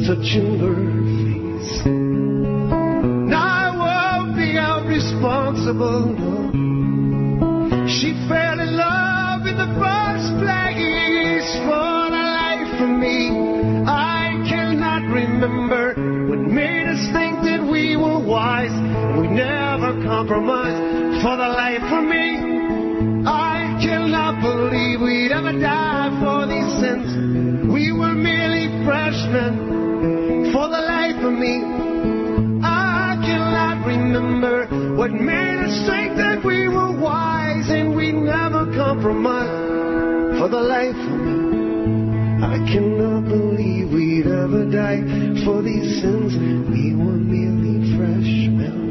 touching her face. Now I won't be irresponsible, no. She fell in love in the first place for the life of me. I cannot remember what made us think that we were wise and we never compromised for the life of me. I cannot believe we'd ever die for these sins. We were merely freshmen for the life of me. I cannot remember what made us think that we were wise and we never compromised for the life of me. I cannot believe we'd ever die for these sins. We were merely freshmen.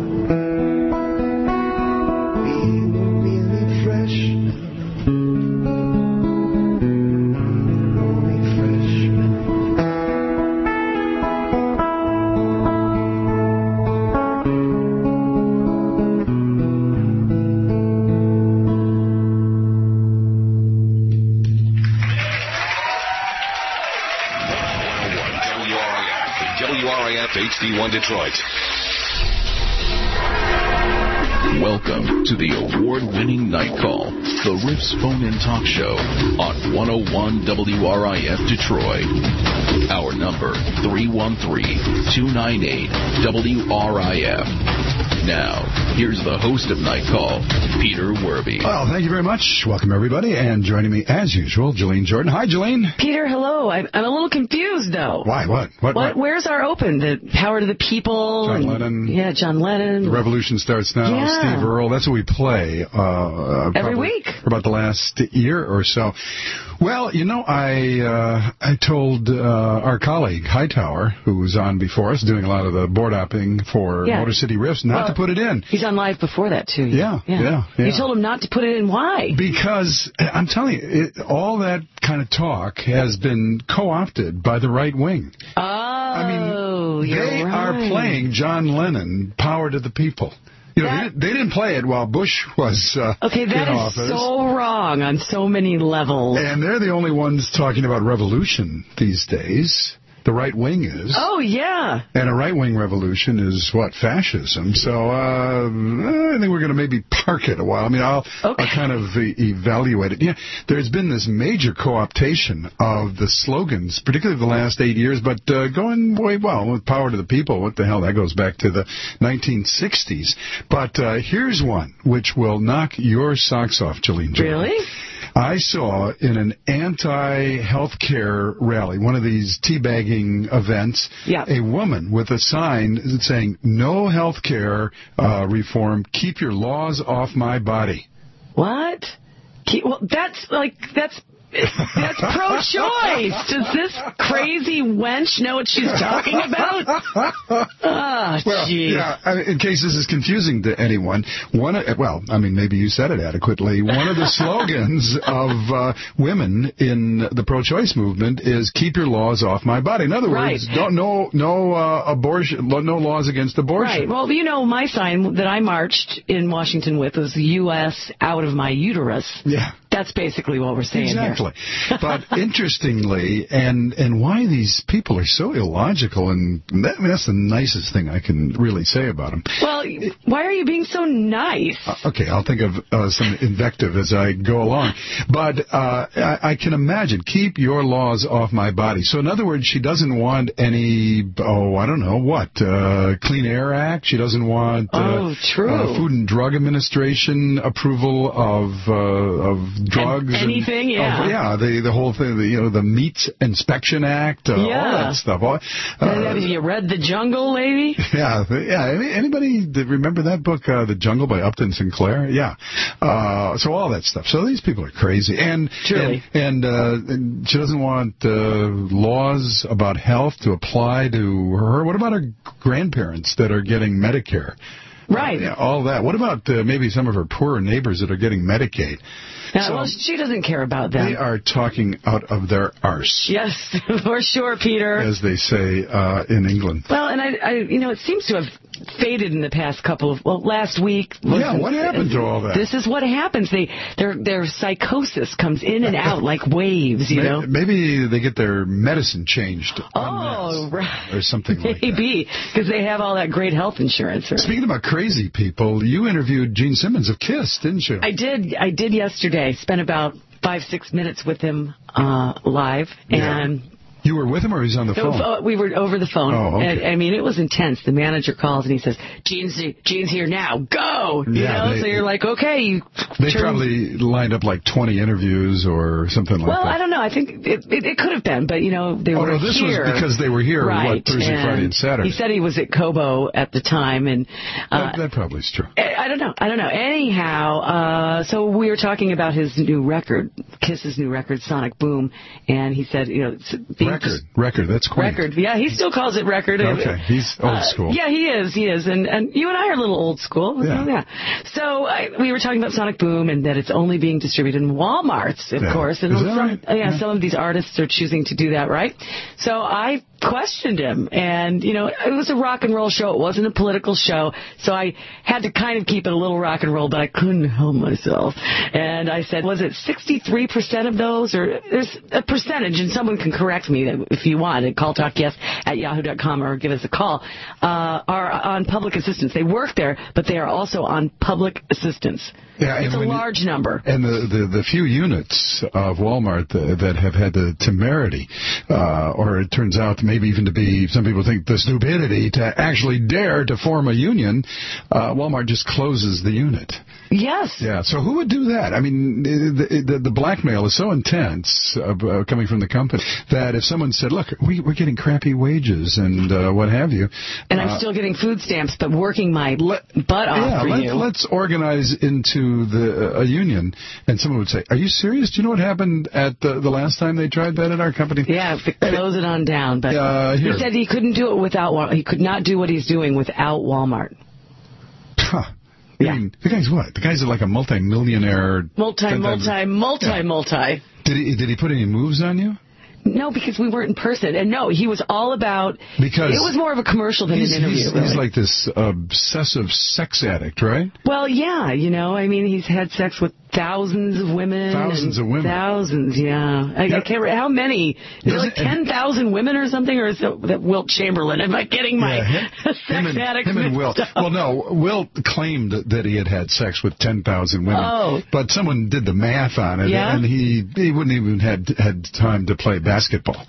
HD1 Detroit. Welcome to the award-winning Night Call, the Riffs phone-in talk show on 101 WRIF Detroit. Our number, 313-298-WRIF. Now, here's the host of Night Call, Peter Werby. Well, thank you very much. Welcome, everybody. And joining me, as usual, Jolene Jordan. Hi, Jolene. Peter, hello. I'm a little confused, though. Why? What? Where's our open? The Power to the People? John Lennon. Yeah, John Lennon. The Revolution Starts Now. Yeah. Steve Earle. That's what we play. Every week. For about the last year or so. Well, you know, I told our colleague, Hightower, who was on before us, doing a lot of the board hopping for Motor City Riffs, not to put it in. He's on live before that, too. Yeah. You told him not to put it in. Why? Because, I'm telling you, all that kind of talk has been co-opted by the right wing. Oh, I mean, they right. are playing John Lennon, Power to the People. You know, they didn't play it while Bush was in office. Okay, that is so wrong on so many levels. And they're the only ones talking about revolution these days. The right wing is. Oh, yeah. And a right-wing revolution is, what, fascism. So I think we're going to maybe park it a while. I mean, I'll kind of evaluate it. Yeah, there's been this major co-optation of the slogans, particularly the last 8 years, but going way well with Power to the People. What the hell? That goes back to the 1960s. But here's one which will knock your socks off, Jolene. Really? I saw in an anti-healthcare rally, one of these teabagging events, a woman with a sign saying, "No healthcare reform. Keep your laws off my body." What? Well, that's pro-choice. Does this crazy wench know what she's talking about? In case this is confusing to anyone, maybe you said it adequately. One of the slogans of women in the pro-choice movement is "Keep your laws off my body." In other words, no abortion, no laws against abortion. Right. Well, you know, my sign that I marched in Washington with was "U.S. out of my uterus." Yeah. That's basically what we're saying here. But interestingly, and why these people are so illogical, and that's the nicest thing I can really say about them. Well, why are you being so nice? Okay, I'll think of some invective as I go along. But I can imagine, keep your laws off my body. So in other words, she doesn't want any, Clean Air Act. She doesn't want Food and Drug Administration approval of drugs. Anything, the whole thing, the Meat Inspection Act, all that stuff. Have you read The Jungle, lady? Yeah. Anybody remember that book, The Jungle by Upton Sinclair? Yeah. So all that stuff. So these people are crazy. And she doesn't want laws about health to apply to her. What about her grandparents that are getting Medicare? Right. All that. What about maybe some of her poorer neighbors that are getting Medicaid? Well, she doesn't care about them. They are talking out of their arse. Yes, for sure, Peter. As they say in England. Well, and it seems to have faded in the past last week. Yeah, what happened to all that? This is what happens. Their psychosis comes in and out like waves, you know. Maybe they get their medicine changed. Right. Or something like that. Maybe, because they have all that great health insurance. Right? Speaking about crazy people, you interviewed Gene Simmons of KISS, didn't you? I did yesterday. Spent about 5-6 minutes with him live, and... You were with him, or he's on the phone? We were over the phone. Oh, okay. And, I mean, it was intense. The manager calls and he says, "Gene's here now. Go!" You know? So you're like, okay. They probably lined up like 20 interviews or something like that. Well, I don't know. I think it could have been, but, you know, they were here. This was because they were here, right. Thursday, Friday, and Saturday. He said he was at Kobo at the time. And that probably is true. I don't know. Anyhow, so we were talking about his new record, KISS's new record, Sonic Boom, and he said, you know... Record, that's quaint. Record, yeah, he still calls it record. Okay, he's old school. Yeah, he is, and you and I are a little old school. Yeah. So we were talking about Sonic Boom and that it's only being distributed in Walmarts, of course. And is that right? Some of these artists are choosing to do that, right? So I questioned him, and, you know, it was a rock and roll show. It wasn't a political show, so I had to kind of keep it a little rock and roll, but I couldn't help myself. And I said, was it 63% of those, or there's a percentage, and someone can correct me if you want, at calltalkyes@yahoo.com or give us a call, are on public assistance. They work there, but they are also on public assistance. Yeah, it's a large number. And the few units of Walmart that have had the temerity, or it turns out maybe even to be, some people think, the stupidity to actually dare to form a union, Walmart just closes the unit. Yes. Yeah, so who would do that? I mean, the blackmail is so intense coming from the company that if someone said, look, we're getting crappy wages and what have you. And I'm still getting food stamps, but working my butt off for you. Let's organize into a union. And someone would say, are you serious? Do you know what happened at the last time they tried that at our company? Yeah, close it on down. But he said he couldn't do it without Walmart. He could not do what he's doing without Walmart. Huh. I mean, the guy's what? The guy's like a multi-millionaire. Multi. Did he put any moves on you? No, because we weren't in person. And no, he was all about... Because it was more of a commercial than an interview. He's like this obsessive sex addict, right? Well, yeah, you know, I mean, he's had sex with thousands of women. Thousands, yeah. I can't remember. How many? Is it like 10,000 women or something? Or is that Wilt Chamberlain? Am I getting my sex addict? Him and Wilt. Well, no, Wilt claimed that he had sex with 10,000 women. Oh. But someone did the math on it, and he wouldn't even had time to play basketball.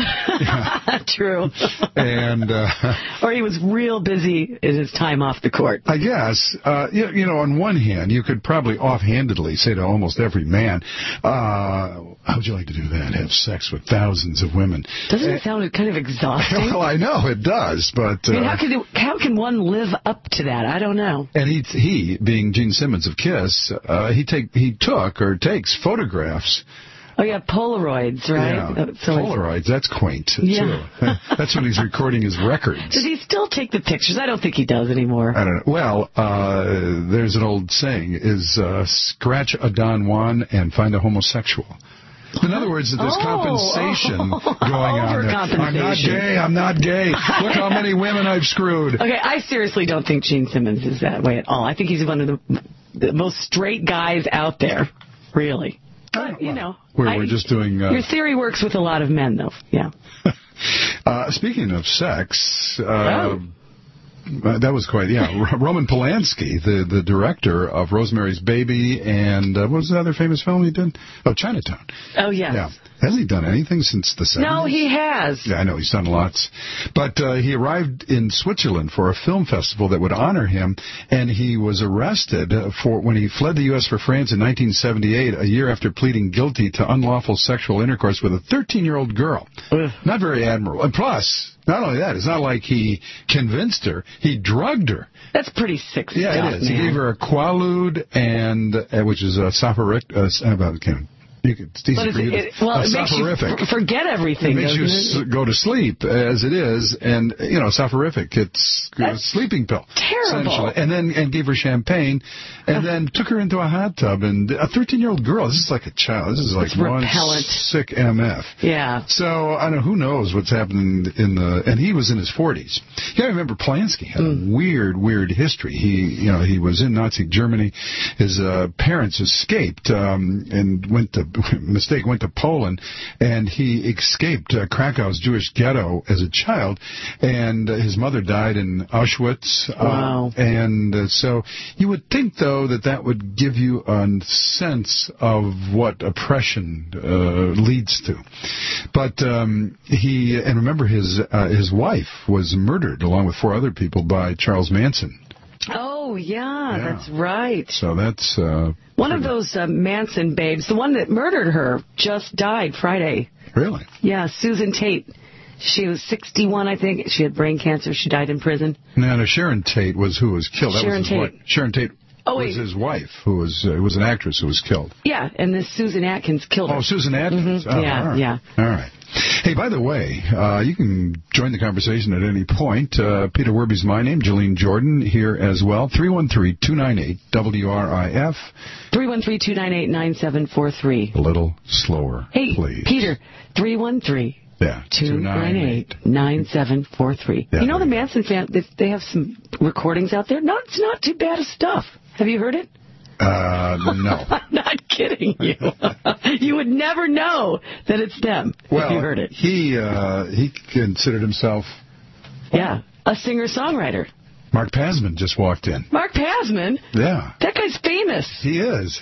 True. And or he was real busy in his time off the court. I guess. You know, on one hand, you could probably offhandedly say to almost every man, how would you like to do that? Have sex with thousands of women? Doesn't it sound kind of exhausting? Well, I know it does, but I mean, how can one live up to that? I don't know. And he being Gene Simmons of KISS, he took or takes photographs. Oh, yeah, Polaroids, right? Yeah, Polaroids, that's quaint, too. That's when he's recording his records. Does he still take the pictures? I don't think he does anymore. I don't know. Well, there's an old saying, is scratch a Don Juan and find a homosexual. In other words, there's compensation going on there. I'm not gay. Look how many women I've screwed. Okay, I seriously don't think Gene Simmons is that way at all. I think he's one of the most straight guys out there, really. But, you know, we're just doing... your theory works with a lot of men, though. Yeah. Speaking of sex... that was quite, Roman Polanski, the director of Rosemary's Baby and what was the other famous film he did? Oh, Chinatown. Oh, yes. Yeah. Hasn't he done anything since the 70s? No, he has. Yeah, I know. He's done lots. But he arrived in Switzerland for a film festival that would honor him, and he was arrested when he fled the U.S. for France in 1978, a year after pleading guilty to unlawful sexual intercourse with a 13-year-old girl. Ugh. Not very admirable. And plus... not only that, it's not like he convinced her. He drugged her. That's pretty sick stuff, it is. Man. He gave her a Quaalude, which is a It's easy for you to... it makes you forget everything, It makes you go to sleep, as it is, and, soporific. It's a sleeping pill. Terrible. And gave her champagne, and then took her into a hot tub, and a 13-year-old girl, this is like a child. This is like one sick MF. Yeah. So, I don't know, who knows what's happening and he was in his 40s. You gotta remember, Polanski had a weird history. He was in Nazi Germany. His parents escaped, and went to Poland, and he escaped Krakow's Jewish ghetto as a child, and his mother died in Auschwitz. Wow. And so you would think, though, that would give you a sense of what oppression leads to. But remember, his wife was murdered along with 4 other people by Charles Manson. Oh, yeah, that's right. So that's... one of those Manson babes, the one that murdered her, just died Friday. Really? Yeah, Susan Tate. She was 61, I think. She had brain cancer. She died in prison. No, Sharon Tate was who was killed. Sharon Tate. Sharon Tate was his wife, who was an actress who was killed. Yeah, and this Susan Atkins killed her. Oh, Susan Atkins. Mm-hmm. Yeah. All right. Hey, by the way, you can join the conversation at any point. Peter Werby's my name. Jolene Jordan here as well. 313-298-WRIF. 313-298-9743. A little slower, please. Peter, 313. Yeah, 298-9743. Yeah, the Manson fan, they have some recordings out there. No, it's not too bad of stuff. Have you heard it? No. I'm not kidding you. You would never know that it's them if you heard it. He considered himself... Yeah, a singer-songwriter. Mark Pasman just walked in. Mark Pasman? Yeah. That guy's famous. He is.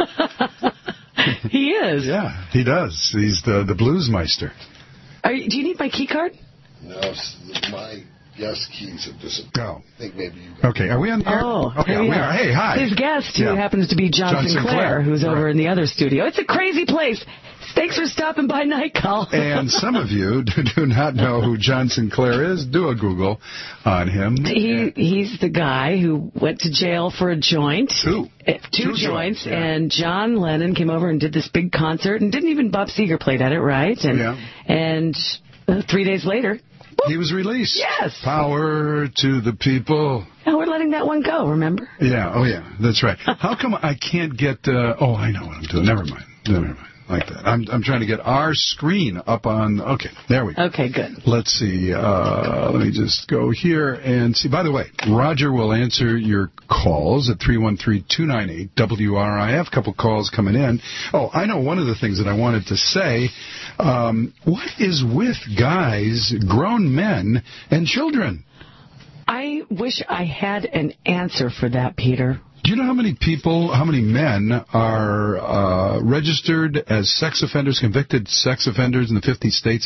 He is. Yeah, he does. He's the bluesmeister. Do you need my key card? No, my guest keys have disappeared. Go. I think maybe you got... Okay, are we on the air? Oh, yeah, we are. Hey, hi. His guest, who happens to be John Sinclair, who's over in the other studio. It's a crazy place. Thanks for stopping by Night Call. And some of you do not know who John Sinclair is. Do a Google on him. He's the guy who went to jail for a joint. Two joints. Yeah. And John Lennon came over and did this big concert, and didn't even Bob Seger played at it, right? And 3 days later... he was released. Yes. Power to the people. Now we're letting that one go, remember? Yeah, that's right. How come I can't get... I know what I'm doing. Never mind. Like that. I'm trying to get our screen up on... Okay, there we go. Okay, good. Let's see. Let me just go here and see. By the way, Roger will answer your calls at 313-298-WRIF. A couple calls coming in. Oh, I know one of the things that I wanted to say. What is with guys, grown men, and children? I wish I had an answer for that, Peter. Do you know how many men are registered as sex offenders, convicted sex offenders in the 50 states?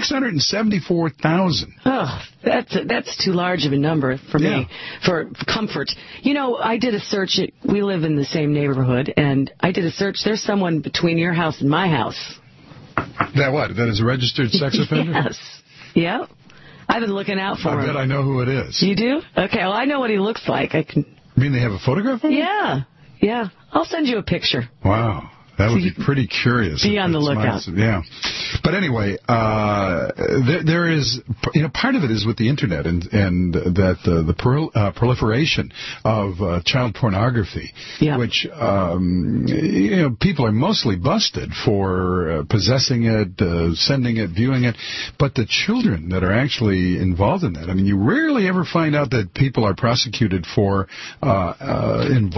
674,000. Oh, that's too large of a number for me, for comfort. I did a search. We live in the same neighborhood, and I did a search. There's someone between your house and my house. That is a registered sex offender? Yes. Yeah. I've been looking out for him. I bet I know who it is. You do? Okay, well, I know what he looks like. I can... You mean they have a photograph of him? Yeah. I'll send you a picture. Wow. That would be pretty curious. Be on the lookout. Yeah. But anyway, there is, part of it is with the Internet and that the proliferation of child pornography, which, people are mostly busted for possessing it, sending it, viewing it. But the children that are actually involved in that, you rarely ever find out that people are prosecuted for taking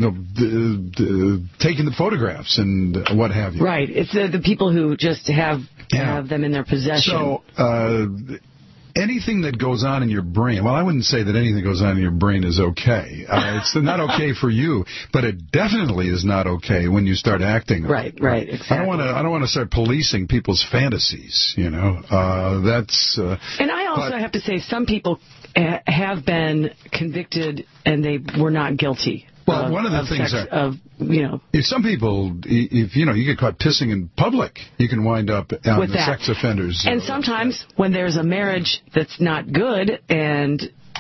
the photographs and what have you. Right. It's the people who just have them in their possession. So anything that goes on in your brain, well, I wouldn't say that anything that goes on in your brain is okay. It's not okay for you, but it definitely is not okay when you start acting. Right, exactly. I don't want to start policing people's fantasies, that's... and I also have to say, some people have been convicted and they were not guilty. Well, one of the things if some people, if you get caught pissing in public, you can wind up on the sex offenders. And sometimes when there's a marriage that's not good and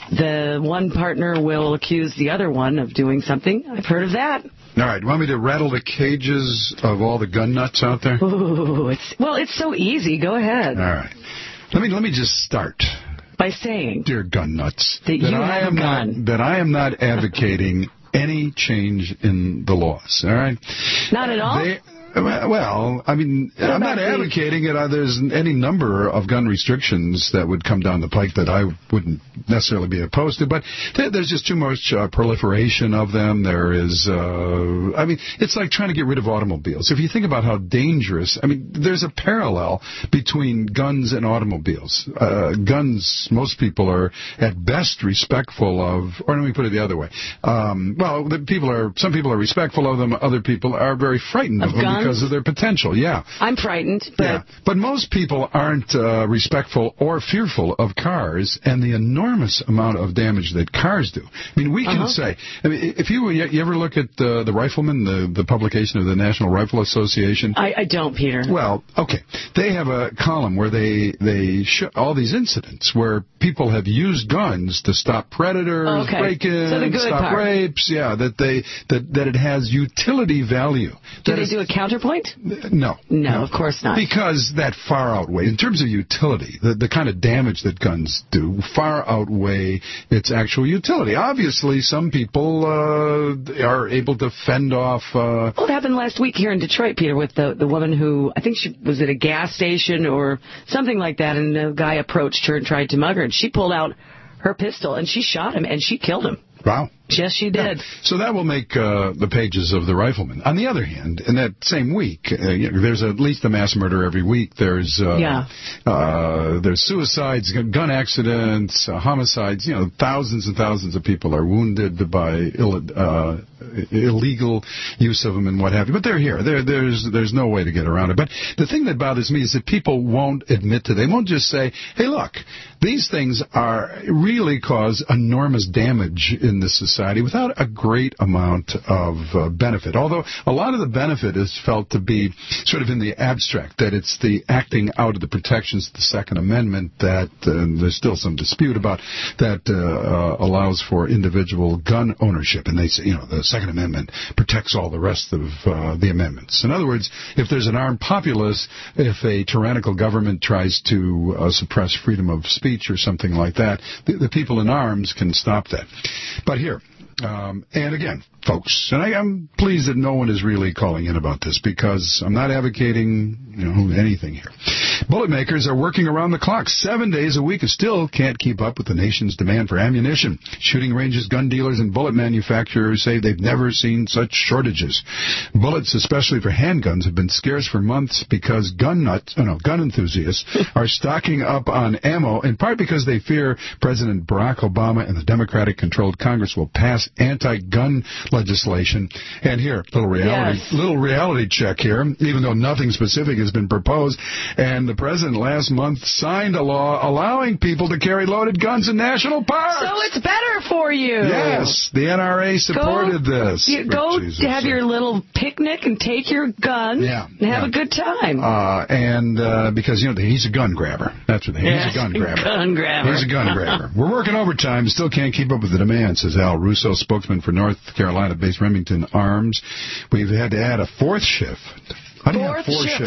the one partner will accuse the other one of doing something. I've heard of that. All right, want me to rattle the cages of all the gun nuts out there? Ooh, it's so easy. Go ahead. All right. Let me just start by saying, dear gun nuts, that you have a gun. That I am not advocating any change in the laws. All right. Not at all. Well, I mean, I'm not advocating it. There's any number of gun restrictions that would come down the pike that I wouldn't necessarily be opposed to, but there's just too much proliferation of them. There is, I mean, it's like trying to get rid of automobiles. If you think about how dangerous, I mean, there's a parallel between guns and automobiles. Guns, most people are at best respectful of, or let me put it the other way. Well, some people are respectful of them, other people are very frightened of them. Because of their potential, yeah. I'm frightened, but... Yeah. But most people aren't respectful or fearful of cars and the enormous amount of damage that cars do. I mean, we can say... I mean, if you ever look at the Rifleman, the publication of the National Rifle Association... I don't, Peter. Well, okay. They have a column where they show all these incidents where people have used guns to stop predators, break-ins, stop rapes, that it has utility value. Do they do a counterpoint? No, of course not. Because that far outweighs, in terms of utility, the kind of damage that guns do far outweigh its actual utility. Obviously, some people are able to fend off... Well, it happened last week here in Detroit, Peter, with the woman who, I think she was at a gas station or something like that, and the guy approached her and tried to mug her, and she pulled out her pistol, and she shot him, and she killed him. Wow. Yes, she did. Yeah. So that will make the pages of the Rifleman. On the other hand, in that same week, there's at least a mass murder every week. There's suicides, gun accidents, homicides. Thousands and thousands of people are wounded by illegal use of them and what have you. But they're here. There's no way to get around it. But the thing that bothers me is that people won't admit to it. They won't just say, hey, look, these things really cause enormous damage in this society without a great amount of benefit. Although a lot of the benefit is felt to be sort of in the abstract, that it's the acting out of the protections of the Second Amendment that there's still some dispute about, that allows for individual gun ownership. And they say, the Second Amendment protects all the rest of the amendments. In other words, if there's an armed populace, if a tyrannical government tries to suppress freedom of speech or something like that, the people in arms can stop that. But here, and again, folks, and I'm pleased that no one is really calling in about this, because I'm not advocating, anything here. Bullet makers are working around the clock 7 days a week and still can't keep up with the nation's demand for ammunition. Shooting ranges, gun dealers, and bullet manufacturers say they've never seen such shortages. Bullets, especially for handguns, have been scarce for months because gun enthusiasts are stocking up on ammo, in part because they fear President Barack Obama and the Democratic-controlled Congress will pass anti-gun legislation. And here, little reality check here, even though nothing specific has been proposed. And the president last month signed a law allowing people to carry loaded guns in national parks. So it's better for you. Yes, the NRA supported this. Go have your little picnic and take your gun and have a good time. Because, he's a gun grabber. That's what he's a gun grabber. He's a gun grabber. We're working overtime, still can't keep up with the demand, says Al Russo, spokesman for North Carolina-based Remington Arms. We've had to add a fourth shift. Fourth shift.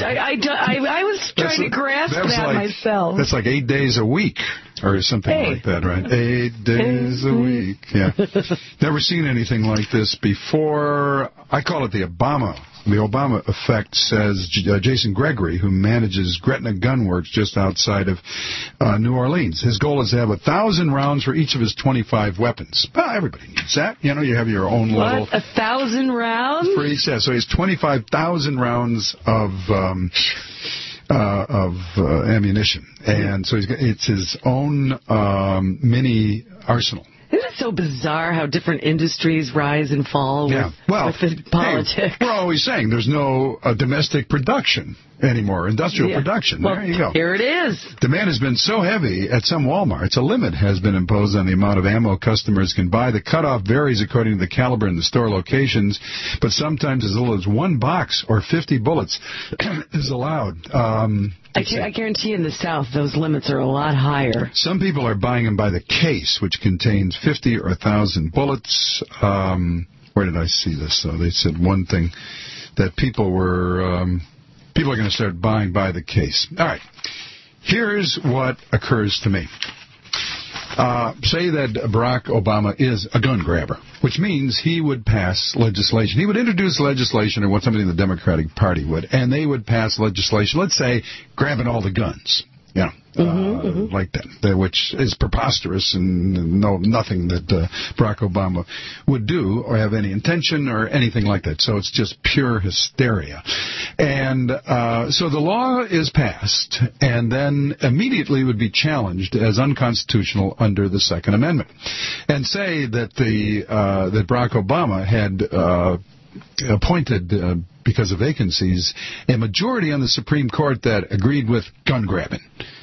I was trying to grasp that myself. That's like 8 days a week or something like that, right? 8 days a week. Yeah. Never seen anything like this before. I call it the Obama effect, says Jason Gregory, who manages Gretna Gun Works just outside of New Orleans. His goal is to have 1,000 rounds for each of his 25 weapons. Well, everybody needs that. You have your own little... 1,000 rounds? For each, so he has 25,000 rounds of ammunition. And so it's his own mini arsenal. Isn't it so bizarre how different industries rise and fall with the politics? Hey, we're always saying there's no domestic production anymore, industrial production. Well, there you go. Here it is. Demand has been so heavy at some Walmarts, a limit has been imposed on the amount of ammo customers can buy. The cutoff varies according to the caliber and the store locations, but sometimes as little as one box or 50 bullets is allowed. I guarantee in the South those limits are a lot higher. Some people are buying them by the case, which contains 50 or 1,000 bullets. Where did I see this? So they said one thing that people are going to start buying by the case. All right. Here's what occurs to me. Say that Barack Obama is a gun grabber, which means he would pass legislation. He would introduce legislation, or what somebody in the Democratic Party would, and they would pass legislation, let's say, grabbing all the guns. Yeah. Like that, which is preposterous and nothing that Barack Obama would do or have any intention or anything like that. So it's just pure hysteria. And so the law is passed and then immediately would be challenged as unconstitutional under the Second Amendment. And say that that Barack Obama had appointed, because of vacancies, a majority on the Supreme Court that agreed with gun grabbing.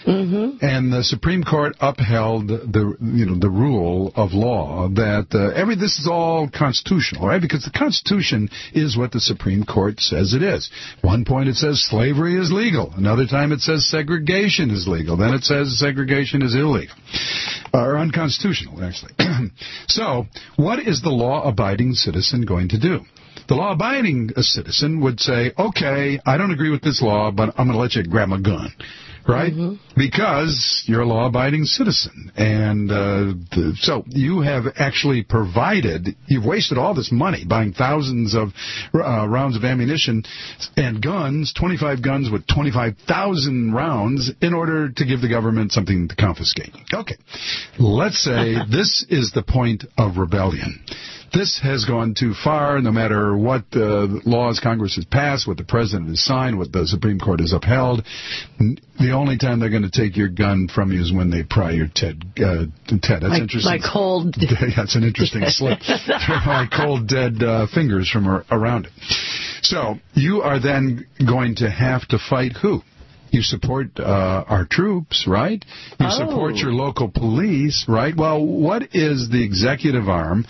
And the Supreme Court upheld the rule of law that this is all constitutional, right? Because the Constitution is what the Supreme Court says it is. One point it says slavery is legal. Another time it says segregation is legal. Then it says segregation is illegal. Or unconstitutional, actually. So, what is the law-abiding citizen going to do? The law-abiding citizen would say, okay, I don't agree with this law, but I'm going to let you grab my gun, right? Because you're a law-abiding citizen. And so you have actually you've wasted all this money buying thousands of rounds of ammunition and guns, 25 guns with 25,000 rounds, in order to give the government something to confiscate. Okay, let's say this is the point of rebellion. This has gone too far, no matter what laws Congress has passed, what the president has signed, what the Supreme Court has upheld. The only time they're going to take your gun from you is when they pry your Ted. That's interesting. My cold. That's an interesting slip. My cold, dead fingers from around it. So you are then going to have to fight who? You support our troops, right? You support your local police, right? Well, what is the executive arm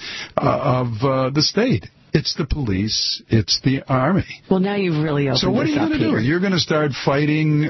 of the state? It's the police. It's the army. Well, now you've really opened this up. So what are you going to do? You're going to start fighting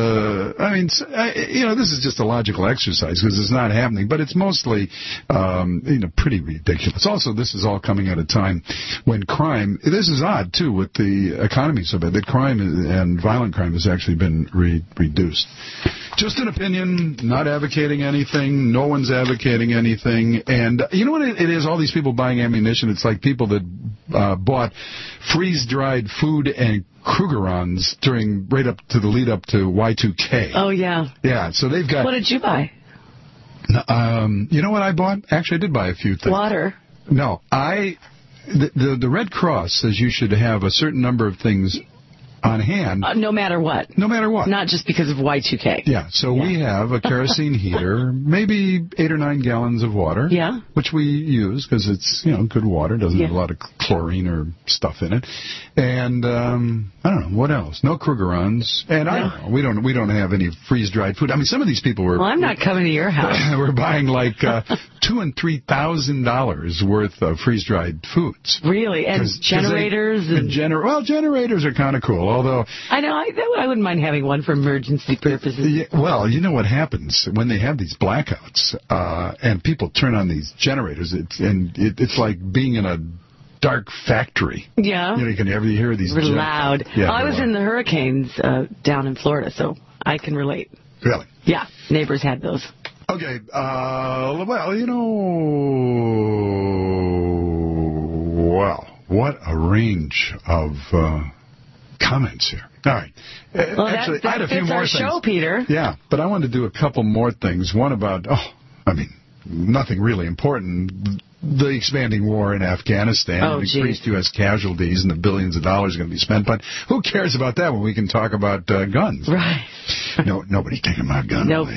this is just a logical exercise because it's not happening, but it's mostly, pretty ridiculous. Also, this is all coming at a time when crime, this is odd, too, with the economy so bad, that crime and violent crime has actually been reduced. Just an opinion, not advocating anything. No one's advocating anything. And you know what it is? All these people buying ammunition, it's like people that bought freeze-dried food and Krugerrands right up to the lead up to Y2K. Oh, yeah. Yeah, so they've got... What did you buy? You know what I bought? Actually, I did buy a few things. Water. No, the Red Cross says you should have a certain number of things on hand. No matter what. No matter what. Not just because of Y2K. Yeah, so we have a kerosene heater, maybe 8 or 9 gallons of water. Yeah. Which we use because it's, good water. Doesn't have a lot of chlorine or stuff in it. And, I don't know, what else? No Krugerrands. And I don't know, we don't have any freeze-dried food. I mean, some of these people were... Well, I'm not coming to your house. We're buying like $2,000 and $3,000 worth of freeze-dried foods. Really? And generators? Generators are kind of cool. Although I know, I wouldn't mind having one for emergency purposes. Yeah, well, you know what happens when they have these blackouts and people turn on these generators. It's like being in a dark factory. Yeah. You can ever hear these. Really loud. Yeah, I was in the hurricanes down in Florida, so I can relate. Really? Yeah. Neighbors had those. Okay. What a range of comments here. All right. Well, actually, I had a few more things. Show, Peter. Yeah, but I wanted to do a couple more things. One about, nothing really important. The expanding war in Afghanistan and increased U.S. casualties and the billions of dollars going to be spent. But who cares about that when we can talk about guns? Right. No, nobody's taking my gun away.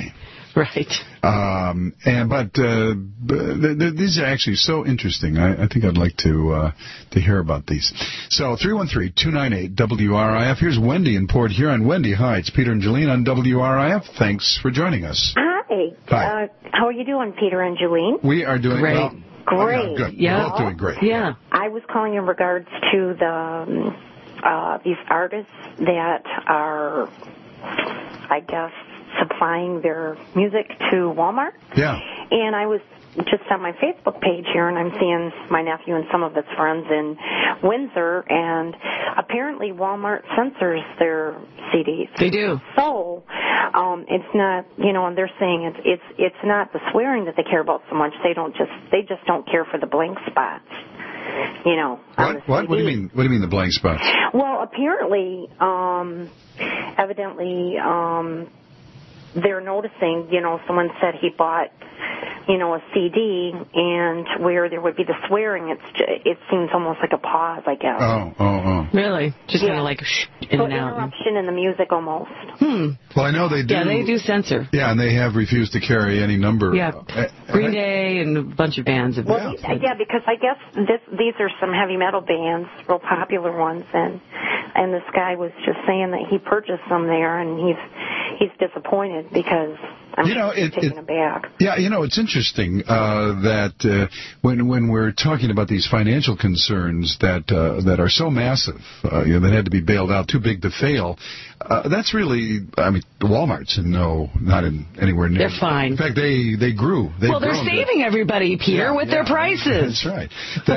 Right. But these are actually so interesting. I think I'd like to hear about these. So 313-298-WRIF. Here's Wendy in Port Huron. Wendy, hi. It's Peter and Jolene on WRIF. Thanks for joining us. Hi. Hi. How are you doing, Peter and Jolene? We are doing great. Well. Great. Good. Yeah. We're both doing great. Yeah. I was calling in regards to the these artists that are, I guess, supplying their music to Walmart. Yeah. And I was just on my Facebook page here, and I'm seeing my nephew and some of his friends in Windsor, and apparently Walmart censors their CDs. They do. So it's not, and they're saying it's not the swearing that they care about so much. They just don't care for the blank spots. What do you mean? What do you mean the blank spots? Well, apparently, evidently, they're noticing, someone said he bought, a CD, and where there would be the swearing, it seems almost like a pause, I guess. Oh. Really? Just kind of like in and out. Interruption in the music almost. Well, I know they do. Yeah, they do censor. Yeah, and they have refused to carry any number. Yeah, Green Day and a bunch of bands have. Well, because I guess these are some heavy metal bands, real popular ones, and this guy was just saying that he purchased them there, and he's disappointed because I'm taken aback. Yeah, it's interesting that when we're talking about these financial concerns that are so massive, that had to be bailed out, too big to fail. That's really, Walmart's not anywhere near. They're fine. In fact, they grew. They're saving everybody, Peter, with their prices. That's right.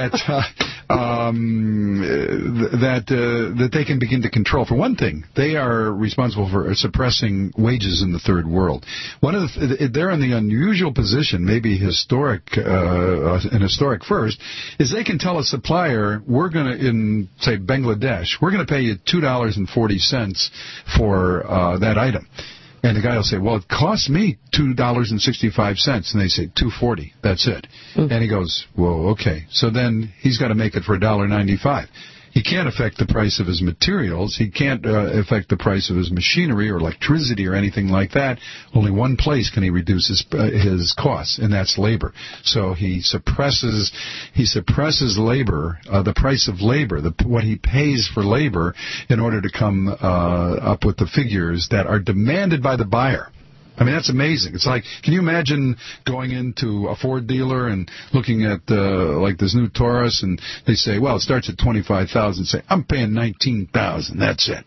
That they can begin to control. For one thing, they are responsible for suppressing wages in the third world. They're in the unusual position, maybe an historic first, is they can tell a supplier, we're going to, in, say, Bangladesh, we're going to pay you $2.40 for that item. And the guy will say, well, it cost me $2.65. And they say, $2.40. That's it. Mm-hmm. And he goes, well, okay. So then he's got to make it for $1.95. He can't affect the price of his materials. He can't affect the price of his machinery or electricity or anything like that. Only one place can he reduce his costs, and that's labor. So he suppresses labor, the price of labor, what he pays for labor, in order to come up with the figures that are demanded by the buyer. That's amazing. It's like, can you imagine going into a Ford dealer and looking at like this new Taurus, and they say, well, it starts at $25,000. Say, I'm paying $19,000. That's it.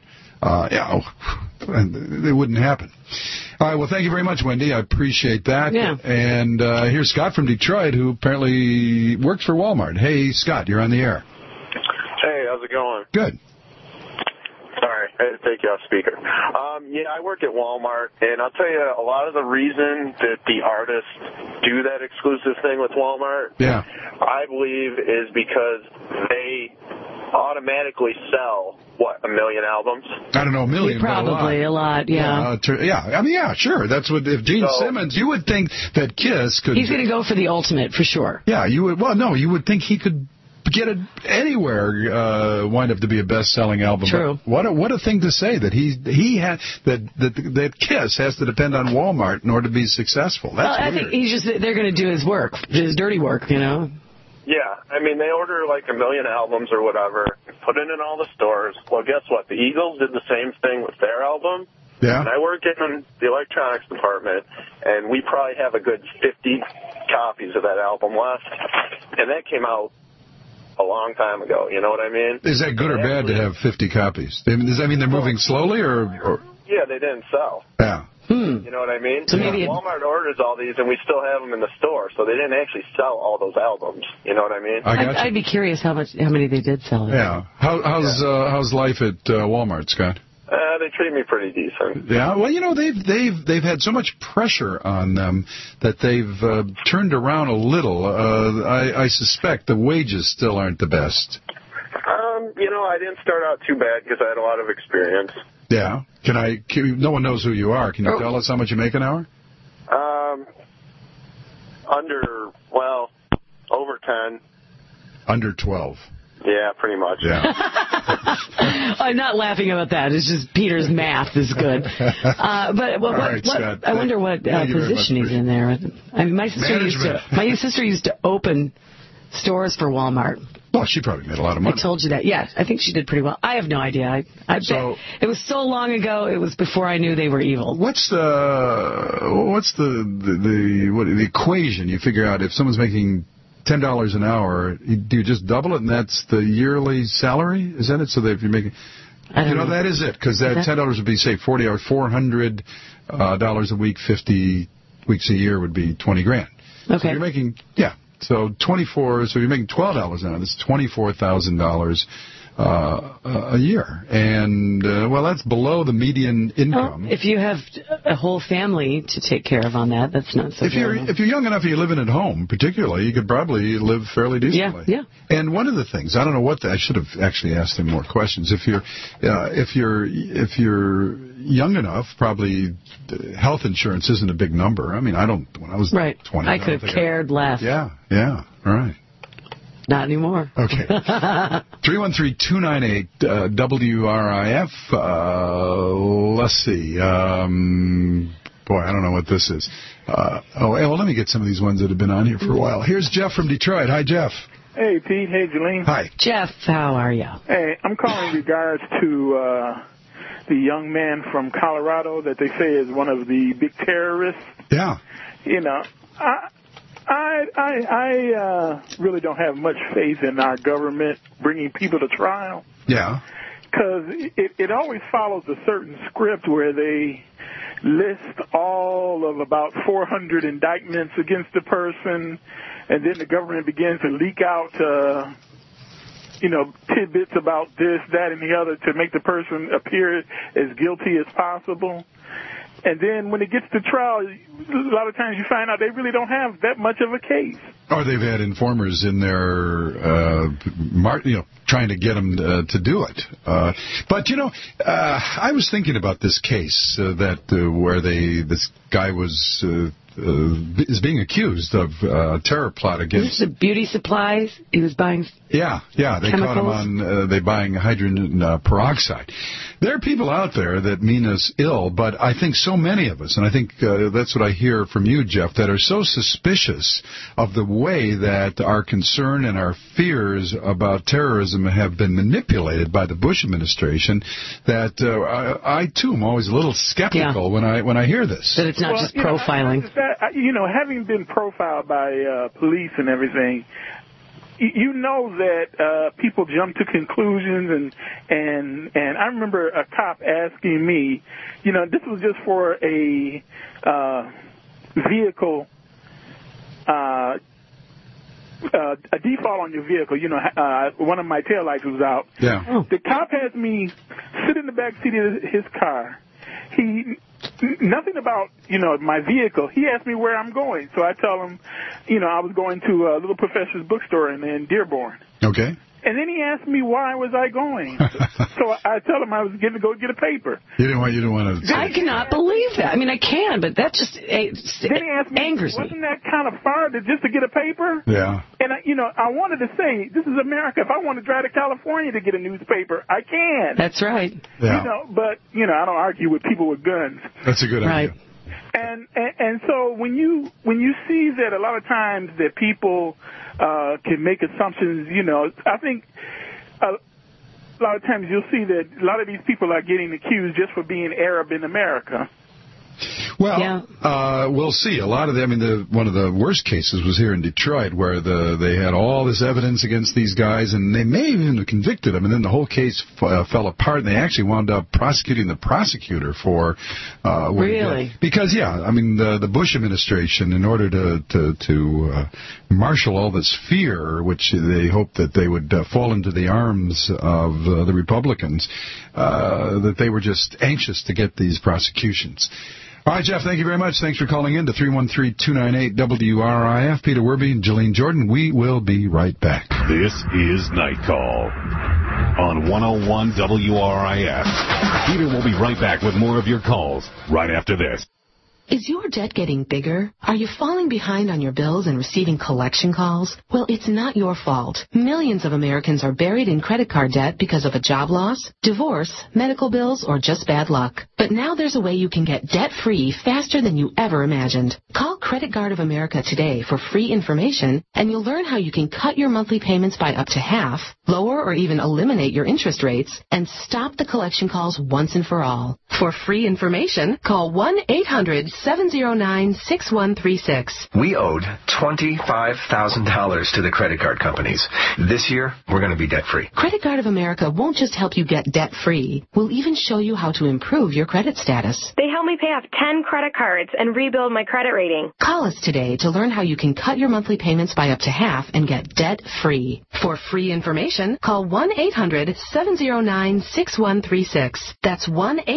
And it wouldn't happen. All right. Well, thank you very much, Wendy. I appreciate that. Yeah. And here's Scott from Detroit, who apparently works for Walmart. Hey, Scott, you're on the air. Hey, how's it going? Good. Sorry, I had to take you off speaker. I work at Walmart, and I'll tell you, a lot of the reason that the artists do that exclusive thing with Walmart, I believe, is because they automatically sell, 1 million albums? I don't know, 1 million. Probably a lot, yeah. Sure. That's what, if Gene Simmons, you would think that Kiss could... He's going to go for the ultimate, for sure. Yeah, you would think he could get it anywhere, wind up to be a best-selling album. True. What a thing to say, that he had that Kiss has to depend on Walmart in order to be successful. That's weird. I think they're going to do his work, his dirty work, Yeah, they order like 1 million albums or whatever, put it in all the stores. Well, guess what? The Eagles did the same thing with their album. Yeah. And I work in the electronics department, and we probably have a good 50 copies of that album left, and that came out a long time ago, you know what I mean? Is that good or bad to have 50 copies? Does that mean they're moving slowly, or? Yeah, they didn't sell. Yeah. You know what I mean? So maybe Walmart orders all these, and we still have them in the store, so they didn't actually sell all those albums. You know what I mean? I'd be curious how many they did sell. Yeah. How's life at Walmart, Scott? They treat me pretty decent. Yeah, well, they've had so much pressure on them that they've turned around a little. I suspect the wages still aren't the best. I didn't start out too bad because I had a lot of experience. Yeah. No one knows who you are. Can you tell us how much you make an hour? Over 10. Under 12. Yeah, pretty much. Yeah. I'm not laughing about that. It's just Peter's math is good. But I wonder what position he's in there. I mean, my sister used to open stores for Walmart. Well, she probably made a lot of money. I told you that. Yeah, I think she did pretty well. I have no idea. I bet it was so long ago. It was before I knew they were evil. What's the equation? You figure out if someone's making $10 an hour, do you just double it, and that's the yearly salary? Is that it? So that if you're making, that is it, because that $10 would be, say, 40 hours, $400 a week, 50 weeks a year would be $20,000. Okay. So you're making, so 24. So you're making $12 an hour. That's $24,000 a year, and that's below the median income. Well, if you have a whole family to take care of on that, that's not so. If you're young enough and you're living at home, particularly, you could probably live fairly decently. Yeah. And one of the things, I don't know what I should have actually asked him more questions. If you're young enough, probably health insurance isn't a big number. I mean, when I was 20, I could have cared less. Yeah, right. Not anymore. Okay. 313-298-WRIF. Let's see. Boy, I don't know what this is. Let me get some of these ones that have been on here for a while. Here's Jeff from Detroit. Hi, Jeff. Hey, Pete. Hey, Jolene. Hi. Jeff, how are you? Hey, I'm calling in regards to the young man from Colorado that they say is one of the big terrorists. Yeah. I really don't have much faith in our government bringing people to trial. Yeah. Because it always follows a certain script where they list all of about 400 indictments against the person, and then the government begins to leak out, tidbits about this, that, and the other to make the person appear as guilty as possible. And then when it gets to trial, a lot of times you find out they really don't have that much of a case. Or they've had informers in there, trying to get them to do it. But I was thinking about this case where this guy is being accused of terror plot against the beauty supplies he was buying. Yeah, they caught him on they buying hydrogen peroxide. There are people out there that mean us ill, but I think so many of us, and I think that's what I hear from you, Jeff, that are so suspicious of the way that our concern and our fears about terrorism have been manipulated by the Bush administration that I too am always a little skeptical when I hear this. That it's not just profiling. Having been profiled by police and everything, that people jump to conclusions, and I remember a cop asking me, this was just for a vehicle, a default on your vehicle. One of my taillights was out. Yeah. The cop had me sit in the back seat of his car. Nothing about, my vehicle. He asked me where I'm going. So I tell him, I was going to a Little Professor's bookstore in Dearborn. Okay. And then he asked me why was I going. So I tell him I was going to go get a paper. You didn't want to. I cannot believe that. I mean, I can, but that just then he asked me, angers me. Wasn't that kind of far just to get a paper? Yeah. And I wanted to say, this is America. If I want to drive to California to get a newspaper, I can. That's right. Yeah. But I don't argue with people with guns. That's a good idea. Right. And so when you see that a lot of times that people can make assumptions, I think a lot of times you'll see that a lot of these people are getting accused just for being Arab in America. Well, we'll see. A lot of them, one of the worst cases was here in Detroit, where they had all this evidence against these guys, and they may even have convicted them, and then the whole case fell apart, and they actually wound up prosecuting the prosecutor for really? Because the Bush administration, in order to marshal all this fear, which they hoped that they would fall into the arms of the Republicans, that they were just anxious to get these prosecutions. All right, Jeff, thank you very much. Thanks for calling in to 313-298-WRIF. Peter Werby and Jolene Jordan. We will be right back. This is Night Call on 101 WRIF. Peter will be right back with more of your calls right after this. Is your debt getting bigger? Are you falling behind on your bills and receiving collection calls? Well, it's not your fault. Millions of Americans are buried in credit card debt because of a job loss, divorce, medical bills, or just bad luck. But now there's a way you can get debt-free faster than you ever imagined. Call Credit Card of America today for free information, and you'll learn how you can cut your monthly payments by up to half, lower or even eliminate your interest rates, and stop the collection calls once and for all. For free information, call 1-800-709-6136. We owed $25,000 to the credit card companies. This year, we're going to be debt-free. Credit Card of America won't just help you get debt-free. We'll even show you how to improve your credit status. They helped me pay off 10 credit cards and rebuild my credit rating. Call us today to learn how you can cut your monthly payments by up to half and get debt-free. For free information, call 1-800-709-6136. That's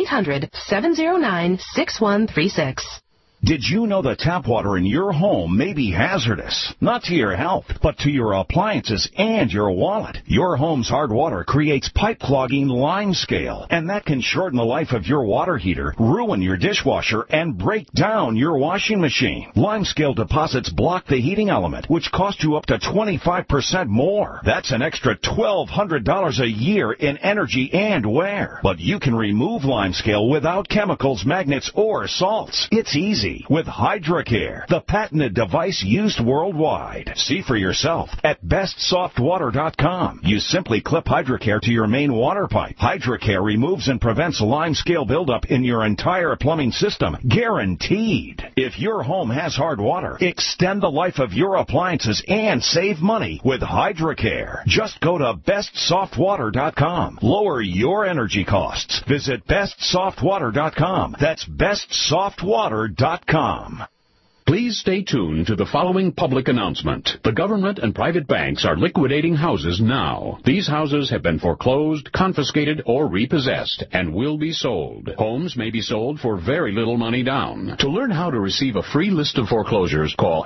1-800-709-6136. Did you know that tap water in your home may be hazardous? Not to your health, but to your appliances and your wallet. Your home's hard water creates pipe clogging lime scale, and that can shorten the life of your water heater, ruin your dishwasher, and break down your washing machine. Lime scale deposits block the heating element, which costs you up to 25% more. That's an extra $1,200 a year in energy and wear. But you can remove lime scale without chemicals, magnets, or salts. It's easy with HydroCare, the patented device used worldwide. See for yourself at bestsoftwater.com. You simply clip HydroCare to your main water pipe. HydroCare removes and prevents lime scale buildup in your entire plumbing system. Guaranteed. If your home has hard water, extend the life of your appliances and save money with HydroCare. Just go to bestsoftwater.com. Lower your energy costs. Visit bestsoftwater.com. That's bestsoftwater.com. Please stay tuned to the following public announcement. The government and private banks are liquidating houses now. These houses have been foreclosed, confiscated, or repossessed and will be sold. Homes may be sold for very little money down. To learn how to receive a free list of foreclosures, call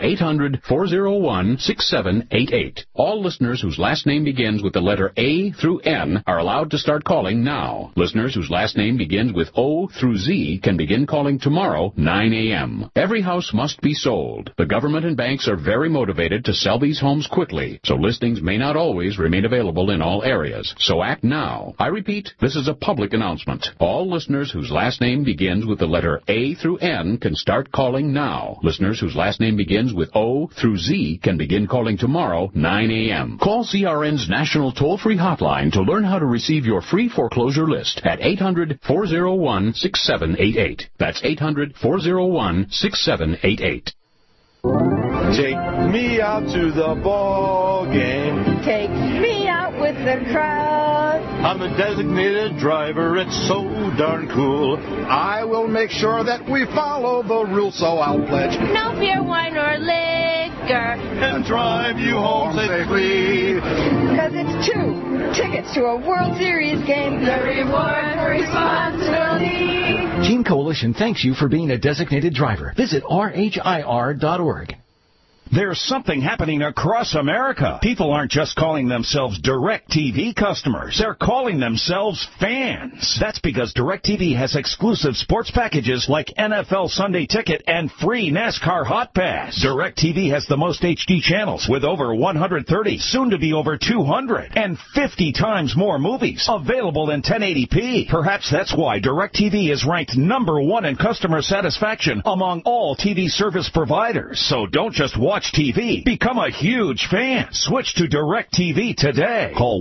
800-401-6788. All listeners whose last name begins with the letter A through N are allowed to start calling now. Listeners whose last name begins with O through Z can begin calling tomorrow, 9 a.m. Every house must be sold. The government and banks are very motivated to sell these homes quickly, so listings may not always remain available in all areas. So act now. I repeat, this is a public announcement. All listeners whose last name begins with the letter A through N can start calling now. Listeners whose last name begins with O through Z can begin calling tomorrow, 9 a.m. Call CRN's national toll-free hotline to learn how to receive your free foreclosure list at 800-401-6788. That's 800-401-6788. Take me out to the ball game. Take me out with the crowd. I'm a designated driver, it's so darn cool. I will make sure that we follow the rules, so I'll pledge no beer, wine, or liquor. And drive you home safely. Because it's 2 tickets to a World Series game. The reward for responsibility. Team Coalition thanks you for being a designated driver. Visit rhir.org. There's something happening across America. People aren't just calling themselves DirecTV customers. They're calling themselves fans. That's because DirecTV has exclusive sports packages like NFL Sunday Ticket and free NASCAR Hot Pass. DirecTV has the most HD channels with over 130, soon to be over 200, and 50 times more movies available in 1080p. Perhaps that's why DirecTV is ranked #1 in customer satisfaction among all TV service providers. So don't just watch TV. Become a huge fan. Switch to DirecTV today. Call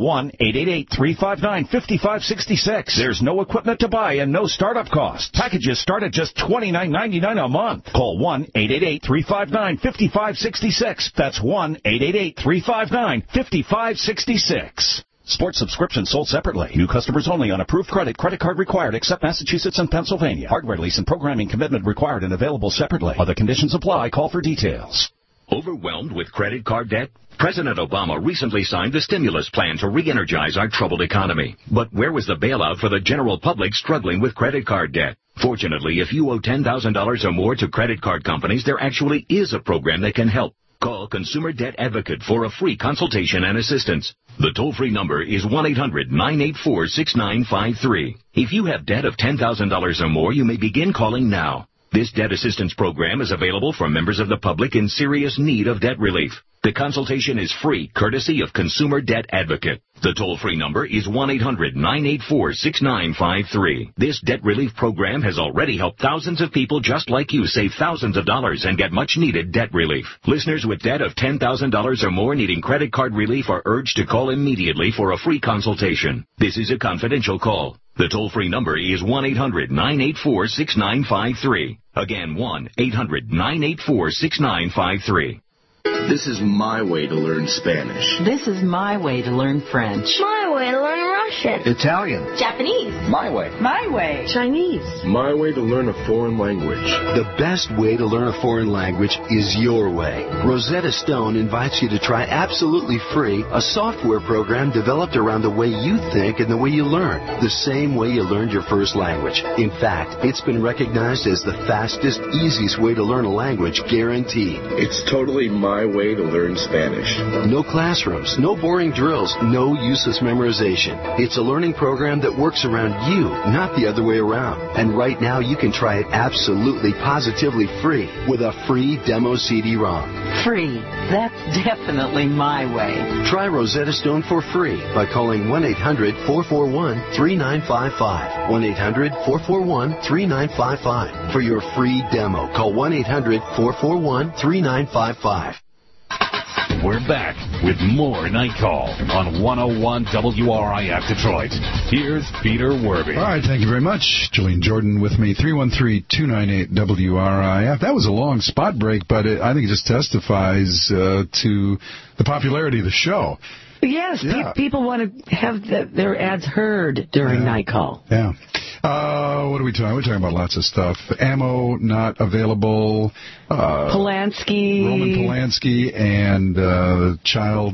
1-888-359-5566. There's no equipment to buy and no startup costs. Packages start at just $29.99 a month. Call 1-888-359-5566. That's 1-888-359-5566. Sports subscription sold separately. New customers only on approved credit. Credit card required except Massachusetts and Pennsylvania. Hardware lease and programming commitment required and available separately. Other conditions apply. Call for details. Overwhelmed with credit card debt? President Obama recently signed the stimulus plan to re-energize our troubled economy. But where was the bailout for the general public struggling with credit card debt? Fortunately, if you owe $10,000 or more to credit card companies, there actually is a program that can help. Call Consumer Debt Advocate for a free consultation and assistance. The toll-free number is 1-800-984-6953. If you have debt of $10,000 or more, you may begin calling now. This debt assistance program is available for members of the public in serious need of debt relief. The consultation is free, courtesy of Consumer Debt Advocate. The toll-free number is 1-800-984-6953. This debt relief program has already helped thousands of people just like you save thousands of dollars and get much-needed debt relief. Listeners with debt of $10,000 or more needing credit card relief are urged to call immediately for a free consultation. This is a confidential call. The toll-free number is 1-800-984-6953. Again, 1-800-984-6953. This is my way to learn Spanish. This is my way to learn French. My way to learn Russian. Italian. Japanese. My way. My way. Chinese. My way to learn a foreign language. The best way to learn a foreign language is your way. Rosetta Stone invites you to try absolutely free a software program developed around the way you think and the way you learn, the same way you learned your first language. In fact, it's been recognized as the fastest, easiest way to learn a language, guaranteed. It's totally my way to learn Spanish. No classrooms, no boring drills, no useless memorization. It's a learning program that works around you, not the other way around. And right now you can try it absolutely, positively free with a free demo CD-ROM. Free. That's definitely my way. Try Rosetta Stone for free by calling 1-800-441-3955. 1-800-441-3955. For your free demo, call 1-800-441-3955. We're back with more Night Call on 101 WRIF Detroit. Here's Peter Werby. All right, thank you very much. Julian Jordan with me, 313-298-WRIF. That was a long spot break, but I think it just testifies to the popularity of the show. Yes, people want to have their ads heard during Night Call. Yeah. What are we talking? We're talking about lots of stuff. Ammo not available. Polanski. Roman Polanski and child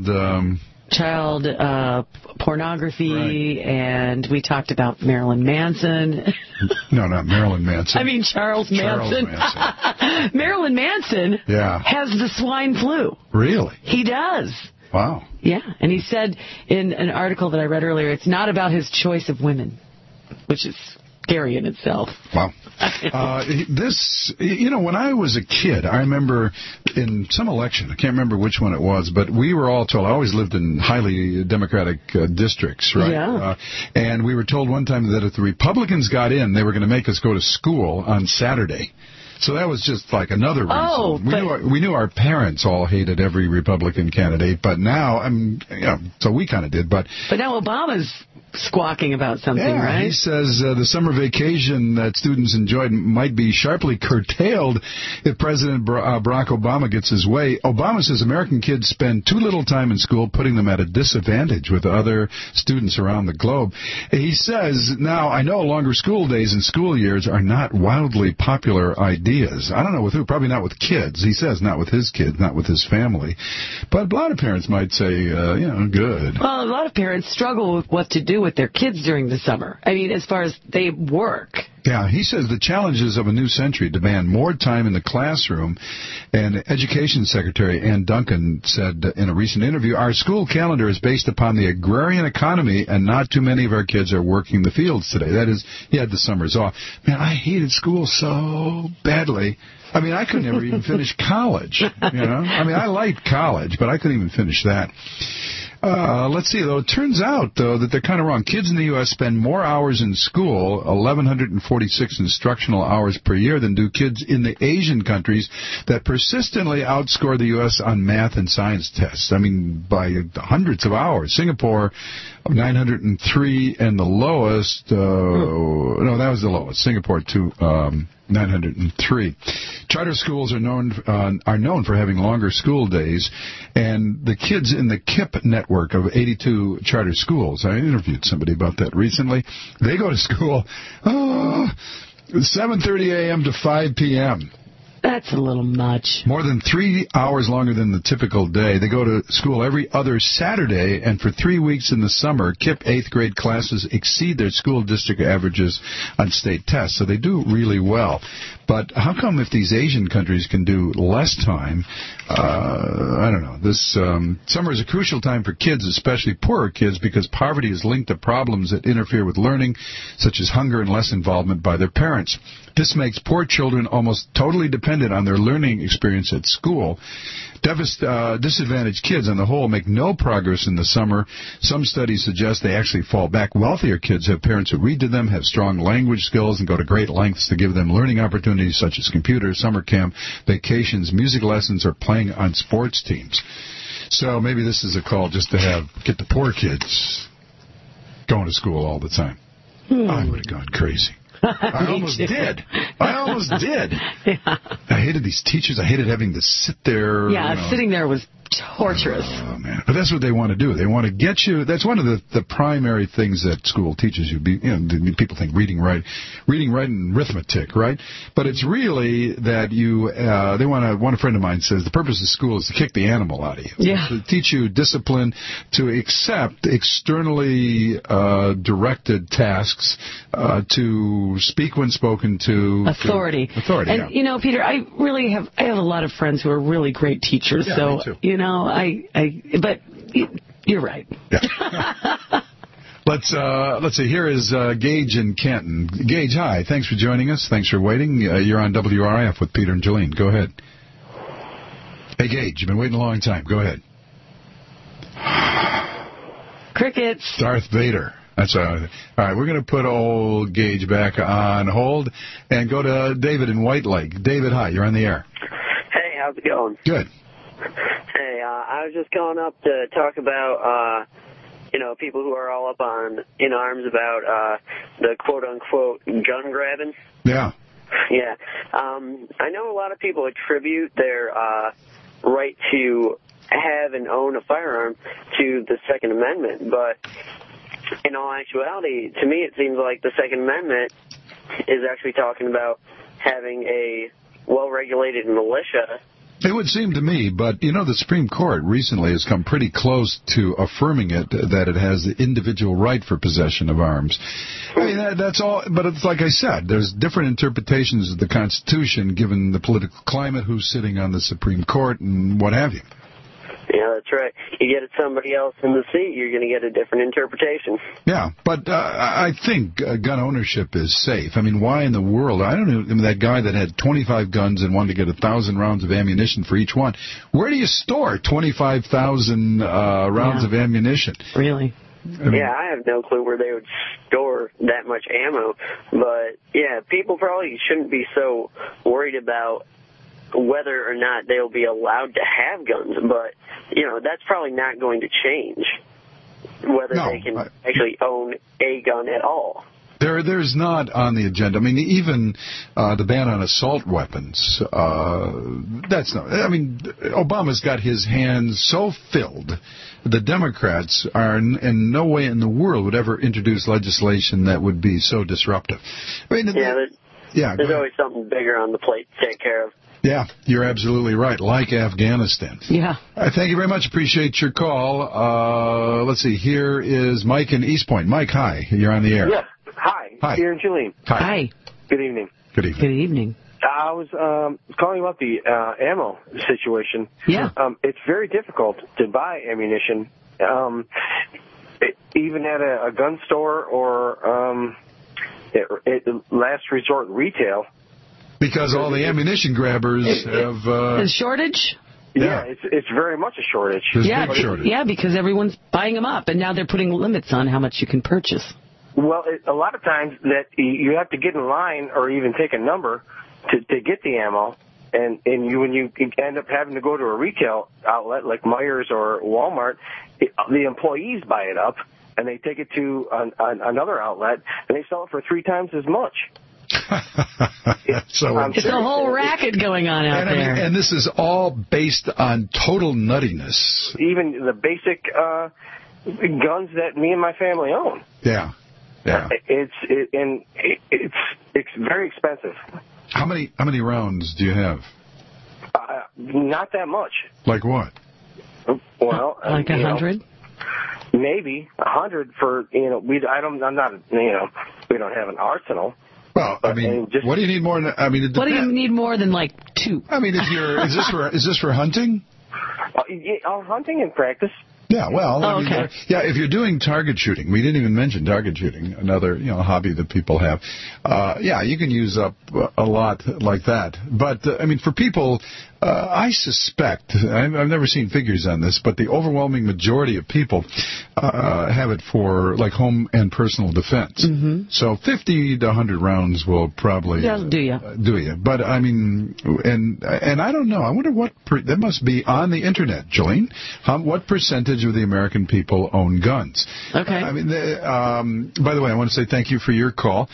pornography, right. And we talked about Marilyn Manson. No, not Marilyn Manson. I mean Charles Manson. Marilyn Manson has the swine flu. Really? He does. Wow. Yeah, and he said in an article that I read earlier, it's not about his choice of women, which is scary in itself. Wow. When I was a kid, I remember in some election, I can't remember which one it was, but we were all told, I always lived in highly Democratic districts, right? Yeah. And we were told one time that if the Republicans got in, they were going to make us go to school on Saturday. So that was just like another reason. Oh, we knew our parents all hated every Republican candidate, but now, so we kind of did. But now Obama's squawking about something, right? He says the summer vacation that students enjoyed might be sharply curtailed if President Barack Obama gets his way. Obama says American kids spend too little time in school, putting them at a disadvantage with other students around the globe. He says, now, I know longer school days and school years are not wildly popular ideas. I don't know with who, probably not with kids. He says not with his kids, not with his family. But a lot of parents might say, good. Well, a lot of parents struggle with what to do with their kids during the summer. I mean, as far as they work. Yeah, he says the challenges of a new century demand more time in the classroom. And Education Secretary Ann Duncan said in a recent interview, our school calendar is based upon the agrarian economy, and not too many of our kids are working the fields today. That is, he had the summers off. Man, I hated school so badly. I mean, I couldn't ever even finish college, I mean, I liked college, but I couldn't even finish that. Let's see, though. It turns out, though, that they're kind of wrong. Kids in the U.S. spend more hours in school, 1,146 instructional hours per year, than do kids in the Asian countries that persistently outscore the U.S. on math and science tests. I mean, by hundreds of hours. Singapore, 903, and the lowest, no, that was the lowest. Singapore, 903. Charter schools are known for having longer school days, and the kids in the KIPP network of 82 charter schools, I interviewed somebody about that recently, they go to school 7:30 a.m. to 5 p.m. That's a little much. More than 3 hours longer than the typical day. They go to school every other Saturday, and for 3 weeks in the summer, KIPP 8th grade classes exceed their school district averages on state tests, so they do really well. But how come if these Asian countries can do less time, I don't know. This summer is a crucial time for kids, especially poorer kids, because poverty is linked to problems that interfere with learning, such as hunger and less involvement by their parents. This makes poor children almost totally dependent on their learning experience at school. Disadvantaged kids on the whole make no progress in the summer. Some studies suggest they actually fall back. Wealthier kids have parents who read to them, have strong language skills, and go to great lengths to give them learning opportunities such as computers, summer camp, vacations, music lessons, or playing on sports teams. So maybe this is a call just to get the poor kids going to school all the time. I would have gone crazy. I almost did. Yeah. I hated these teachers. I hated having to sit there. Yeah, sitting there was torturous. Oh, man. But that's what they want to do. They want to get you. That's one of the primary things that school teaches you. People think reading, writing, and arithmetic, right? But it's really that they want to. One friend of mine says the purpose of school is to kick the animal out of you. Yeah. To teach you discipline, to accept externally directed tasks, to speak when spoken to. Authority. And, yeah. Peter, I have a lot of friends who are really great teachers. Yeah, so, me too. But you're right. Yeah. Let's see. Here is Gage in Canton. Gage, hi. Thanks for joining us. Thanks for waiting. You're on WRIF with Peter and Jolene. Go ahead. Hey, Gage, you've been waiting a long time. Go ahead. Crickets. Darth Vader. That's all right. We're going to put old Gage back on hold and go to David in White Lake. David, hi. You're on the air. Hey, how's it going? Good. Hey, I was just calling up to talk about, people who are all up in arms about the quote-unquote gun grabbing. Yeah. Yeah. I know a lot of people attribute their right to have and own a firearm to the Second Amendment, but in all actuality, to me it seems like the Second Amendment is actually talking about having a well-regulated militia. It would seem to me, but, the Supreme Court recently has come pretty close to affirming it, that it has the individual right for possession of arms. I mean, that's all, but it's like I said, there's different interpretations of the Constitution given the political climate, who's sitting on the Supreme Court, and what have you. Yeah, that's right. You get somebody else in the seat, you're going to get a different interpretation. Yeah, but I think gun ownership is safe. I mean, why in the world? I don't know. I mean, that guy that had 25 guns and wanted to get 1,000 rounds of ammunition for each one. Where do you store 25,000 rounds of ammunition? Really? I have no clue where they would store that much ammo. But, yeah, people probably shouldn't be so worried about whether or not they'll be allowed to have guns, but, that's probably not going to change whether they can actually own a gun at all. There's not on the agenda. I mean, even the ban on assault weapons, that's not. I mean, Obama's got his hands so filled. The Democrats are in no way in the world would ever introduce legislation that would be so disruptive. I mean, there's always something bigger on the plate to take care of. Yeah, you're absolutely right, like Afghanistan. Yeah. Thank you very much. Appreciate your call. Let's see. Here is Mike in East Point. Mike, hi. You're on the air. Yeah. Hi. Peter and Jolene. Hi. Good evening. Good evening. Good evening. I was calling about the ammo situation. Yeah. It's very difficult to buy ammunition, even at a gun store or at last resort retail. Because all the ammunition grabbers have... a shortage? Yeah, it's very much a shortage. Big shortage. Yeah, because everyone's buying them up, and now they're putting limits on how much you can purchase. Well, a lot of times that you have to get in line or even take a number to get the ammo, and when you end up having to go to a retail outlet like Meijer's or Walmart, the employees buy it up, and they take it to another outlet, and they sell it for 3 times as much. It's a whole racket going on out there. And this is all based on total nuttiness. Even the basic guns that me and my family own. Yeah. It's very expensive. How many rounds do you have? Not that much. Like what? Well, like 100? Maybe 100 for we don't have an arsenal. Well, I mean, what do you need more? What do you need more than like 2? I mean, is this for hunting? Hunting and practice. Yeah, well, okay. If you're doing target shooting, we didn't even mention target shooting, another hobby that people have. You can use up a lot like that. But for people, I suspect, I've never seen figures on this, but the overwhelming majority of people have it for like home and personal defense. Mm-hmm. So 50 to 100 rounds will probably do you. But and I don't know. I wonder what that must be on the internet, Jolene. What percentage of the American people own guns? Okay. By the way, I want to say thank you for your call.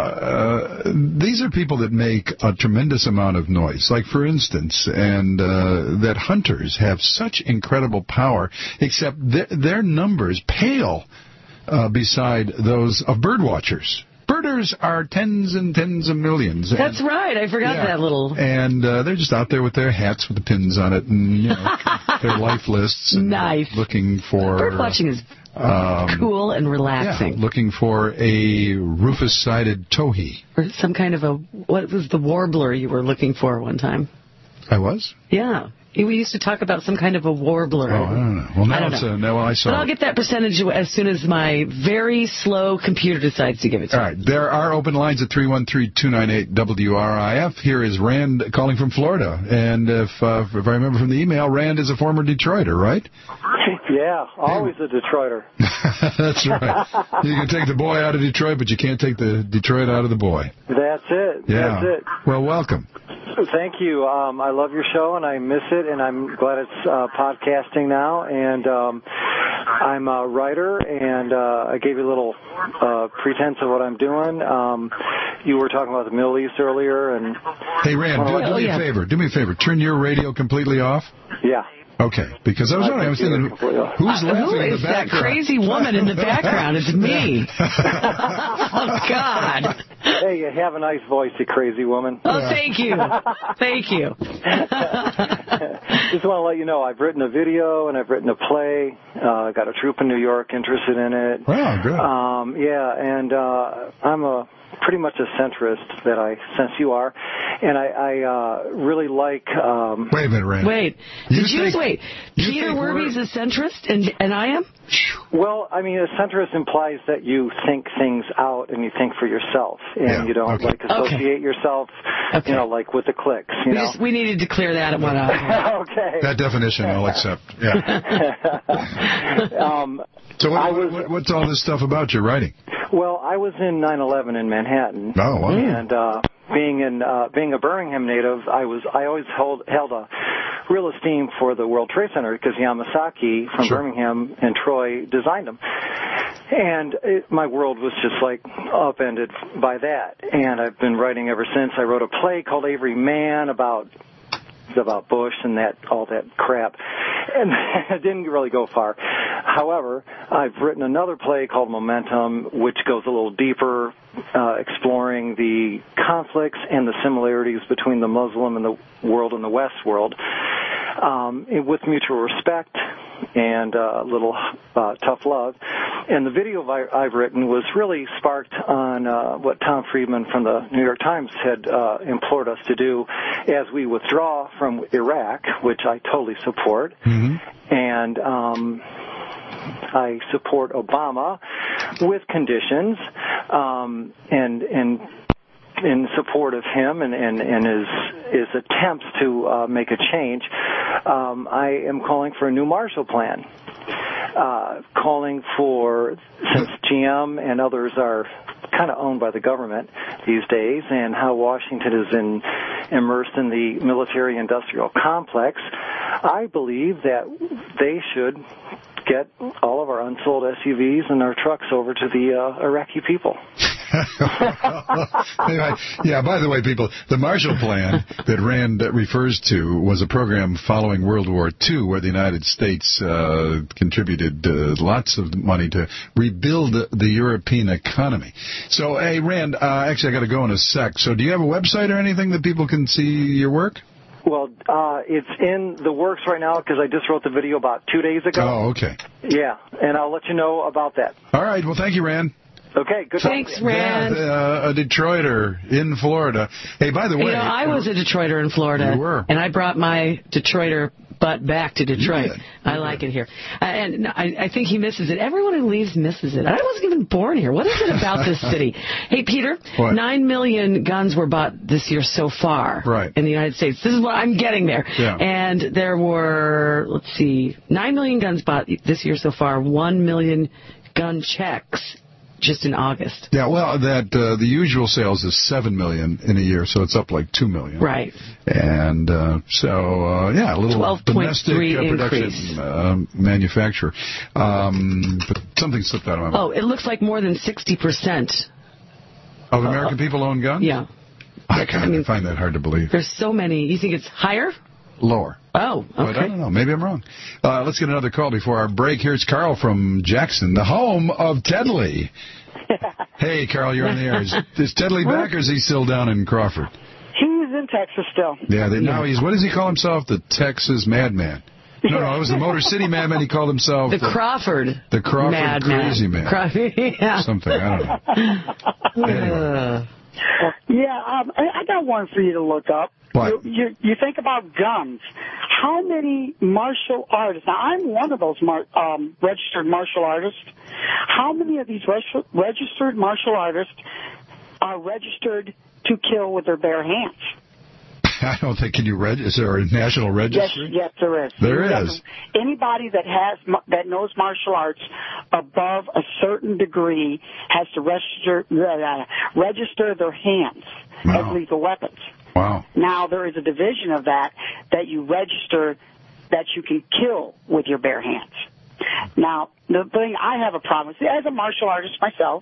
These are people that make a tremendous amount of noise. Like, for instance, and that hunters have such incredible power, except their numbers pale beside those of bird watchers. Birders are tens and tens of millions. That's right. I forgot that little. And they're just out there with their hats with the pins on it and their life lists. And nice. Looking for. Bird watching is cool and relaxing. Yeah, looking for a rufous-sided towhee. Or some kind of what was the warbler you were looking for one time? I was? Yeah. We used to talk about some kind of a warbler. Oh, I don't know. Well, now I saw. But I'll get that percentage as soon as my very slow computer decides to give it to me. All right. There are open lines at 313-298-WRIF. Here is Rand calling from Florida. And if I remember from the email, Rand is a former Detroiter, right? Yeah, always a Detroiter. That's right. You can take the boy out of Detroit, but you can't take the Detroit out of the boy. That's it. Yeah. That's it. Well, welcome. Thank you. I love your show, and I miss it, and I'm glad it's podcasting now. And I'm a writer, and I gave you a little pretense of what I'm doing. You were talking about the Middle East earlier. And hey, Rand, do me a favor. Do me a favor. Turn your radio completely off. Yeah. Okay, because I was thinking, who's laughing in the background? Who is that crazy woman in the background? It's me. Oh, God. Hey, you have a nice voice, you crazy woman. Oh, thank you. Thank you. Just want to let you know, I've written a video and I've written a play. I got a troupe in New York interested in it. Wow, good. And I'm pretty much a centrist that I sense you are. And I really like... Wait a minute, Rand. Wait. Peter Werby's a centrist and I am? Well, a centrist implies that you think things out and you think for yourself. And you don't, associate yourself, like with the cliques. We needed to clear that one up. Okay. That definition I'll accept. Yeah. So what's all this stuff about your writing? Well, I was in 9/11 in Manhattan. Oh, wow. And being a Birmingham native, I always held a real esteem for the World Trade Center because Yamasaki from Birmingham and Troy designed them. And my world was just like upended by that. And I've been writing ever since. I wrote a play called Avery Mann about Bush and all that crap. And it didn't really go far. However, I've written another play called Momentum, which goes a little deeper, exploring the conflicts and the similarities between the Muslim and the world and the West world, with mutual respect and a little tough love. And the video I've written was really sparked on what Tom Friedman from the New York Times had implored us to do as we withdraw from Iraq, which I totally support. Mm-hmm. And I support Obama with conditions, and in support of him and his attempts to make a change. I am calling for a new Marshall Plan, calling for, since GM and others are kind of owned by the government these days, and how Washington is immersed in the military-industrial complex, I believe that they should get all of our unsold SUVs and our trucks over to the Iraqi people. Yeah, by the way, people, the Marshall Plan that Rand refers to was a program following World War II where the United States contributed lots of money to rebuild the European economy. So, hey, Rand, actually, I got to go in a sec. So do you have a website or anything that people can see your work? Well, it's in the works right now because I just wrote the video about 2 days ago. Oh, okay. Yeah, and I'll let you know about that. All right. Well, thank you, Rand. Okay, good. Thanks, Rand. Yeah, a Detroiter in Florida. Hey, by the way... I was a Detroiter in Florida. You were. And I brought my Detroiter butt back to Detroit. I like it here. And I think he misses it. Everyone who leaves misses it. I wasn't even born here. What is it about this city? Hey, Peter, what? 9 million guns were bought this year so far in the United States. This is what I'm getting there. Yeah. And there were, 9 million guns bought this year so far, 1 million gun checks just in August. Yeah, well, the usual sales is 7 million in a year, so it's up like 2 million. Right. And a little domestic production manufacturer. But something slipped out of my mind. Oh, it looks like more than 60% of American people own guns? Yeah. I find that hard to believe. There's so many. You think it's higher? Lower. Oh, okay. But I don't know. Maybe I'm wrong. Let's get another call before our break. Here's Carl from Jackson, the home of Tedley. Hey, Carl, you're on the air. Is Tedley back, or is he still down in Crawford? He's in Texas still. Yeah, now he's, what does he call himself? The Texas Madman. No, it was the Motor City Madman. He called himself the Crawford. The Crawford Madman. Crazy Man. Yeah. Something, I don't know. Anyway. I got one for you to look up. What? You think about guns. How many martial artists? Now, I'm one of those registered martial artists. How many of these registered martial artists are registered to kill with their bare hands? I don't think. Can you register? Is there a national registry? Yes, there is. There is. Anybody that knows martial arts above a certain degree has to register their hands as lethal weapons. Wow. Now, there is a division of that you register that you can kill with your bare hands. Now, the thing I have a problem with, as a martial artist myself,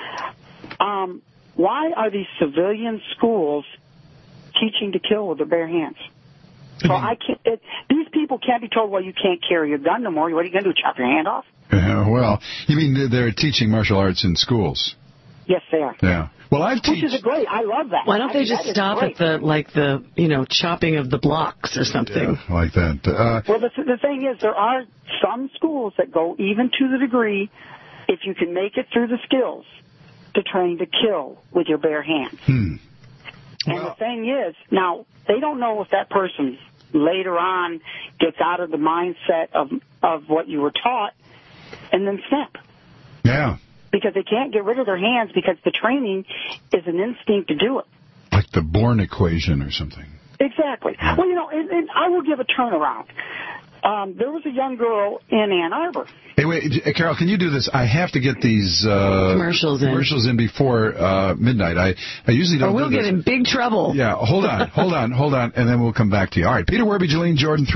why are these civilian schools teaching to kill with their bare hands? So these people can't be told, well, you can't carry a gun no more. What are you going to do, chop your hand off? Well, you mean they're teaching martial arts in schools? Yes, they are. Yeah. Well, which is great. I love that. Why don't they just stop at the chopping of the blocks or something? Yeah, like that. Well, the thing is, there are some schools that go even to the degree, if you can make it through the skills, to train to kill with your bare hands. And the thing is, now, they don't know if that person later on gets out of the mindset of what you were taught and then snap. Yeah. Because they can't get rid of their hands because the training is an instinct to do it. Like the Bourne equation or something. Exactly. Yeah. Well, and I will give a turnaround. There was a young girl in Ann Arbor. Hey, wait, Carol, can you do this? I have to get these commercials in before midnight. I usually don't. Or we'll get in big trouble. Yeah, hold on, and then we'll come back to you. All right, Peter Werby, Jolene Jordan,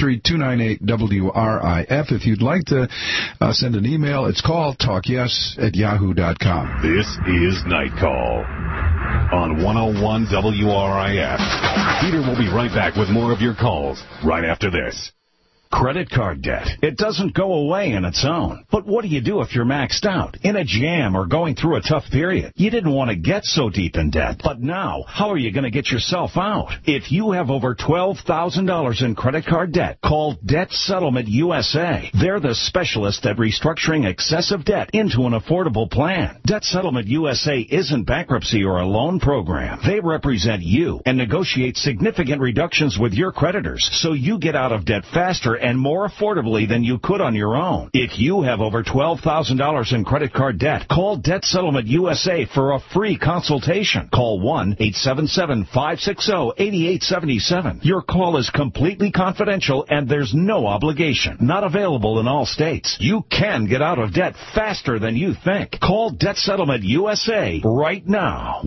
313-298-WRIF. If you'd like to send an email, it's calltalkyes@yahoo.com. This is Night Call on 101 WRIF. Peter will be right back with more of your calls right after this. Credit card debt. It doesn't go away on its own. But what do you do if you're maxed out, in a jam, or going through a tough period? You didn't want to get so deep in debt. But now, how are you going to get yourself out? If you have over $12,000 in credit card debt, call Debt Settlement USA. They're the specialist at restructuring excessive debt into an affordable plan. Debt Settlement USA isn't bankruptcy or a loan program. They represent you and negotiate significant reductions with your creditors so you get out of debt faster and more affordably than you could on your own. If you have over $12,000 in credit card debt, call Debt Settlement USA for a free consultation. Call 1-877-560-8877. Your call is completely confidential and there's no obligation. Not available in all states. You can get out of debt faster than you think. Call Debt Settlement USA right now.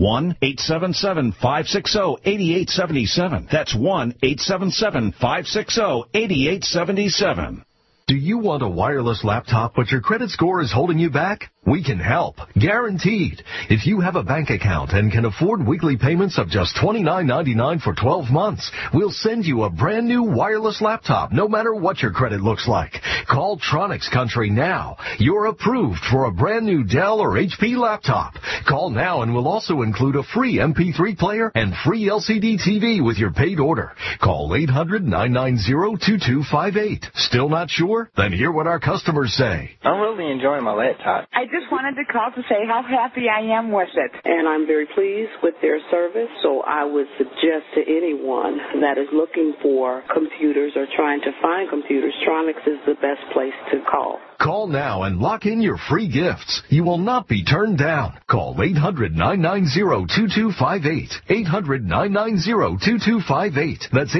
1-877-560-8877. That's 1-877-560-8877. Do you want a wireless laptop but your credit score is holding you back? We can help. Guaranteed. If you have a bank account and can afford weekly payments of just $29.99 for 12 months, we'll send you a brand new wireless laptop no matter what your credit looks like. Call Tronics Country now. You're approved for a brand new Dell or HP laptop. Call now and we'll also include a free MP3 player and free LCD TV with your paid order. Call 800-990-2258. Still not sure? Then hear what our customers say. I'm really enjoying my laptop. I just wanted to call to say how happy I am with it. And I'm very pleased with their service, so I would suggest to anyone that is looking for computers or trying to find computers, Tronics is the best place to call. Call now and lock in your free gifts. You will not be turned down. Call 800-990-2258. 800-990-2258. That's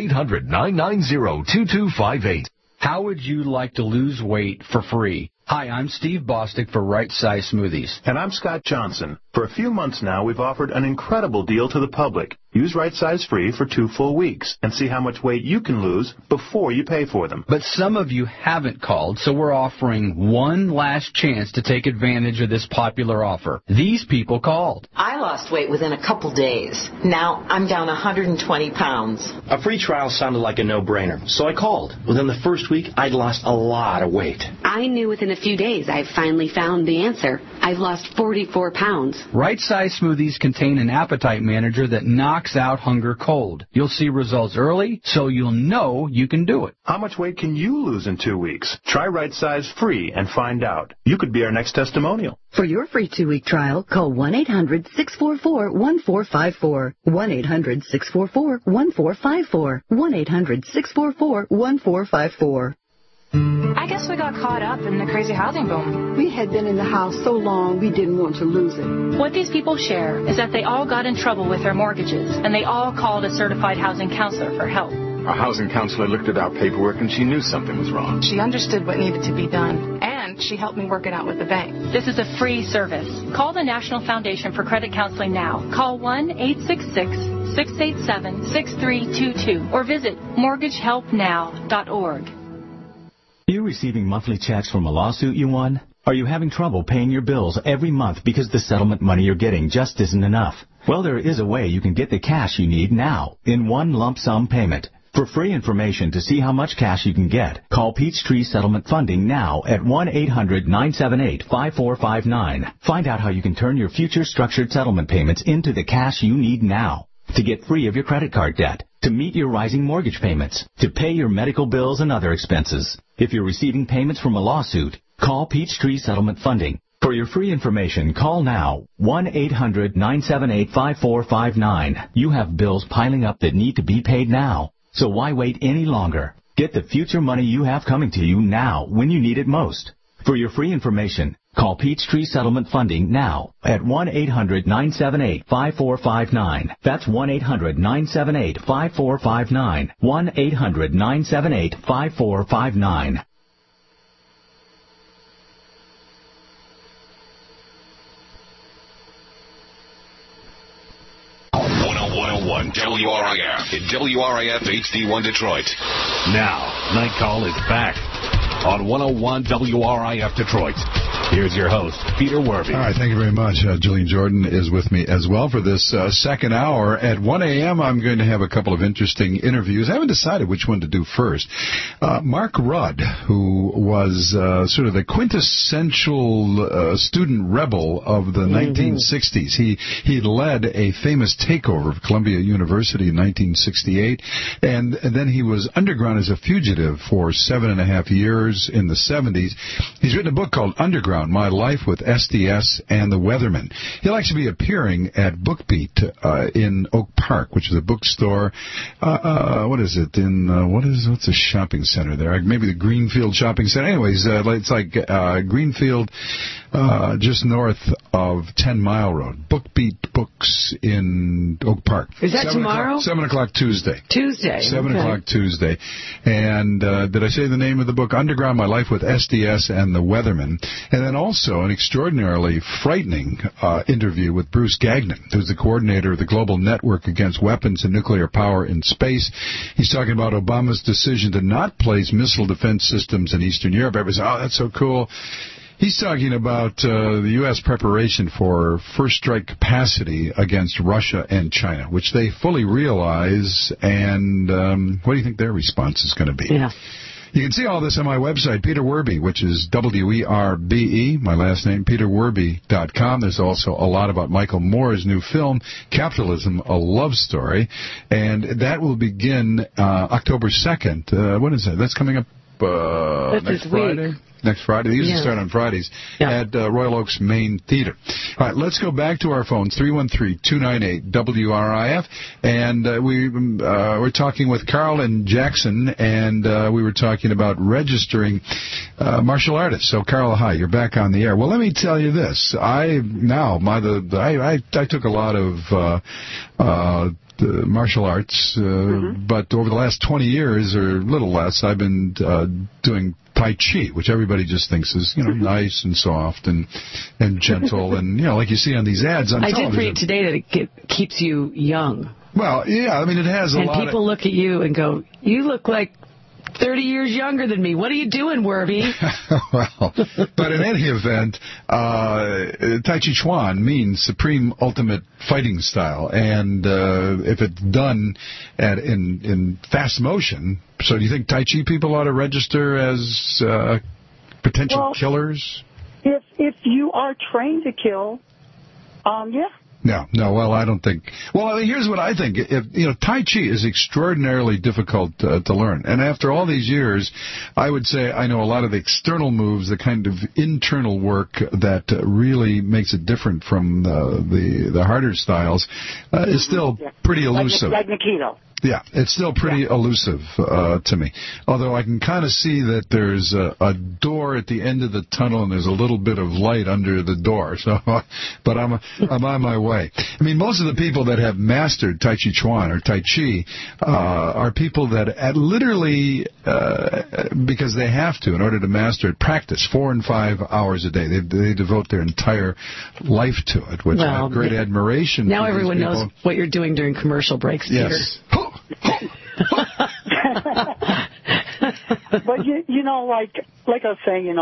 800-990-2258. How would you like to lose weight for free? Hi, I'm Steve Bostic for Right Size Smoothies. And I'm Scott Johnson. For a few months now, we've offered an incredible deal to the public. Use Right Size free for 2 full weeks and see how much weight you can lose before you pay for them. But some of you haven't called, so we're offering one last chance to take advantage of this popular offer. These people called. I lost weight within a couple days. Now I'm down 120 pounds. A free trial sounded like a no-brainer, so I called. Within the first week, I'd lost a lot of weight. I knew within a few days I finally found the answer. I've lost 44 pounds. Right Size Smoothies contain an appetite manager that knocks out hunger cold. You'll see results early, so you'll know you can do it. How much weight can you lose in 2 weeks? Try Right Size free and find out. You could be our next testimonial. For your free 2-week trial, call 1-800-644-1454. 1-800-644-1454. 1-800-644-1454. I guess we got caught up in the crazy housing boom. We had been in the house so long we didn't want to lose it. What these people share is that they all got in trouble with their mortgages, and they all called a certified housing counselor for help. Our housing counselor looked at our paperwork and she knew something was wrong. She understood what needed to be done, and she helped me work it out with the bank. This is a free service. Call the National Foundation for Credit Counseling now. Call 1-866-687-6322 or visit mortgagehelpnow.org. Are you receiving monthly checks from a lawsuit you won? Are you having trouble paying your bills every month because the settlement money you're getting just isn't enough? Well, there is a way you can get the cash you need now in one lump sum payment. For free information to see how much cash you can get, call Peachtree Settlement Funding now at 1-800-978-5459. Find out how you can turn your future structured settlement payments into the cash you need now. To get free of your credit card debt, to meet your rising mortgage payments, to pay your medical bills and other expenses. If you're receiving payments from a lawsuit, call Peachtree Settlement Funding. For your free information, call now, 1-800-978-5459. You have bills piling up that need to be paid now. So why wait any longer? Get the future money you have coming to you now when you need it most. For your free information, call Peachtree Settlement Funding now at 1-800-978-5459. That's 1-800-978-5459. 1-800-978-5459. WRIF in WRIF HD1 Detroit. Now, Night Call is back on 101 WRIF Detroit. Here's your host, Peter Werby. All right, thank you very much. Jillian Jordan is with me as well for this second hour. At 1 a.m., I'm going to have a couple of interesting interviews. I haven't decided which one to do first. Mark Rudd, who was sort of the quintessential student rebel of the 1960s. He led a famous takeover of Columbia University in 1968, and then he was underground as a fugitive for 7.5 years in the 70s. He's written a book called Underground, My Life with SDS and the Weathermen. He'll actually be appearing at BookBeat in Oak Park, which is a bookstore. What is it? What's a shopping center there? Maybe the Greenfield Shopping Center. Anyways, it's like Greenfield, just north of 10 Mile Road. BookBeat Books in Oak Park. Is that tomorrow? 7 o'clock Tuesday. 7 o'clock Tuesday. And did I say the name of the book? Underground, My Life with SDS and the Weathermen. And then also an extraordinarily frightening interview with Bruce Gagnon, who's the coordinator of the Global Network Against Weapons and Nuclear Power in Space. He's talking about Obama's decision to not place missile defense systems in Eastern Europe. Everybody says, oh, that's so cool. He's talking about the U.S. preparation for first strike capacity against Russia and China, which they fully realize. And what do you think their response is going to be? Yeah. You can see all this on my website, Peter Werbe, which is W-E-R-B-E, my last name, peterwerbe.com. There's also a lot about Michael Moore's new film, Capitalism, A Love Story. And that will begin October 2nd. When is that? That's coming up next Friday? Week. Next Friday. They usually start on Fridays at Royal Oaks Main Theater. All right, let's go back to our phones, 313-298-WRIF. And we're talking with Carl and Jackson, and we were talking about registering martial artists. So, Carl, hi, you're back on the air. Well, let me tell you this. I took a lot of martial arts, but over the last 20 years, or a little less, I've been doing Tai Chi, which everybody just thinks is, nice and soft and gentle, and, like you see on these ads on television. I did read today that it keeps you young. Well, yeah, I mean, it has a lot of... And people look at you and go, you look like 30 years younger than me. What are you doing, Werbe? Well, but in any event, Tai Chi Chuan means supreme ultimate fighting style, and if it's done in fast motion, so do you think Tai Chi people ought to register as potential killers? If you are trained to kill, yeah. No, well, I don't think... Well, here's what I think. Tai Chi is extraordinarily difficult to learn. And after all these years, I would say I know a lot of the external moves, the kind of internal work that really makes it different from the harder styles, is still pretty elusive. Like Nikito. Yeah, it's still pretty elusive to me. Although I can kind of see that there's a door at the end of the tunnel and there's a little bit of light under the door. So, but I'm on my way. I mean, most of the people that have mastered Tai Chi Chuan or Tai Chi are people that literally, because they have to in order to master it, practice 4 and 5 hours a day. They devote their entire life to it, which I have great admiration for. Now everyone knows what you're doing during commercial breaks, Peter. Yes. But like I was saying,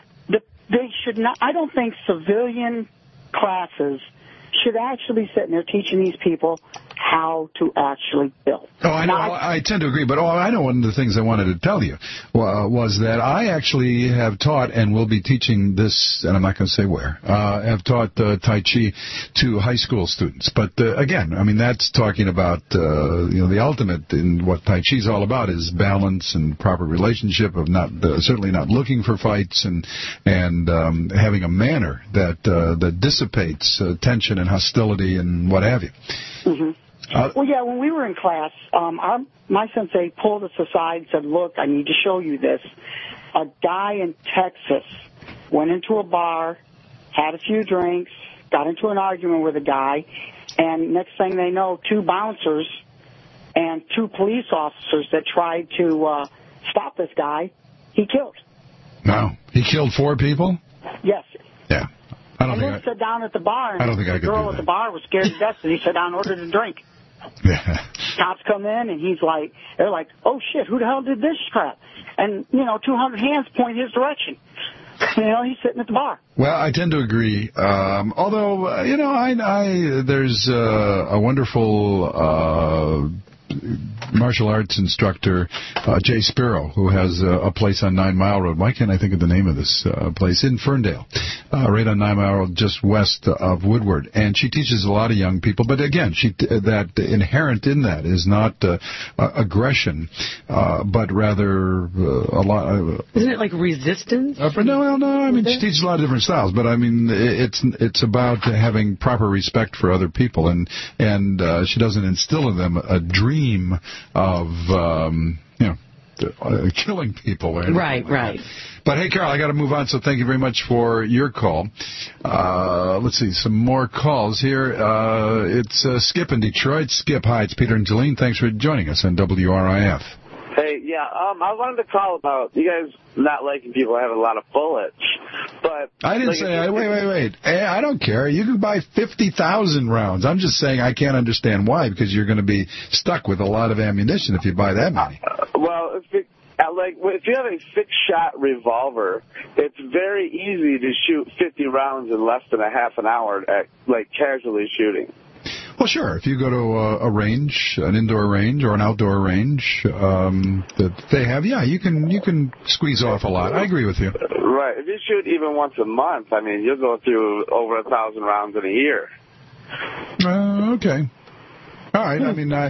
they should not. I don't think civilian classes should actually sit in there teaching these people how to actually build. Oh, I know. I tend to agree. But I know one of the things I wanted to tell you was that I actually have taught and will be teaching this, and I'm not going to say where, have taught Tai Chi to high school students. But again, I mean, that's talking about, the ultimate in what Tai Chi is all about is balance and proper relationship of certainly not looking for fights and having a manner that dissipates tension and hostility and what have you. Mm-hmm. When we were in class, my sensei pulled us aside and said, look, I need to show you this. A guy in Texas went into a bar, had a few drinks, got into an argument with a guy, and next thing they know, 2 bouncers and 2 police officers that tried to stop this guy, he killed. No. He killed 4 people? Yes. Yeah. And then sat down at the bar, and I don't think I could the girl at the bar was scared to death, and he sat down and ordered a drink. Yeah. Cops come in, and they're like, oh, shit, who the hell did this crap? And, 200 hands point his direction. He's sitting at the bar. Well, I tend to agree. Although, there's a wonderful martial arts instructor, Jay Spiro, who has a place on 9 Mile Road. Why can't I think of the name of this place? In Ferndale, right on 9 Mile Road, just west of Woodward. And she teaches a lot of young people. But again, that inherent in that is not aggression, but rather a lot. Isn't it like resistance? No. I mean, she teaches a lot of different styles. But I mean, it's about having proper respect for other people, and she doesn't instill in them a dream of killing people. Right. But hey, Carl, I got to move on, so thank you very much for your call. Let's see, some more calls here. It's Skip in Detroit. Skip, hi, it's Peter and Jolene. Thanks for joining us on WRIF. Hey, Yeah, I wanted to call about you guys not liking people having a lot of bullets, but I didn't say. Wait. Hey, I don't care. You can buy 50,000 rounds. I'm just saying I can't understand why, because you're going to be stuck with a lot of ammunition if you buy that many. Well, if you have a six-shot revolver, it's very easy to shoot 50 rounds in less than a half an hour at casually shooting. Well, sure. If you go to a range, an indoor range or an outdoor range that they have, yeah, you can squeeze off a lot. I agree with you. Right. If you shoot even once a month, I mean, you'll go through over 1,000 rounds in a year. Okay. All right. I mean,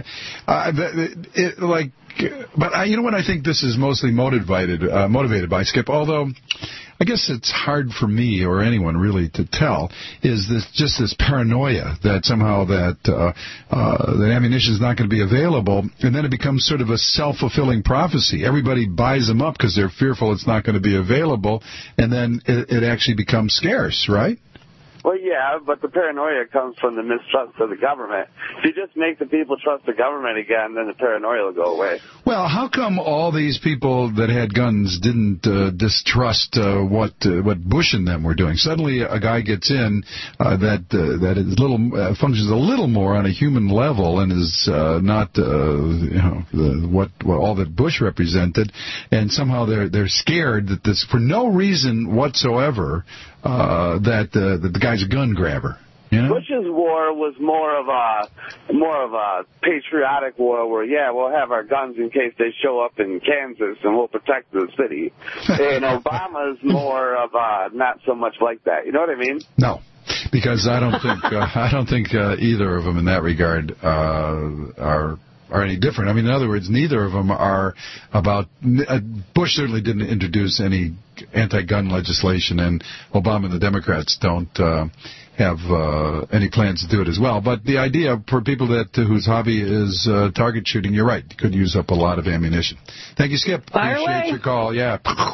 but you know what? I think this is mostly motivated by, Skip. Although I guess it's hard for me or anyone really to tell. Is this paranoia that somehow that ammunition is not going to be available, and then it becomes sort of a self-fulfilling prophecy. Everybody buys them up because they're fearful it's not going to be available, and then it actually becomes scarce, right? Well, yeah, but the paranoia comes from the mistrust of the government. If you just make the people trust the government again, then the paranoia will go away. Well, how come all these people that had guns didn't distrust what Bush and them were doing? Suddenly, a guy gets in that is functions a little more on a human level and is not what all that Bush represented, and somehow they're scared that this, for no reason whatsoever, that the guy's a gun grabber. You know? Bush's war was more of a patriotic war where, yeah, we'll have our guns in case they show up in Kansas and we'll protect the city. And Obama's more of not so much like that. You know what I mean? No, because I don't think either of them in that regard are any different. I mean, in other words, neither of them are about. Bush certainly didn't introduce any anti-gun legislation, and Obama and the Democrats don't have any plans to do it as well. But the idea for people whose hobby is target shooting, you're right, could use up a lot of ammunition. Thank you, Skip. Appreciate your call. Yeah.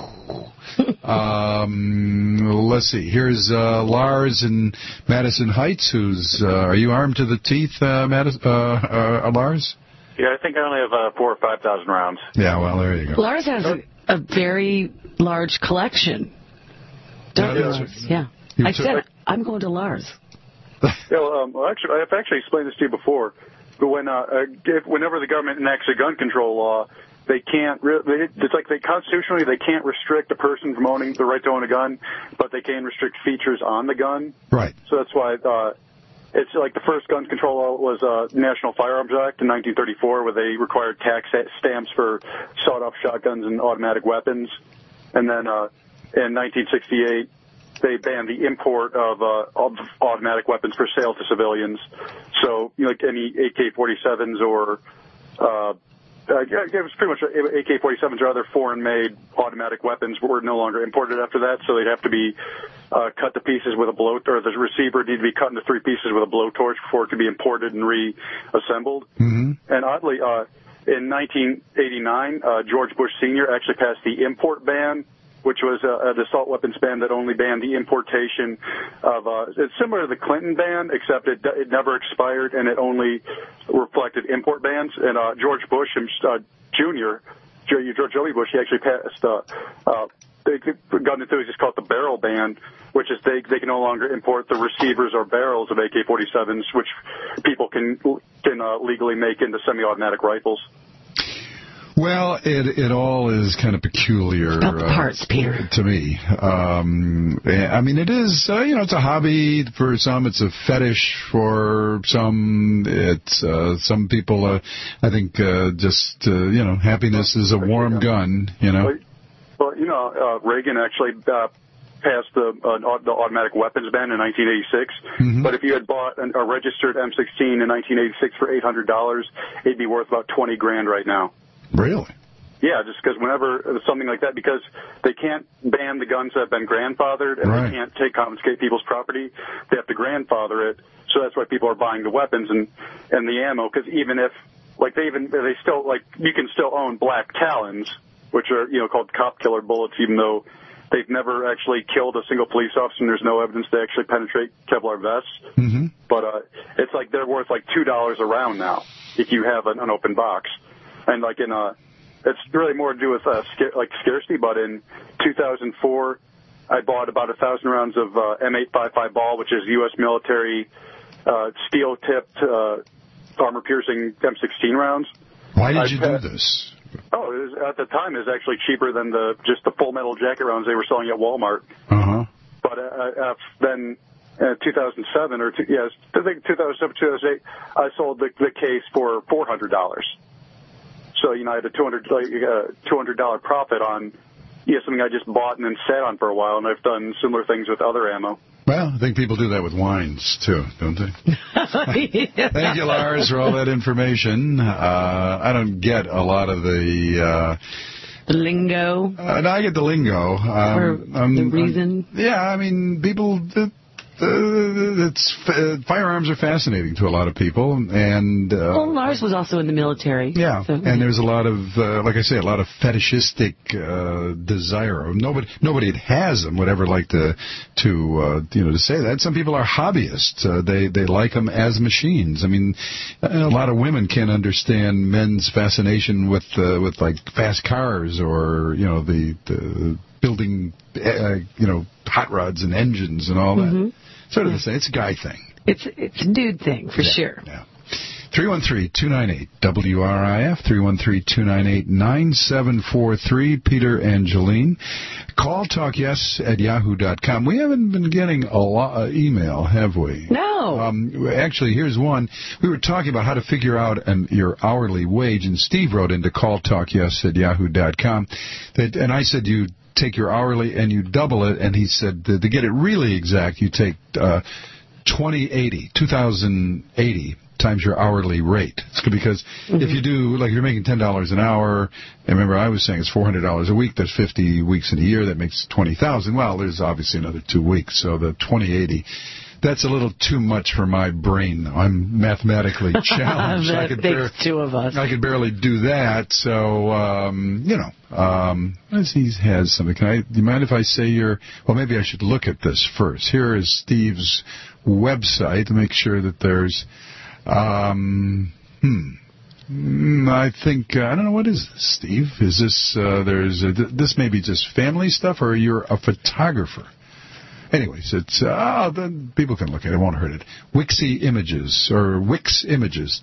Let's see. Here's Lars in Madison Heights. Are you armed to the teeth, Lars? Yeah, I think I only have 4,000 or 5,000 rounds. Yeah, well, there you go. Lars has a very large collection. Yeah. I said I'm going to Lars. Actually, I've explained this to you before. But whenever the government enacts a gun control law, they can't. It's like constitutionally they can't restrict a person from owning the right to own a gun, but they can restrict features on the gun. Right. So that's why. It's like the first gun control law was National Firearms Act in 1934, where they required tax stamps for sawed-off shotguns and automatic weapons. And then in 1968, they banned the import of automatic weapons for sale to civilians. So, like any AK-47s or it was pretty much AK-47s or other foreign-made automatic weapons were no longer imported after that, so they'd have to be cut to pieces with a blowtorch, or the receiver needed to be cut into 3 pieces with a blowtorch before it could be imported and reassembled. Mm-hmm. And oddly, in 1989, George Bush Sr. actually passed the import ban, which was an assault weapons ban that only banned the importation of, it's similar to the Clinton ban, except it never expired and it only reflected import bans. And George Bush Jr., George W. Bush, he actually passed gun enthusiasts call it the barrel ban, which is they can no longer import the receivers or barrels of AK-47s, which people can legally make into semi-automatic rifles. Well, it all is kind of peculiar about the parts, Peter. To me. I mean, it is, it's a hobby for some. It's a fetish for some. It's some people, I think, happiness is a warm gun, Well, Reagan actually passed the automatic weapons ban in 1986. Mm-hmm. But if you had bought a registered M16 in 1986 for $800, it'd be worth about $20,000 right now. Really? Yeah, just because whenever something like that, because they can't ban the guns that have been grandfathered, and they can't confiscate people's property. They have to grandfather it, so that's why people are buying the weapons and the ammo. Because even if you can still own black Talons, which are called cop killer bullets, even though they've never actually killed a single police officer and there's no evidence they actually penetrate Kevlar vests. Mm-hmm. But it's like they're worth like $2 a round now if you have an open box. And like in it's really more to do with scarcity. But in 2004, I bought about 1,000 rounds of M855 ball, which is U.S. military steel-tipped armor-piercing M16 rounds. Why did you do this? Oh, at the time, it was actually cheaper than just the full metal jacket rounds they were selling at Walmart. Uh-huh. But then, 2007 I think 2007, 2008, I sold the case for $400. So I had a $200 profit on something I just bought and then sat on for a while, and I've done similar things with other ammo. Well, I think people do that with wines, too, don't they? Thank you, Lars, for all that information. I don't get a lot of the lingo. No, I get the lingo. Or the reason. People... firearms are fascinating to a lot of people, and Lars was also in the military. Yeah, so, and there's a lot of, like I say, a lot of fetishistic desire. Nobody that has them would ever like to say that. Some people are hobbyists. They like them as machines. I mean, a lot of women can't understand men's fascination with like fast cars or the building hot rods and engines and all that. Mm-hmm. Sort of the same. It's a guy thing. It's a dude thing, for sure. Yeah. 313-298-WRIF, 313-298-9743, Peter and Jolene. Call talkyes@yahoo.com. We haven't been getting a lot of email, have we? No. Actually, here's one. We were talking about how to figure out your hourly wage, and Steve wrote into calltalkyes@yahoo.com. And I said you take your hourly and you double it, and he said to get it really exact, you take 2,080 times your hourly rate. It's good because if you do, like, you're making $10 an hour, and remember I was saying it's $400 a week, there's 50 weeks in a year, that makes 20,000. Well, there's obviously another 2 weeks, so the 2,080. That's a little too much for my brain, though. I'm mathematically challenged. Two of us. I could barely do that. So, he has something. Do you mind if I say maybe I should look at this first. Here is Steve's website to make sure that there's, I think, I don't know, what is this, Steve? Is this, this may be just family stuff, or you're a photographer? Anyways, it's, then people can look at it. It won't hurt it. Wixie Images, or Wix Images,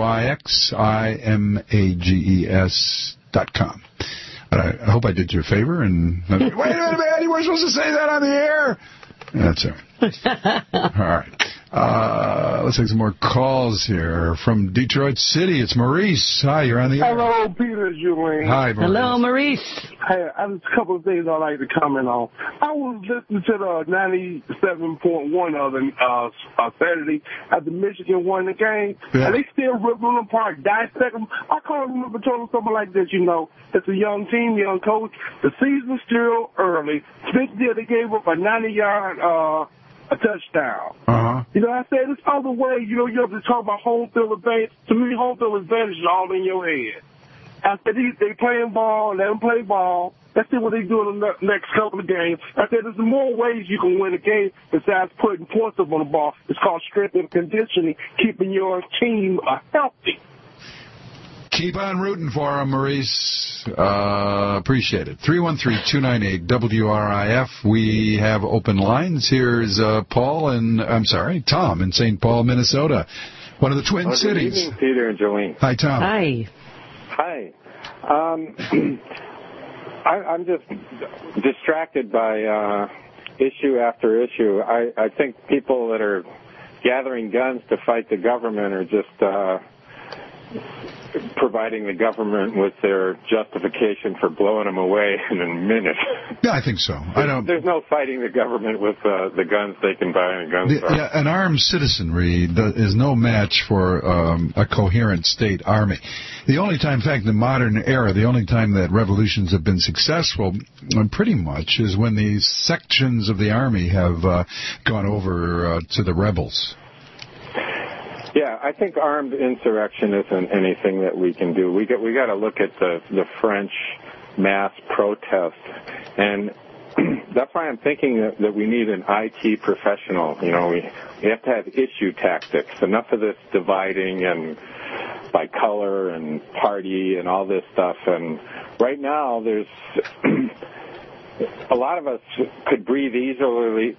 WIXIMAGES.com. I hope I did you a favor. And wait a minute, man, you weren't supposed to say that on the air. That's all right. All right. Let's take some more calls here from Detroit City. It's Maurice. Hi, you're on the air. Hello, Peter and Julian. Hi, Maurice. Hello, Maurice. Hey, there's a couple of things I'd like to comment on. I was listening to the 97.1 of Saturday after Michigan won the game, and they still rip them apart, dissect them. I can't remember telling something like this, it's a young team, young coach. The season's still early. They gave up a 90-yard a touchdown. Uh-huh. I said this other way, you have to talk about home field advantage. To me, home field advantage is all in your head. I said they playing ball, let them play ball. Let's see what they do in the next couple of games. I said there's more ways you can win a game besides putting points up on the ball. It's called strength and conditioning, keeping your team healthy. Keep on rooting for him, Maurice. Appreciate it. 313-298-WRIF. We have open lines. Here's Tom in St. Paul, Minnesota, one of the Twin Cities. Good evening, Peter and Jolene. Hi, Tom. Hi. Hi. I'm just distracted by issue after issue. I think people that are gathering guns to fight the government are just providing the government with their justification for blowing them away in a minute. Yeah, I think so. There's no fighting the government with the guns they can buy in a gun store. Yeah, an armed citizenry is no match for a coherent state army. The only time, in fact, in the modern era, the only time that revolutions have been successful, pretty much, is when these sections of the army have gone over to the rebels. Yeah, I think armed insurrection isn't anything that we can do. We got to look at the French mass protest, and that's why I'm thinking that we need an IT professional. We have to have issue tactics. Enough of this dividing and by color and party and all this stuff. And right now, there's a lot of us could breathe easier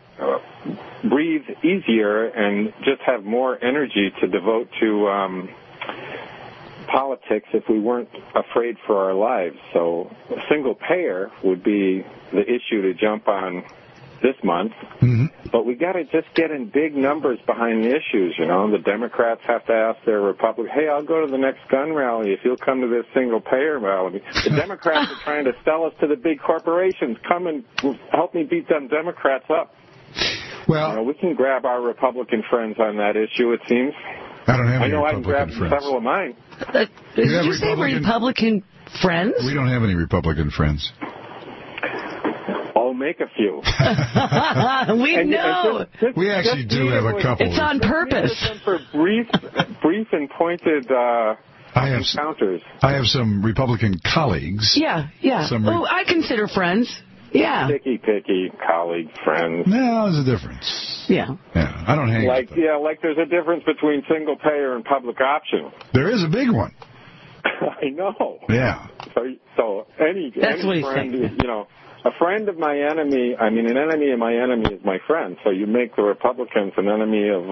and just have more energy to devote to politics if we weren't afraid for our lives. So a single payer would be the issue to jump on this month. Mm-hmm. But we got to just get in big numbers behind the issues, you know. The Democrats have to ask their Republicans, hey, I'll go to the next gun rally if you'll come to this single payer rally. The Democrats are trying to sell us to the big corporations. Come and help me beat them Democrats up. Well, you know, we can grab our Republican friends on that issue, it seems. I don't have any Republican friends. I know I can grab several of mine. Did you say Republican friends? We don't have any Republican friends. I'll make a few. We know. We actually do have a couple. It's on purpose. For brief and pointed encounters. I have some Republican colleagues. Yeah. I consider friends. Yeah. Picky colleague, friends. No, there's a difference. Yeah. I don't hang like there's a difference between single payer and public option. There is a big one. I know. Yeah. So any friend, you know, a friend of my enemy, I mean, an enemy of my enemy is my friend. So you make the Republicans an enemy of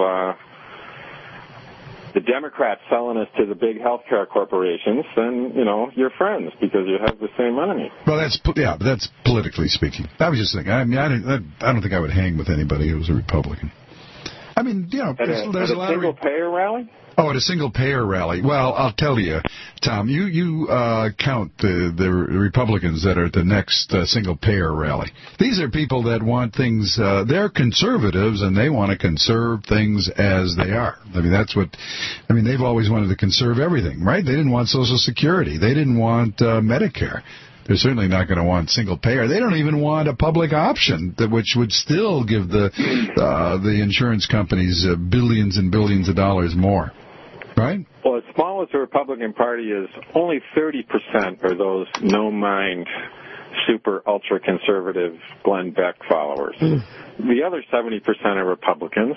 the Democrats selling us to the big healthcare corporations, then, you know, you're friends because you have the same enemy. Well, that's politically speaking. I was just thinking, I mean, I don't think I would hang with anybody who was a Republican. I mean, you know, there's a lot of... single payer rally? Oh, at a single payer rally. Well, I'll tell you, Tom, you count the Republicans that are at the next single payer rally. These are people that want things, they're conservatives and they want to conserve things as they are. They've always wanted to conserve everything, right? They didn't want Social Security. They didn't want Medicare. They're certainly not going to want single payer. They don't even want a public option, which would still give the insurance companies billions and billions of dollars more. Right? Well, as small as the Republican Party is, only 30% are those no-mind, super ultra-conservative Glenn Beck followers. The other 70% of Republicans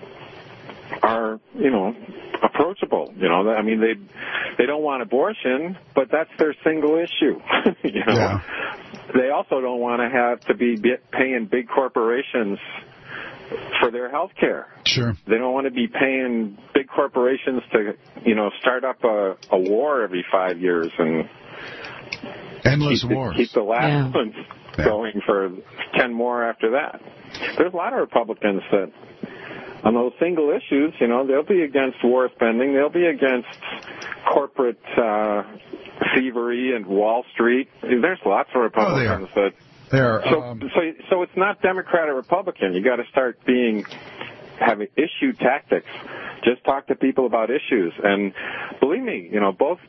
are, you know, approachable. You know, I mean, they don't want abortion, but that's their single issue. You know, yeah. They also don't want to have to be paying big corporations for their health care. Sure. They don't want to be paying big corporations to, you know, start up a war every 5 years and endless wars. Keep the last one going for 10 more after that. There's a lot of Republicans that, on those single issues, you know, they'll be against war spending. They'll be against corporate thievery and Wall Street. There's lots of Republicans that... So it's not Democrat or Republican. You got to start having issue tactics. Just talk to people about issues. And believe me, you know, both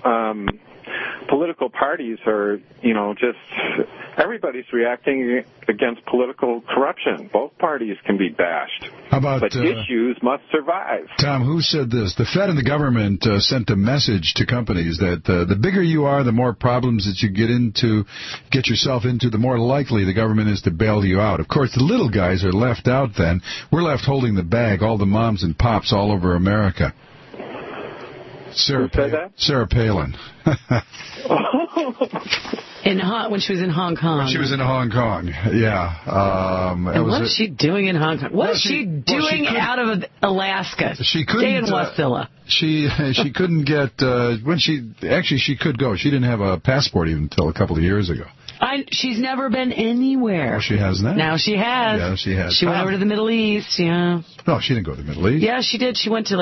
political parties are, you know, just everybody's reacting against political corruption. Both parties can be bashed. But issues must survive. Tom, who said this? The Fed and the government sent a message to companies that the bigger you are, the more problems that you get yourself into, the more likely the government is to bail you out. Of course, the little guys are left out then. We're left holding the bag, all the moms and pops all over America. Sarah Palin. When she was in Hong Kong. When she was in Hong Kong, yeah. And what's she doing in Hong Kong? What is she doing out of Alaska? She couldn't. Stay in Wasilla. She couldn't get she could go. She didn't have a passport even until a couple of years ago. She's never been anywhere. Oh, she has now. Now she has. Yeah, she has. She went over to the Middle East. Yeah. No, she didn't go to the Middle East. Yeah, she did. She went to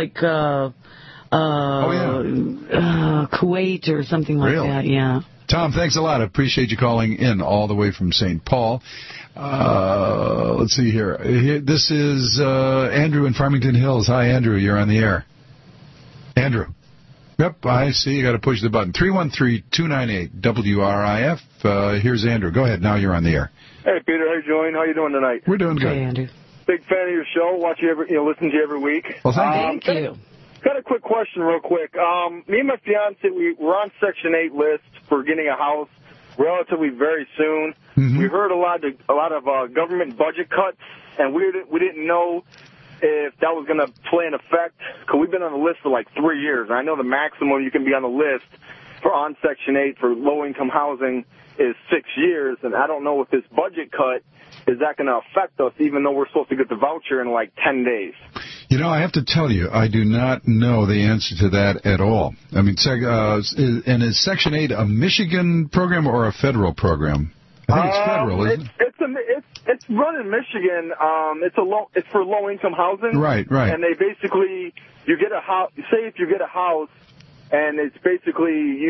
Kuwait or something like that. Yeah. Tom, thanks a lot. I appreciate you calling in all the way from St. Paul. Let's see here. This is Andrew in Farmington Hills. Hi, Andrew. You're on the air. Andrew. Yep, I see. You got to push the button. 313-298-WRIF. Here's Andrew. Go ahead. Now you're on the air. Hey, Peter. Hey, Joanne. How you doing tonight? We're doing good. Hey, Andrew. Big fan of your show. Watch you listen to you every week. Well, thank you. Got a quick question real quick. Me and my fiance, we're on Section 8 list for getting a house relatively very soon. Mm-hmm. We heard a lot of government budget cuts, and we didn't know if that was going to play an effect, because we've been on the list for like 3 years, and I know the maximum you can be on the list for on Section 8 for low-income housing is 6 years, and I don't know if this budget cut, is that going to affect us, even though we're supposed to get the voucher in like 10 days? You know, I have to tell you, I do not know the answer to that at all. I mean, and is Section 8 a Michigan program or a federal program? I think it's federal, isn't it? It's run in Michigan. It's for low-income housing. Right. And they basically, you get a house, say if you get a house, and it's basically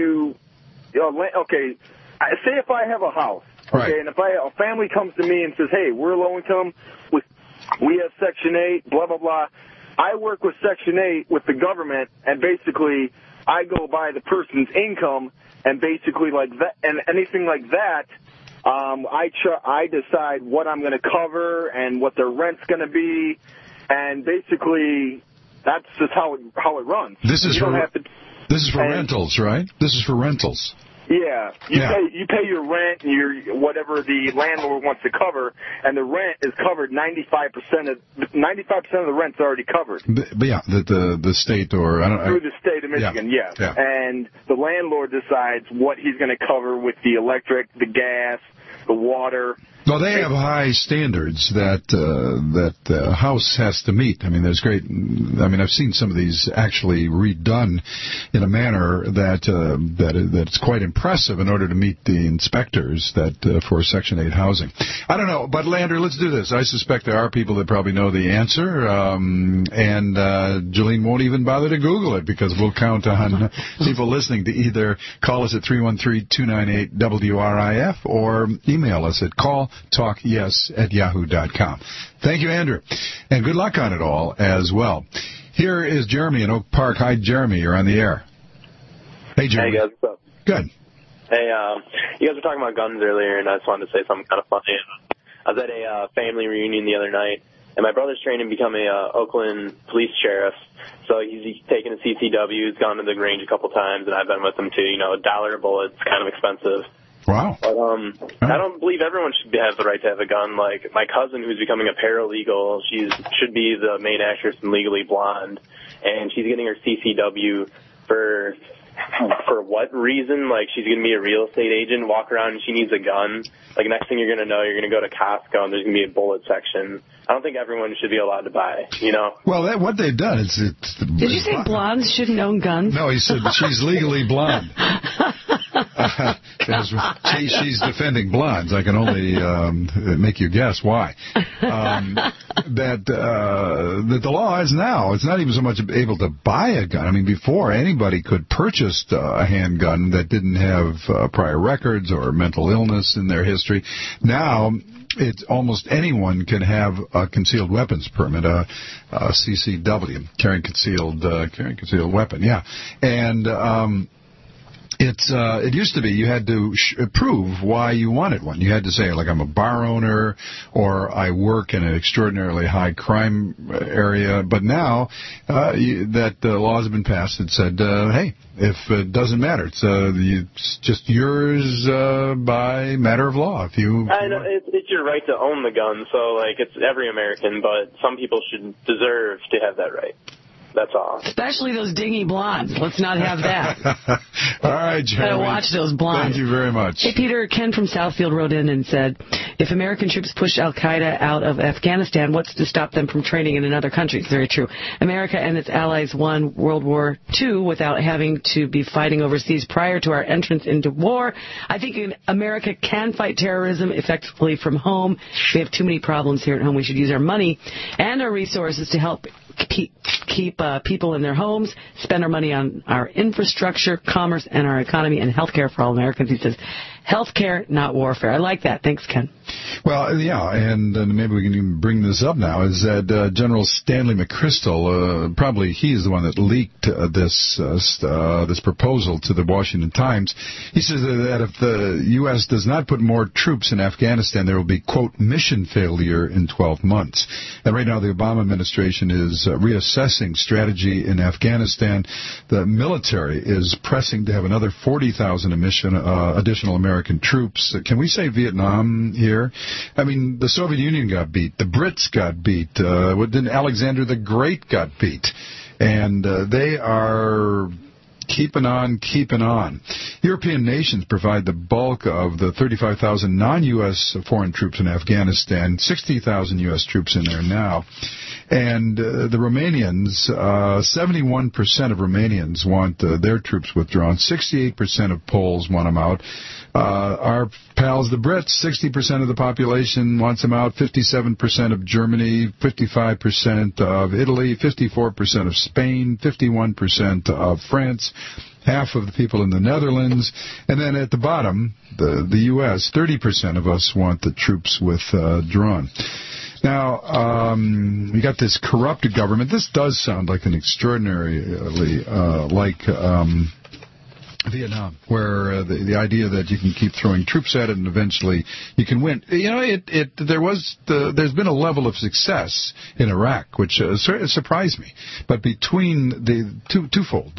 okay, say if I have a house, okay, right. And if a family comes to me and says, hey, we're low-income, we have Section 8, blah, blah, blah. I work with Section 8 with the government, and basically I go by the person's income, and basically like that, and anything like that, I decide what I'm going to cover and what their rent's going to be, and basically that's just how it runs. This is for rentals, right? This is for rentals. Yeah, you pay your rent and your whatever the landlord wants to cover, and the rent is covered 95% of the rent's already covered. But yeah, the state or through the state of Michigan, yes. Yeah. And the landlord decides what he's going to cover with the electric, the gas, the water. Well, they have high standards that the house has to meet. I mean, I've seen some of these actually redone in a manner that it's quite impressive in order to meet the inspectors for Section 8 housing. I don't know, but Landry, let's do this. I suspect there are people that probably know the answer, and Jolene won't even bother to Google it because we'll count on people listening to either call us at 313-298-WRIF or email us at calltalkyes@yahoo.com. Thank you, Andrew. And good luck on it all as well. Here is Jeremy in Oak Park. Hi, Jeremy. You're on the air. Hey, Jeremy. Hey, guys. What's up? Good. Hey, you guys were talking about guns earlier, and I just wanted to say something kind of funny. I was at a family reunion the other night, and my brother's training to become a Oakland police sheriff. So he's taken a CCW. He's gone to the range a couple times, and I've been with him too. $1 a bullet. It's kind of expensive. Wow. But I don't believe everyone should have the right to have a gun. Like my cousin, who's becoming a paralegal, should be the main actress in Legally Blonde, and she's getting her CCW for what reason? Like she's going to be a real estate agent, walk around, and she needs a gun. Like next thing you're going to know, you're going to go to Costco, and there's going to be a bullet section. I don't think everyone should be allowed to buy, Well, what they've done is... Did you say blondes shouldn't own guns? No, he said she's legally blonde. She's defending blondes. I can only make you guess why. That the law is now, it's not even so much able to buy a gun. I mean, before, anybody could purchase a handgun that didn't have prior records or mental illness in their history. Now... it's almost anyone can have a concealed weapons permit, a CCW, carrying concealed weapon. Yeah, and it used to be you had to prove why you wanted one. You had to say, like, I'm a bar owner or I work in an extraordinarily high crime area. But now that the laws have been passed, it said, hey, if it doesn't matter, it's just yours by matter of law. If you, I know it's your right to own the gun, so like it's every American, but some people should deserve to have that right. That's all. Especially those dingy blondes. Let's not have that. All right, Jeremy. Gotta watch those blondes. Thank you very much. Hey, Peter, Ken from Southfield wrote in and said, if American troops push al-Qaeda out of Afghanistan, what's to stop them from training in another country? It's very true. America and its allies won World War II without having to be fighting overseas prior to our entrance into war. I think America can fight terrorism effectively from home. We have too many problems here at home. We should use our money and our resources to help keep people in their homes, spend our money on our infrastructure, commerce, and our economy, and health care for all Americans. He says, health care, not warfare. I like that. Thanks, Ken. Well, yeah, and maybe we can even bring this up now, is that General Stanley McChrystal, probably he's the one that leaked this proposal to the Washington Times. He says that if the U.S. does not put more troops in Afghanistan, there will be, quote, mission failure in 12 months. And right now the Obama administration is reassessing strategy in Afghanistan. The military is pressing to have another 40,000 additional American troops. Can we say Vietnam here? I mean, the Soviet Union got beat. The Brits got beat. Then Alexander the Great got beat. And they are keeping on. European nations provide the bulk of the 35,000 non-U.S. foreign troops in Afghanistan, 60,000 U.S. troops in there now. And the Romanians, 71% of Romanians want their troops withdrawn. 68% of Poles want them out. Our pals, the Brits, 60% of the population wants them out. 57% of Germany, 55% of Italy, 54% of Spain, 51% of France, half of the people in the Netherlands. And then at the bottom, the U.S., 30% of us want the troops withdrawn. Now, we got this corrupted government. This does sound like an extraordinarily Vietnam, where the idea that you can keep throwing troops at it and eventually you can win. You know, there's been a level of success in Iraq, which surprised me. But between the twofold,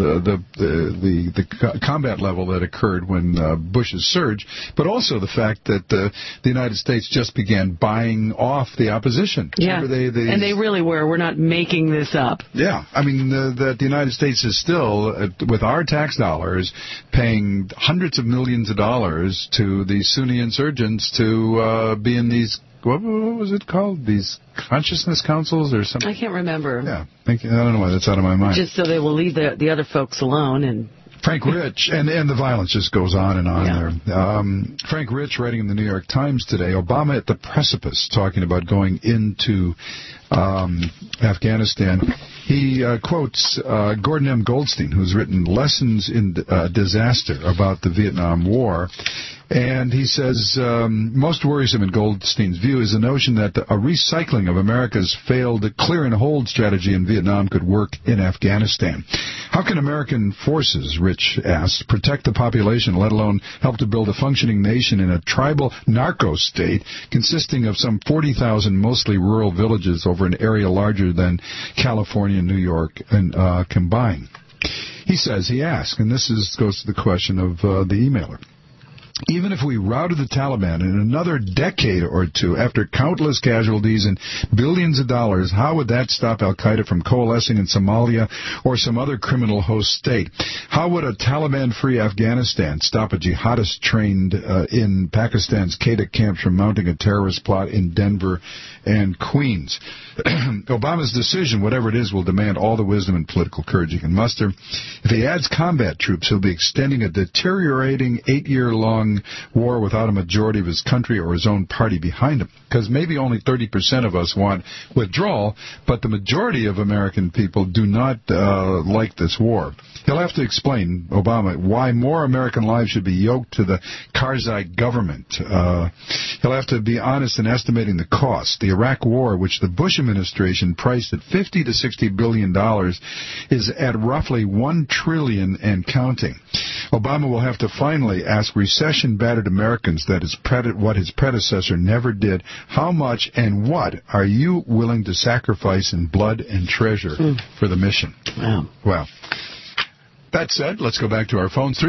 the combat level that occurred when Bush's surge, but also the fact that the United States just began buying off the opposition. Yeah, and they really were. We're not making this up. Yeah, I mean, that the United States is still, with our tax dollars, paying hundreds of millions of dollars to the Sunni insurgents to be in these, what was it called? These consciousness councils or something? I can't remember. Yeah, I don't know why that's out of my mind. Just so they will leave the other folks alone. And Frank Rich, and the violence just goes on and on there. Frank Rich, writing in the New York Times today, Obama at the precipice, talking about going into Afghanistan. He quotes Gordon M. Goldstein, who's written Lessons in Disaster about the Vietnam War. And he says, most worrisome in Goldstein's view is the notion that a recycling of America's failed clear and hold strategy in Vietnam could work in Afghanistan. How can American forces, Rich asked, protect the population, let alone help to build a functioning nation in a tribal narco state consisting of some 40,000 mostly rural villages over an area larger than California and New York and combined? He asks, and this goes to the question of the emailer, even if we routed the Taliban in another decade or two after countless casualties and billions of dollars, how would that stop al-Qaeda from coalescing in Somalia or some other criminal host state? How would a Taliban-free Afghanistan stop a jihadist trained in Pakistan's Quetta camps from mounting a terrorist plot in Denver and Queens? Obama's decision, whatever it is, will demand all the wisdom and political courage he can muster. If he adds combat troops, he'll be extending a deteriorating 8-year-long war without a majority of his country or his own party behind him. Because maybe only 30% of us want withdrawal, but the majority of American people do not like this war. He'll have to explain, Obama, why more American lives should be yoked to the Karzai government. He'll have to be honest in estimating the cost. The Iraq War, which the Bush administration priced at $50 to $60 billion, is at roughly $1 trillion and counting. Obama will have to finally ask recession-battered Americans what his predecessor never did. How much and what are you willing to sacrifice in blood and treasure for the mission? Wow. Well, that said, let's go back to our phones.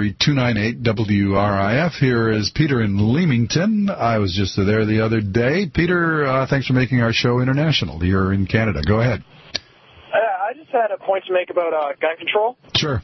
313-298-WRIF. Here is Peter in Leamington. I was just there the other day. Peter, thanks for making our show international. You're in Canada. Go ahead. I just had a point to make about gun control. Sure.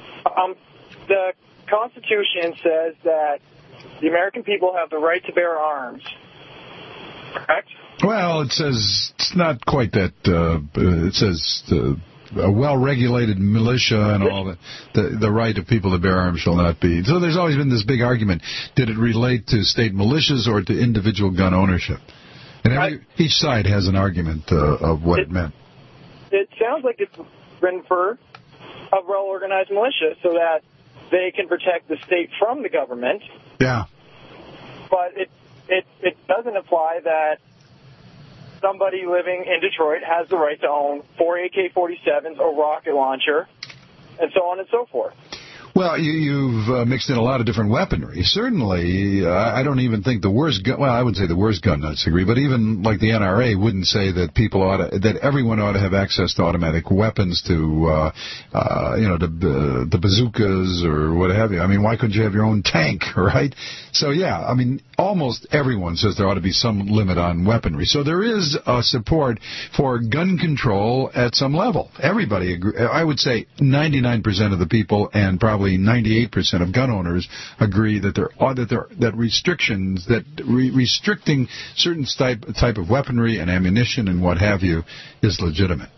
The Constitution says that the American people have the right to bear arms. Correct? Well, it says it's not quite that. It says a well-regulated militia and all that. The right of people to bear arms shall not be. So there's always been this big argument. Did it relate to state militias or to individual gun ownership? And each side has an argument of what it meant. It sounds like it's written for a well-organized militia so that they can protect the state from the government. Yeah. But it doesn't imply that somebody living in Detroit has the right to own 4 AK-47s, a rocket launcher, and so on and so forth. Well, you've mixed in a lot of different weaponry. Certainly, I don't even think the worst gun, well, I wouldn't say the worst gun nuts agree, but even like the NRA wouldn't say that that everyone ought to have access to automatic weapons, to, the bazookas or what have you. I mean, why couldn't you have your own tank, right? So, yeah, I mean, almost everyone says there ought to be some limit on weaponry. So there is support for gun control at some level. Everybody agree. I would say 99% of the people and probably 98% of gun owners agree that restrictions, restricting certain type of weaponry and ammunition and what have you is legitimate.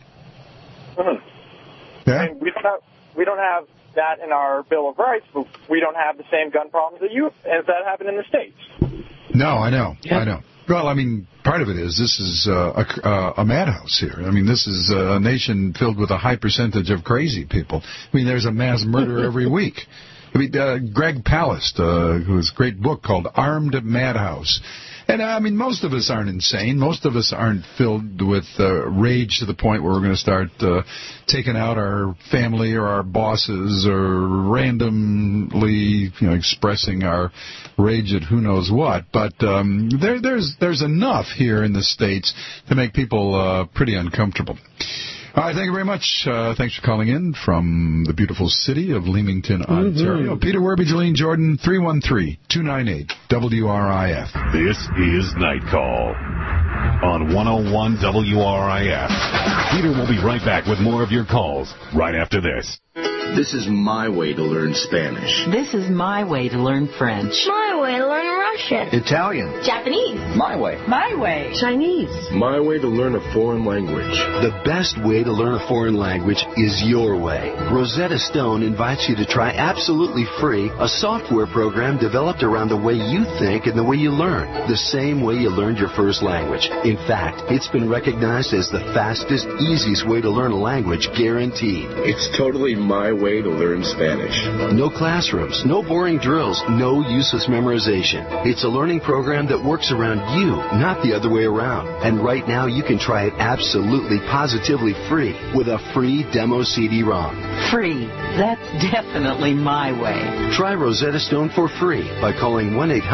Yeah? And we don't have that in our Bill of Rights, but we don't have the same gun problems as that happen in the States. No, I know. Well, I mean, part of it is this is a madhouse here. I mean, this is a nation filled with a high percentage of crazy people. I mean, there's a mass murder every week. I mean, Greg Palast, who has a great book called Armed Madhouse. And, I mean, most of us aren't insane. Most of us aren't filled with rage to the point where we're going to start taking out our family or our bosses or randomly, expressing our rage at who knows what. But there's enough here in the States to make people pretty uncomfortable. All right, thank you very much. Thanks for calling in from the beautiful city of Leamington, Ontario. Peter Werby, Jolene Jordan, 313-298-WRIF. This is Night Call on 101 WRIF. Peter will be right back with more of your calls right after this. This is my way to learn Spanish. This is my way to learn French. My way to learn Russian. Italian. Japanese. My way. My way. Chinese. My way to learn a foreign language. The best way to learn a foreign language is your way. Rosetta Stone invites you to try absolutely free a software program developed around the way you think and the way you learn, the same way you learned your first language. In fact, it's been recognized as the fastest, easiest way to learn a language, guaranteed. It's totally my way to learn Spanish. No classrooms, no boring drills, no useless memorization. It's a learning program that works around you, not the other way around. And right now you can try it absolutely, positively free with a free demo CD-ROM. Free. That's definitely my way. Try Rosetta Stone for free by calling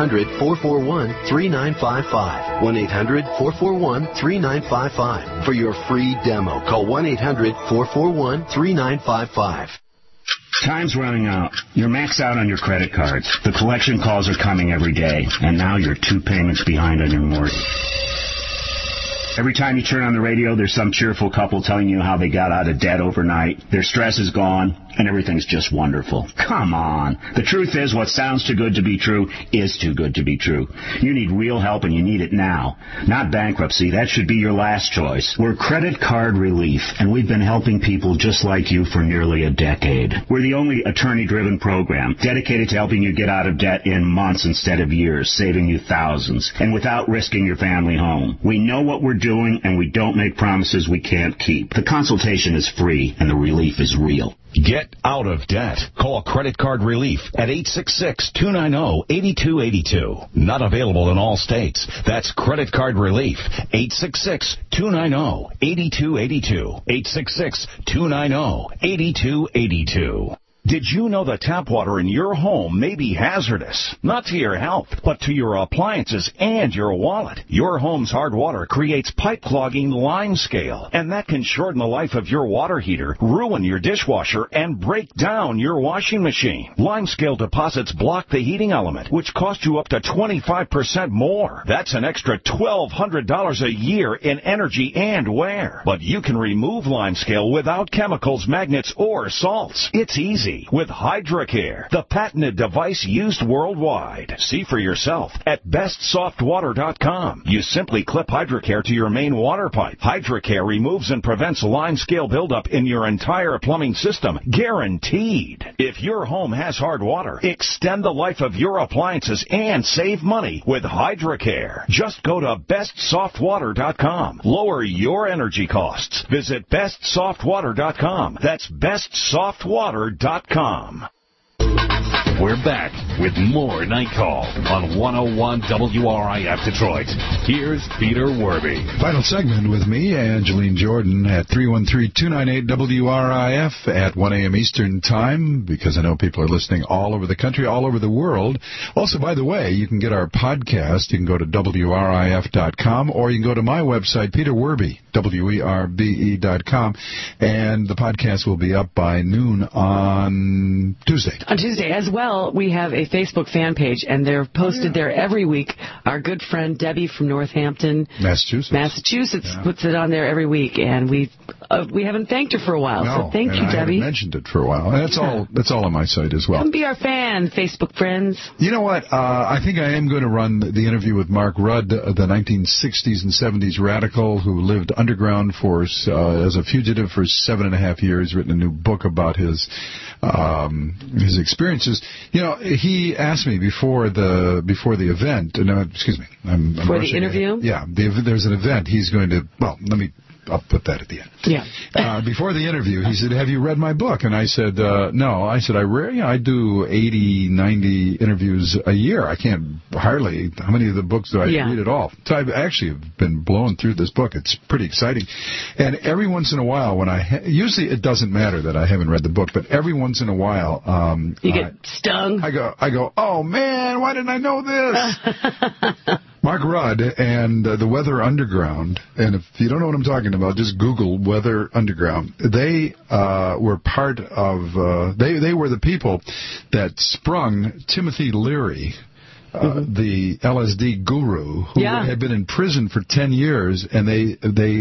1-800-441-3955. 1-800-441-3955. For your free demo, call 1-800-441-3955. Time's running out. You're maxed out on your credit cards. The collection calls are coming every day, and now you're 2 payments behind on your mortgage. Every time you turn on the radio, there's some cheerful couple telling you how they got out of debt overnight. Their stress is gone, and everything's just wonderful. Come on. The truth is, what sounds too good to be true is too good to be true. You need real help, and you need it now. Not bankruptcy. That should be your last choice. We're Credit Card Relief, and we've been helping people just like you for nearly a decade. We're the only attorney-driven program dedicated to helping you get out of debt in months instead of years, saving you thousands, and without risking your family home. We know what we're doing, and we don't make promises we can't keep. The consultation is free, and the relief is real. Get out of debt. Call Credit Card Relief at 866-290-8282. Not available in all states. That's Credit Card Relief. 866-290-8282. 866-290-8282. Did you know that tap water in your home may be hazardous? Not to your health, but to your appliances and your wallet. Your home's hard water creates pipe clogging lime scale, and that can shorten the life of your water heater, ruin your dishwasher, and break down your washing machine. Lime scale deposits block the heating element, which cost you up to 25% more. That's an extra $1,200 a year in energy and wear. But you can remove lime scale without chemicals, magnets, or salts. It's easy. With HydroCare, the patented device used worldwide. See for yourself at bestsoftwater.com. You simply clip HydroCare to your main water pipe. HydroCare removes and prevents lime scale buildup in your entire plumbing system. Guaranteed. If your home has hard water, extend the life of your appliances and save money with HydroCare. Just go to bestsoftwater.com. Lower your energy costs. Visit bestsoftwater.com. That's bestsoftwater.com. We're back with more Night Call on 101 WRIF Detroit. Here's Peter Werby. Final segment with me, Angeline Jordan, at 313-298-WRIF at 1 a.m. Eastern Time, because I know people are listening all over the country, all over the world. Also, by the way, you can get our podcast. You can go to WRIF.com, or you can go to my website, Peter Werby, WERBE.com, and the podcast will be up by noon on Tuesday. On Tuesday as well. well, we have a Facebook fan page, and they're posted there every week. Our good friend Debbie from Northampton, Massachusetts puts it on there every week, and we haven't thanked her for a while. So thank you, Debbie. I haven't mentioned it for a while. And that's all on my site as well. Come be our fan, Facebook friends. You know what? I think I am going to run the interview with Mark Rudd, the 1960s and 70s radical who lived underground as a fugitive for 7.5 years, written a new book about his experiences. You know, he asked me before the event. No, excuse me. I'm before the interview? Yeah, there's an event. He's going to. Well, I'll put that at the end. Yeah. Before the interview, he said, "Have you read my book?" And I said, "No." I said, I do 80, 90 interviews a year. I can't hardly. How many of the books do I read at all? So I've actually been blown through this book. It's pretty exciting. And every once in a while, usually it doesn't matter that I haven't read the book, but every once in a while, you get stung. I go, oh man, why didn't I know this? Mark Rudd and the Weather Underground, and if you don't know what I'm talking about, just Google Weather Underground. They were part of, they were the people that sprung Timothy Leary, the LSD guru, who had been in prison for 10 years, and they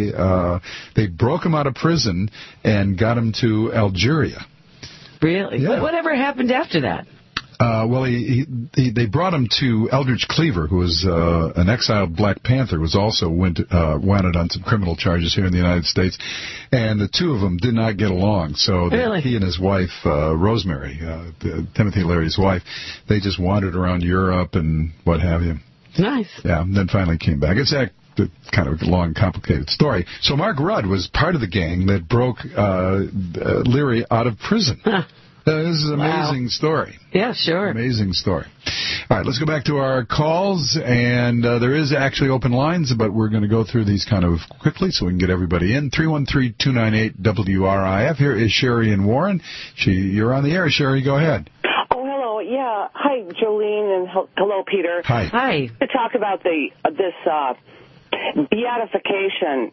broke him out of prison and got him to Algeria. Really? Yeah. Whatever happened after that? Well, they brought him to Eldridge Cleaver, who was an exiled Black Panther, was also wanted on some criminal charges here in the United States, and the two of them did not get along. So he and his wife, Rosemary, Timothy Leary's wife, they just wandered around Europe and what have you. Nice. Yeah, and then finally came back. It's kind of a long, complicated story. So Mark Rudd was part of the gang that broke Leary out of prison. This is an amazing story. Yeah, sure. Amazing story. All right, let's go back to our calls, and there is actually open lines, but we're going to go through these kind of quickly so we can get everybody in. 313-298-WRIF. Here is Sherry and Warren. You're on the air, Sherry. Go ahead. Oh, hello. Yeah. Hi, Jolene, and hello, Peter. Hi. Hi. To talk about this beatification,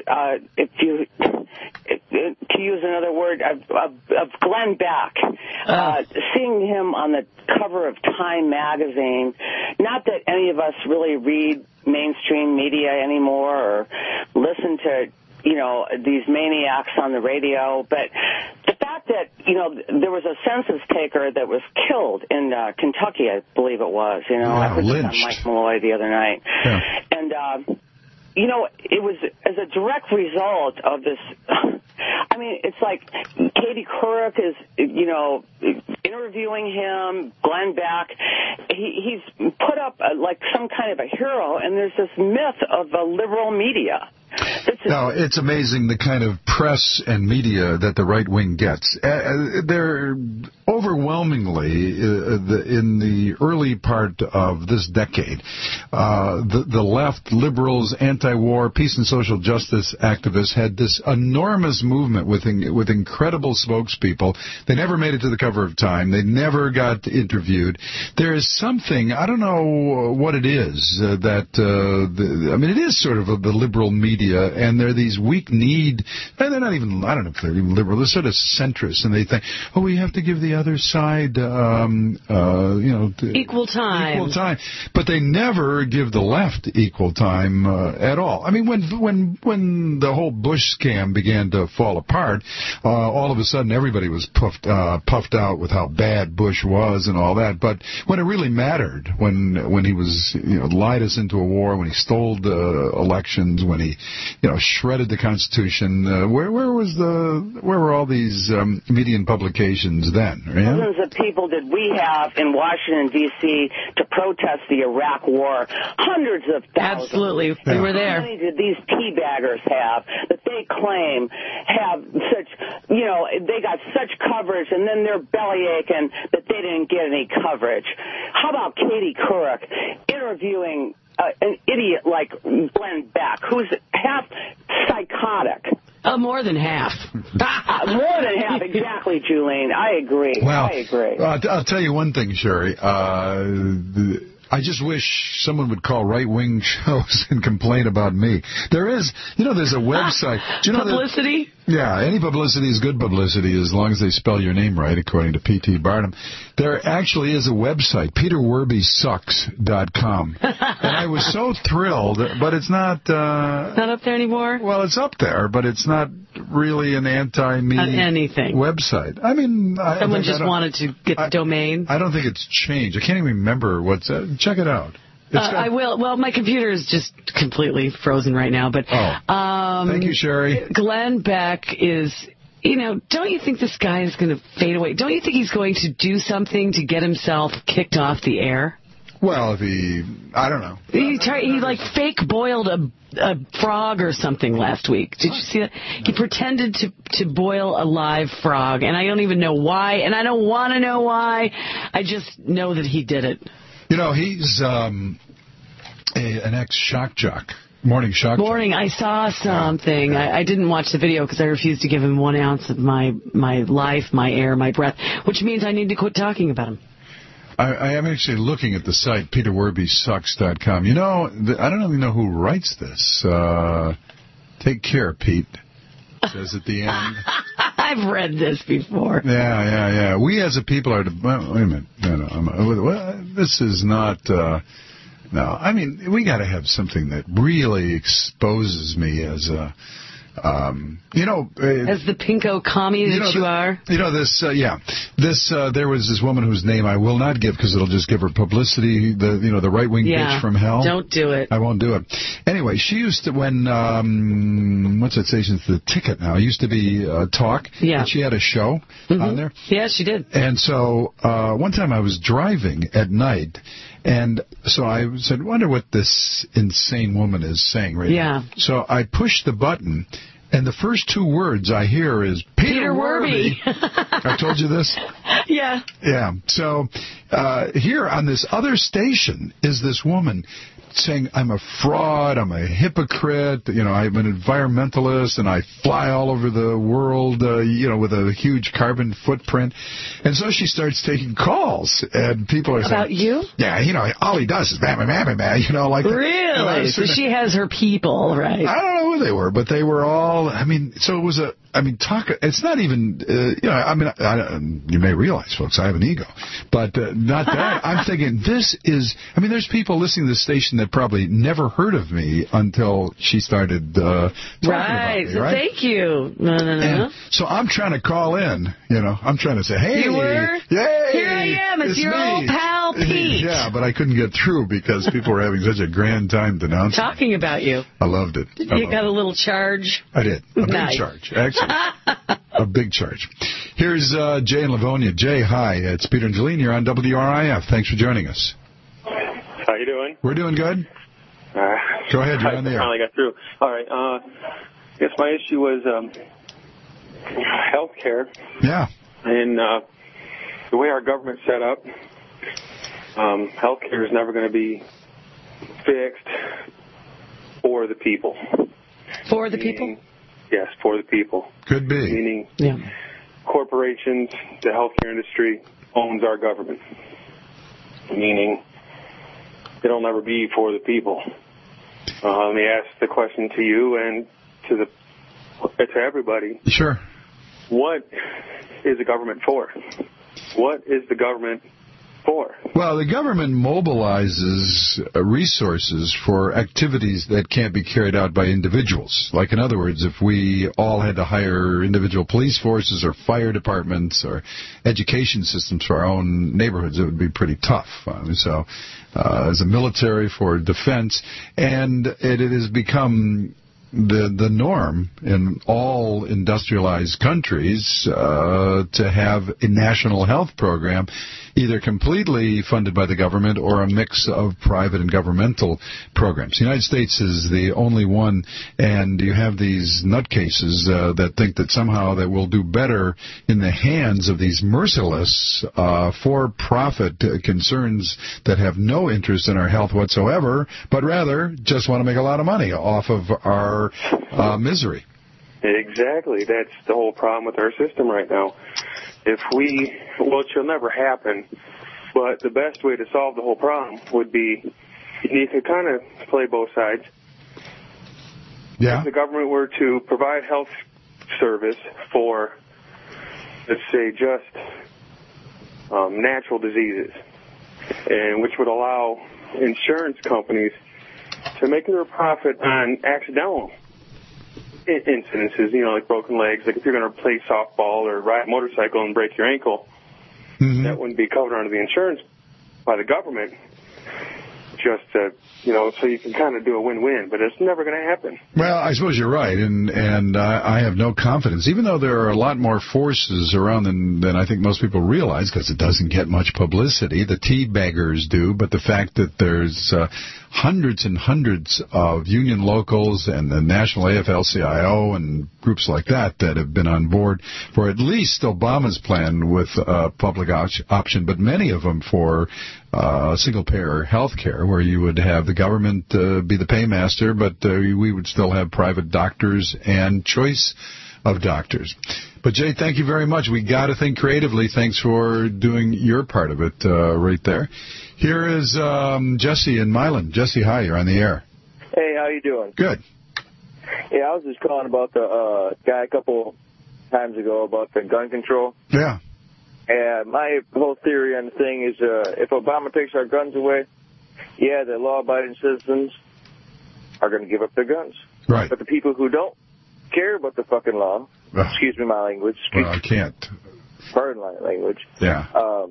to use another word, of Glenn Beck, seeing him on the cover of Time magazine. Not that any of us really read mainstream media anymore or listen to, these maniacs on the radio, but the fact that, there was a census taker that was killed in Kentucky, I believe it was, I heard this on Mike Malloy the other night. Yeah. And, it was as a direct result of this. I mean, it's like Katie Couric is, interviewing him, Glenn Beck. He's put up like some kind of a hero, and there's this myth of a liberal media. No, it's amazing the kind of press and media that the right wing gets. They're overwhelmingly, in the early part of this decade, the left, liberals, anti-war, peace and social justice activists had this enormous movement with incredible spokespeople. They never made it to the cover of Time. They never got interviewed. There is something, I don't know what it is, it is sort of the liberal media, and they're these weak-kneed, and they're not even, I don't know if they're even liberal, they're sort of centrist, and they think, we have to give the other side, equal time. Equal time. But they never give the left equal time at all. I mean, when the whole Bush scam began to fall apart, all of a sudden everybody was puffed out with how bad Bush was and all that. But when it really mattered, when he was, lied us into a war, when he stole the elections, when he, shredded the Constitution, where were all these media publications then? Yeah? Thousands of people did we have in Washington, D.C. to protest the Iraq War. Hundreds of thousands. Absolutely. We were there. How many did these teabaggers have that they claim have such, they got such coverage, and then they're bellyaching that they didn't get any coverage? How about Katie Couric interviewing an idiot like Glenn Beck, who's half psychotic? More than half. More than half, exactly, Julene. I agree. Well, I agree. I'll tell you one thing, Sherry. I just wish someone would call right-wing shows and complain about me. There is, there's a website. Do you know publicity? Yeah, any publicity is good publicity as long as they spell your name right, according to P.T. Barnum. There actually is a website, peterwerbysucks.com. And I was so thrilled, but it's not... not up there anymore? Well, it's up there, but it's not really an anti-me anything website. I mean... Someone just wanted to get the domain? I don't think it's changed. I can't even remember what's... check it out. I will. Well, my computer is just completely frozen right now. But thank you, Sherry. Glenn Beck is, don't you think this guy is going to fade away? Don't you think he's going to do something to get himself kicked off the air? Well, I don't know. He fake boiled a frog or something last week. Did you see that? He pretended to boil a live frog, and I don't even know why, and I don't want to know why. I just know that he did it. He's an ex-shock jock. Morning shock jock. I saw something. I didn't watch the video because I refused to give him 1 ounce of my life, my air, my breath, which means I need to quit talking about him. I am actually looking at the site, peterwerbysucks.com. I don't even know who writes this. Take care, Pete. Says at the end. I've read this before. Yeah. We as a people are... Well, wait a minute. No. This is not... no, I mean, we got to have something that really exposes me as a... as the pinko commie that you are. There was this woman whose name I will not give because it'll just give her publicity. The right wing bitch from hell. Don't do it. I won't do it. Anyway, she used to when what's that station? The Ticket now. It used to be Talk. Yeah. And she had a show on there. Yeah, she did. And so one time I was driving at night. And so I said, wonder what this insane woman is saying right now. So I pushed the button, and the first 2 words I hear is, Peter Werby. I told you this? Yeah. Yeah. So here on this other station is this woman saying, I'm a fraud, I'm a hypocrite, I'm an environmentalist, and I fly all over the world, with a huge carbon footprint. And so she starts taking calls, and people are saying... About you? Yeah, all he does is bam, bam, bam, bam, like that. Really? So she has her people, right? I don't know who they were, but they were all, so it was it's not even, you may realize, folks, I have an ego, but not that. I'm thinking there's people listening to this station that probably never heard of me until she started talking about me, right? Thank you. No. So I'm trying to call in, I'm trying to say, hey. You were? Yay! Here I am. It's your old pal, Pete. Yeah, but I couldn't get through because people were having such a grand time denouncing. Talking about you. I loved it. You got a little charge? I did. A big charge, actually. A big charge. Here's Jay in Livonia. Jay, hi. It's Peter and Jolene. You're on WRIF. Thanks for joining us. How you doing? We're doing good. Go ahead. You're on the air. I finally got through. All right. I guess my issue was health care. Yeah. And the way our government's set up, health care is never going to be fixed for the people. For the people? Yes, for the people. Could be. Meaning corporations, the healthcare industry owns our government. Meaning it'll never be for the people. Let me ask the question to you and to everybody. Sure. What is the government for? What is the government for? Well, the government mobilizes resources for activities that can't be carried out by individuals. Like, in other words, if we all had to hire individual police forces or fire departments or education systems for our own neighborhoods, it would be pretty tough. So as a military for defense, and it has become the norm in all industrialized countries to have a national health program, either completely funded by the government or a mix of private and governmental programs. The United States is the only one, and you have these nutcases that think that somehow that we'll do better in the hands of these merciless for-profit concerns that have no interest in our health whatsoever, but rather just want to make a lot of money off of our misery. Exactly. That's the whole problem with our system right now. It shall never happen, but the best way to solve the whole problem would be you could kind of play both sides. Yeah. If the government were to provide health service for, let's say, just natural diseases, and which would allow insurance companies to make their profit on accidental incidences, like broken legs. Like if you're going to play softball or ride a motorcycle and break your ankle, that wouldn't be covered under the insurance by the government. Just so you can kind of do a win-win, but it's never going to happen. Well, I suppose you're right, and I have no confidence, even though there are a lot more forces around than I think most people realize, because it doesn't get much publicity. The teabaggers do, but the fact that there's hundreds and hundreds of union locals and the National AFL-CIO and groups like that have been on board for at least Obama's plan with public option, but many of them for single-payer health care, where you would have the government be the paymaster, but we would still have private doctors and choice of doctors. But, Jay, thank you very much. We got to think creatively. Thanks for doing your part of it right there. Here is Jesse in Milan. Jesse, hi. You're on the air. Hey, how you doing? Good. Yeah, I was just calling about the guy a couple times ago about the gun control. Yeah. And my whole theory on the thing is if Obama takes our guns away, yeah, the law-abiding citizens are going to give up their guns. Right. But the people who don't care about the fucking law, excuse me my language. I can't. Pardon my language. Yeah.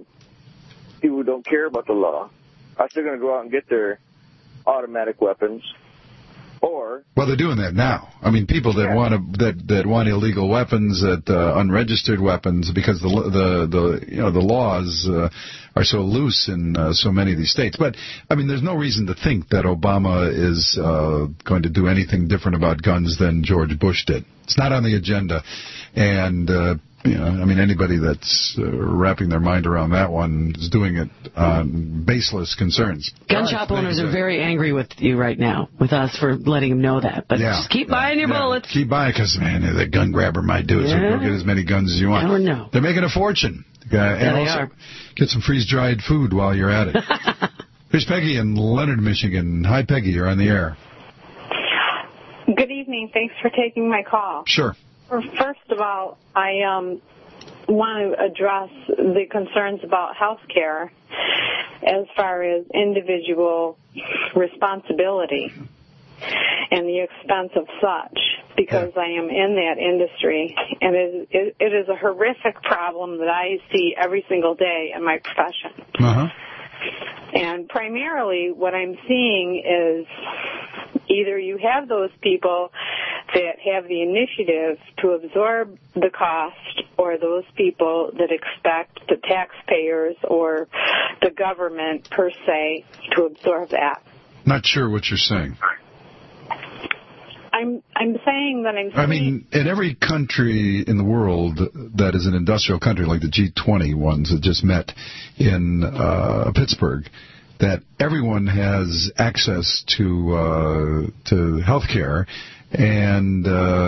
People who don't care about the law are still going to go out and get their automatic weapons. Or they're doing that now. I mean, people that want illegal weapons, unregistered weapons, because the laws are so loose in so many of these states. But I mean, there's no reason to think that Obama is going to do anything different about guns than George Bush did. It's not on the agenda, and I mean, anybody that's wrapping their mind around that one is doing it on baseless concerns. Gun shop owners are very angry with you right now, with us for letting them know that. But just keep buying your bullets. Keep buying, because, man, the gun grabber might do it, so go get as many guns as you want. Never know. They're making a fortune. And they also, are. Get some freeze-dried food while you're at it. Here's Peggy in Leonard, Michigan. Hi, Peggy. You're on the air. Good evening. Thanks for taking my call. Sure. First of all, I want to address the concerns about health care as far as individual responsibility and the expense of such, because I am in that industry, and it is a horrific problem that I see every single day in my profession. And primarily what I'm seeing is either you have those people that have the initiative to absorb the cost, or those people that expect the taxpayers or the government per se to absorb that. Not sure what you're saying. I'm saying that I mean, in every country in the world that is an industrial country, like the G20 ones that just met in Pittsburgh, that everyone has access to health care, and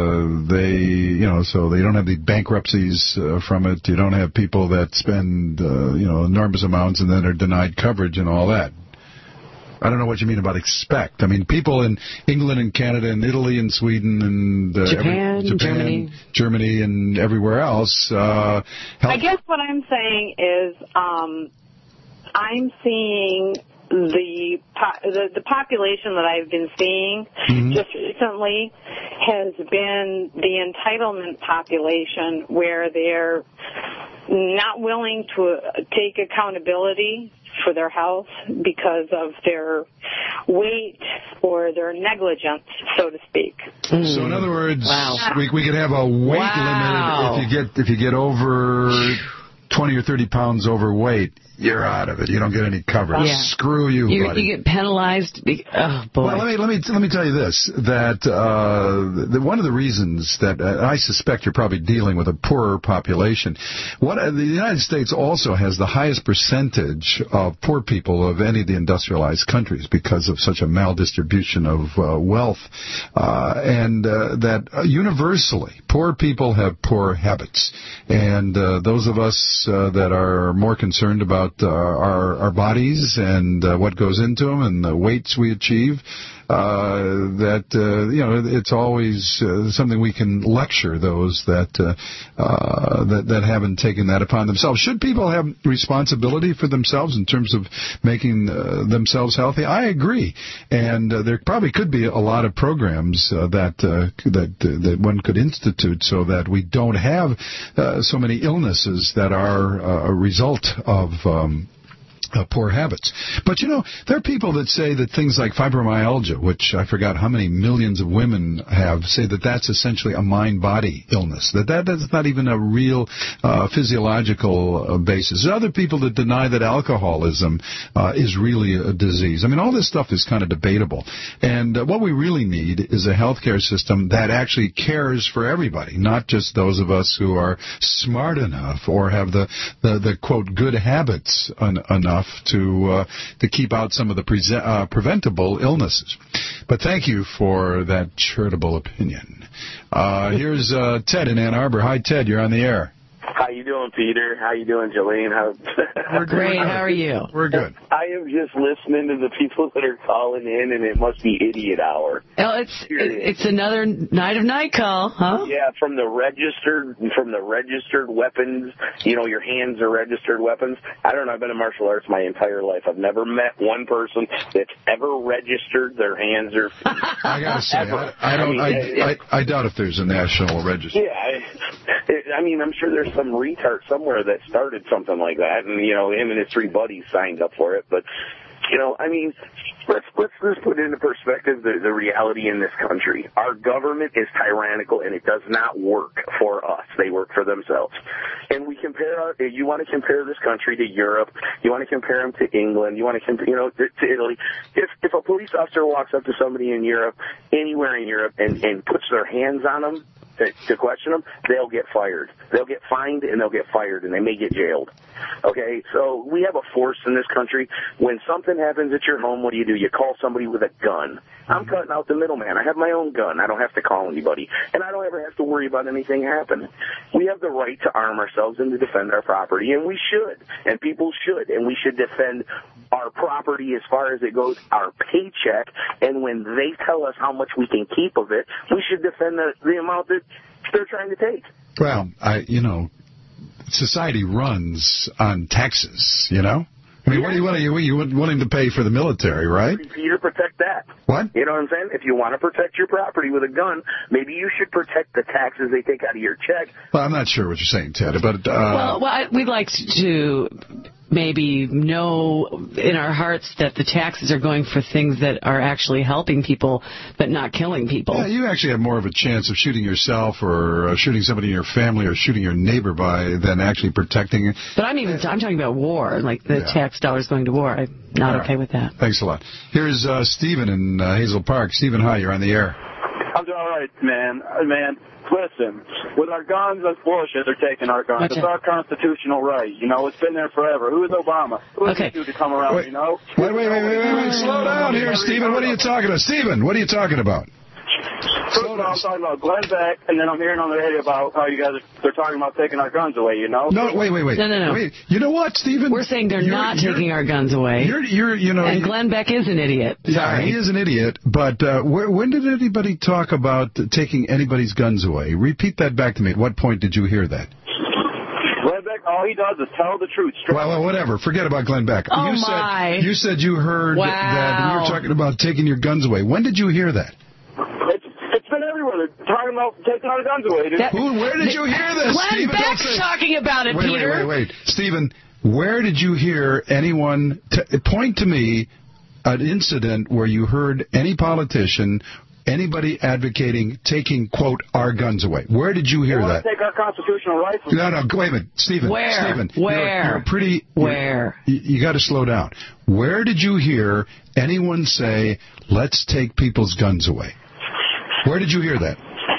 so they don't have the bankruptcies from it. You don't have people that spend enormous amounts and then are denied coverage and all that. I don't know what you mean about expect. I mean, people in England and Canada and Italy and Sweden and Japan, Germany, and everywhere else. I guess what I'm saying is I'm seeing the population that I've been seeing just recently has been the entitlement population, where they're not willing to take accountability for their health because of their weight or their negligence, so to speak. So in other words, we could have a weight limit if you get over 20 or 30 pounds overweight. You're out of it. You don't get any coverage. Yeah. Screw you, buddy. You get penalized. Oh, boy. Well, let me tell you this, that one of the reasons that I suspect you're probably dealing with a poorer population. The United States also has the highest percentage of poor people of any of the industrialized countries because of such a maldistribution of wealth, and that universally poor people have poor habits, and those of us that are more concerned about our bodies and what goes into them and the weights we achieve, it's always something we can lecture those that haven't taken that upon themselves. Should people have responsibility for themselves in terms of making themselves healthy? I agree, and there probably could be a lot of programs that one could institute so that we don't have so many illnesses that are a result of poor habits. But, there are people that say that things like fibromyalgia, which I forgot how many millions of women have, say that that's essentially a mind-body illness, that's not even a real physiological basis. There are other people that deny that alcoholism is really a disease. I mean, all this stuff is kind of debatable. And what we really need is a healthcare system that actually cares for everybody, not just those of us who are smart enough or have the quote, good habits enough to keep out some of the preventable illnesses. But thank you for that charitable opinion. Here's Ted in Ann Arbor. Hi, Ted. You're on the air. How you doing, Peter? How you doing, Jolene? We're great. How are you? We're good. I am just listening to the people that are calling in, and it must be idiot hour. Oh, it's another night of night call, huh? Yeah, from the registered weapons. Your hands are registered weapons. I don't know. I've been in martial arts my entire life. I've never met one person that's ever registered their hands or. I gotta say, I doubt if there's a national register. Yeah, I'm sure there's some retard somewhere that started something like that, and him and his 3 buddies signed up for it. But let's just put into perspective the reality in this country. Our government is tyrannical, and it does not work for us. They work for themselves. And you want to compare this country to Europe. You want to compare them to England. You want to compare, to Italy. If a police officer walks up to somebody in Europe, anywhere in Europe, and puts their hands on them to question them, they'll get fired. They'll get fined and they'll get fired, and they may get jailed. Okay, so we have a force in this country. When something happens at your home, what do? You call somebody with a gun. I'm cutting out the middleman. I have my own gun. I don't have to call anybody, and I don't ever have to worry about anything happening. We have the right to arm ourselves and to defend our property, and we should, and people should, and we should defend our property as far as it goes, our paycheck, and when they tell us how much we can keep of it, we should defend the amount that they're trying to take. Well, society runs on taxes, I mean, what are you wanting to pay for the military, right? You to protect that. What? You know what I'm saying? If you want to protect your property with a gun, maybe you should protect the taxes they take out of your check. Well, I'm not sure what you're saying, Ted, but... we'd like to maybe know in our hearts that the taxes are going for things that are actually helping people but not killing people. Yeah, you actually have more of a chance of shooting yourself or shooting somebody in your family or shooting your neighbor than actually protecting it. But I'm talking about war, like the tax dollars going to war. I'm not okay with that. Thanks a lot. Here's Stephen in Hazel Park. Stephen, hi, you're on the air. I'm doing all right, man. Listen, with our guns, that's bullshit. They're taking our guns. It's our constitutional right. It's been there forever. Who is Obama? Who is this dude to come around, Wait. Slow down here, Stephen. What are you talking about? Stephen, what are you talking about? First of all, I'm talking about Glenn Beck, and then I'm hearing on the radio about how you guys they're talking about taking our guns away, No, wait. No. Wait, you know what, Stephen? We're saying they're not taking our guns away. And Glenn Beck is an idiot. Yeah, he is an idiot, but when did anybody talk about taking anybody's guns away? Repeat that back to me. At what point did you hear that? Glenn Beck, all he does is tell the truth. Well, whatever. Forget about Glenn Beck. Oh, you said you heard that we were talking about taking your guns away. When did you hear that? It's been everywhere. They're talking about taking our guns away. Where did you hear this? Glenn Beck's talking about it, Peter. Wait. Stephen, where did you hear anyone point to me an incident where you heard any politician, anybody advocating taking, quote, our guns away? Where did you hear that? Take our constitutional rights. No, wait a minute. Stephen. Where? Stephen, Where? Where? You got to slow down. Where did you hear anyone say, let's take people's guns away? Where did you hear that?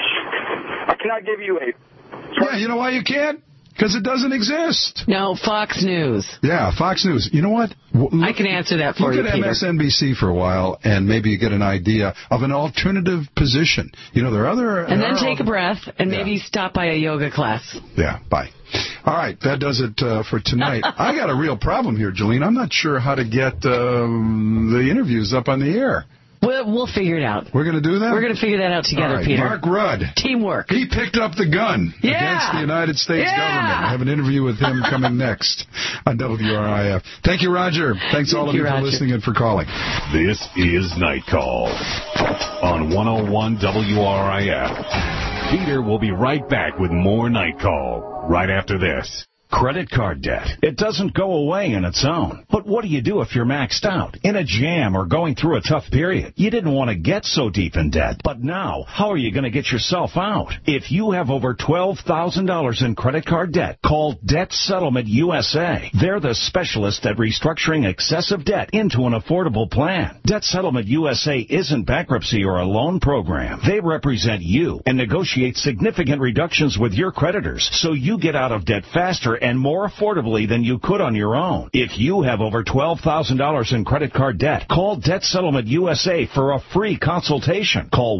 I cannot give you a... Yeah, you know why you can't? Because it doesn't exist. No, Fox News. Yeah, Fox News. You know what? I can answer that for you, Look at Peter. MSNBC for a while, and maybe you get an idea of an alternative position. There are other... And then take a breath, and maybe stop by a yoga class. Yeah, bye. All right, that does it for tonight. I got a real problem here, Jolene. I'm not sure how to get the interviews up on the air. We'll figure it out. We're going to do that? We're going to figure that out together, right, Peter. Mark Rudd. Teamwork. He picked up the gun against the United States government. I have an interview with him coming next on WRIF. Thank you, Roger. Thanks all of you for listening and for calling. This is Night Call on 101 WRIF. Peter will be right back with more Night Call right after this. Credit card debt. It doesn't go away on its own. But what do you do if you're maxed out, in a jam, or going through a tough period? You didn't want to get so deep in debt. But now, how are you going to get yourself out? If you have over $12,000 in credit card debt, call Debt Settlement USA. They're the specialist at restructuring excessive debt into an affordable plan. Debt Settlement USA isn't bankruptcy or a loan program. They represent you and negotiate significant reductions with your creditors so you get out of debt faster and more affordably than you could on your own. If you have over $12,000 in credit card debt, call Debt Settlement USA for a free consultation. Call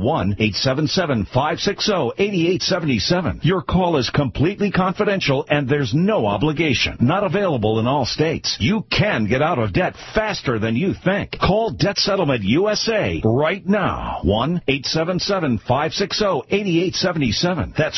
1-877-560-8877. Your call is completely confidential and there's no obligation. Not available in all states. You can get out of debt faster than you think. Call Debt Settlement USA right now. 1-877-560-8877. That's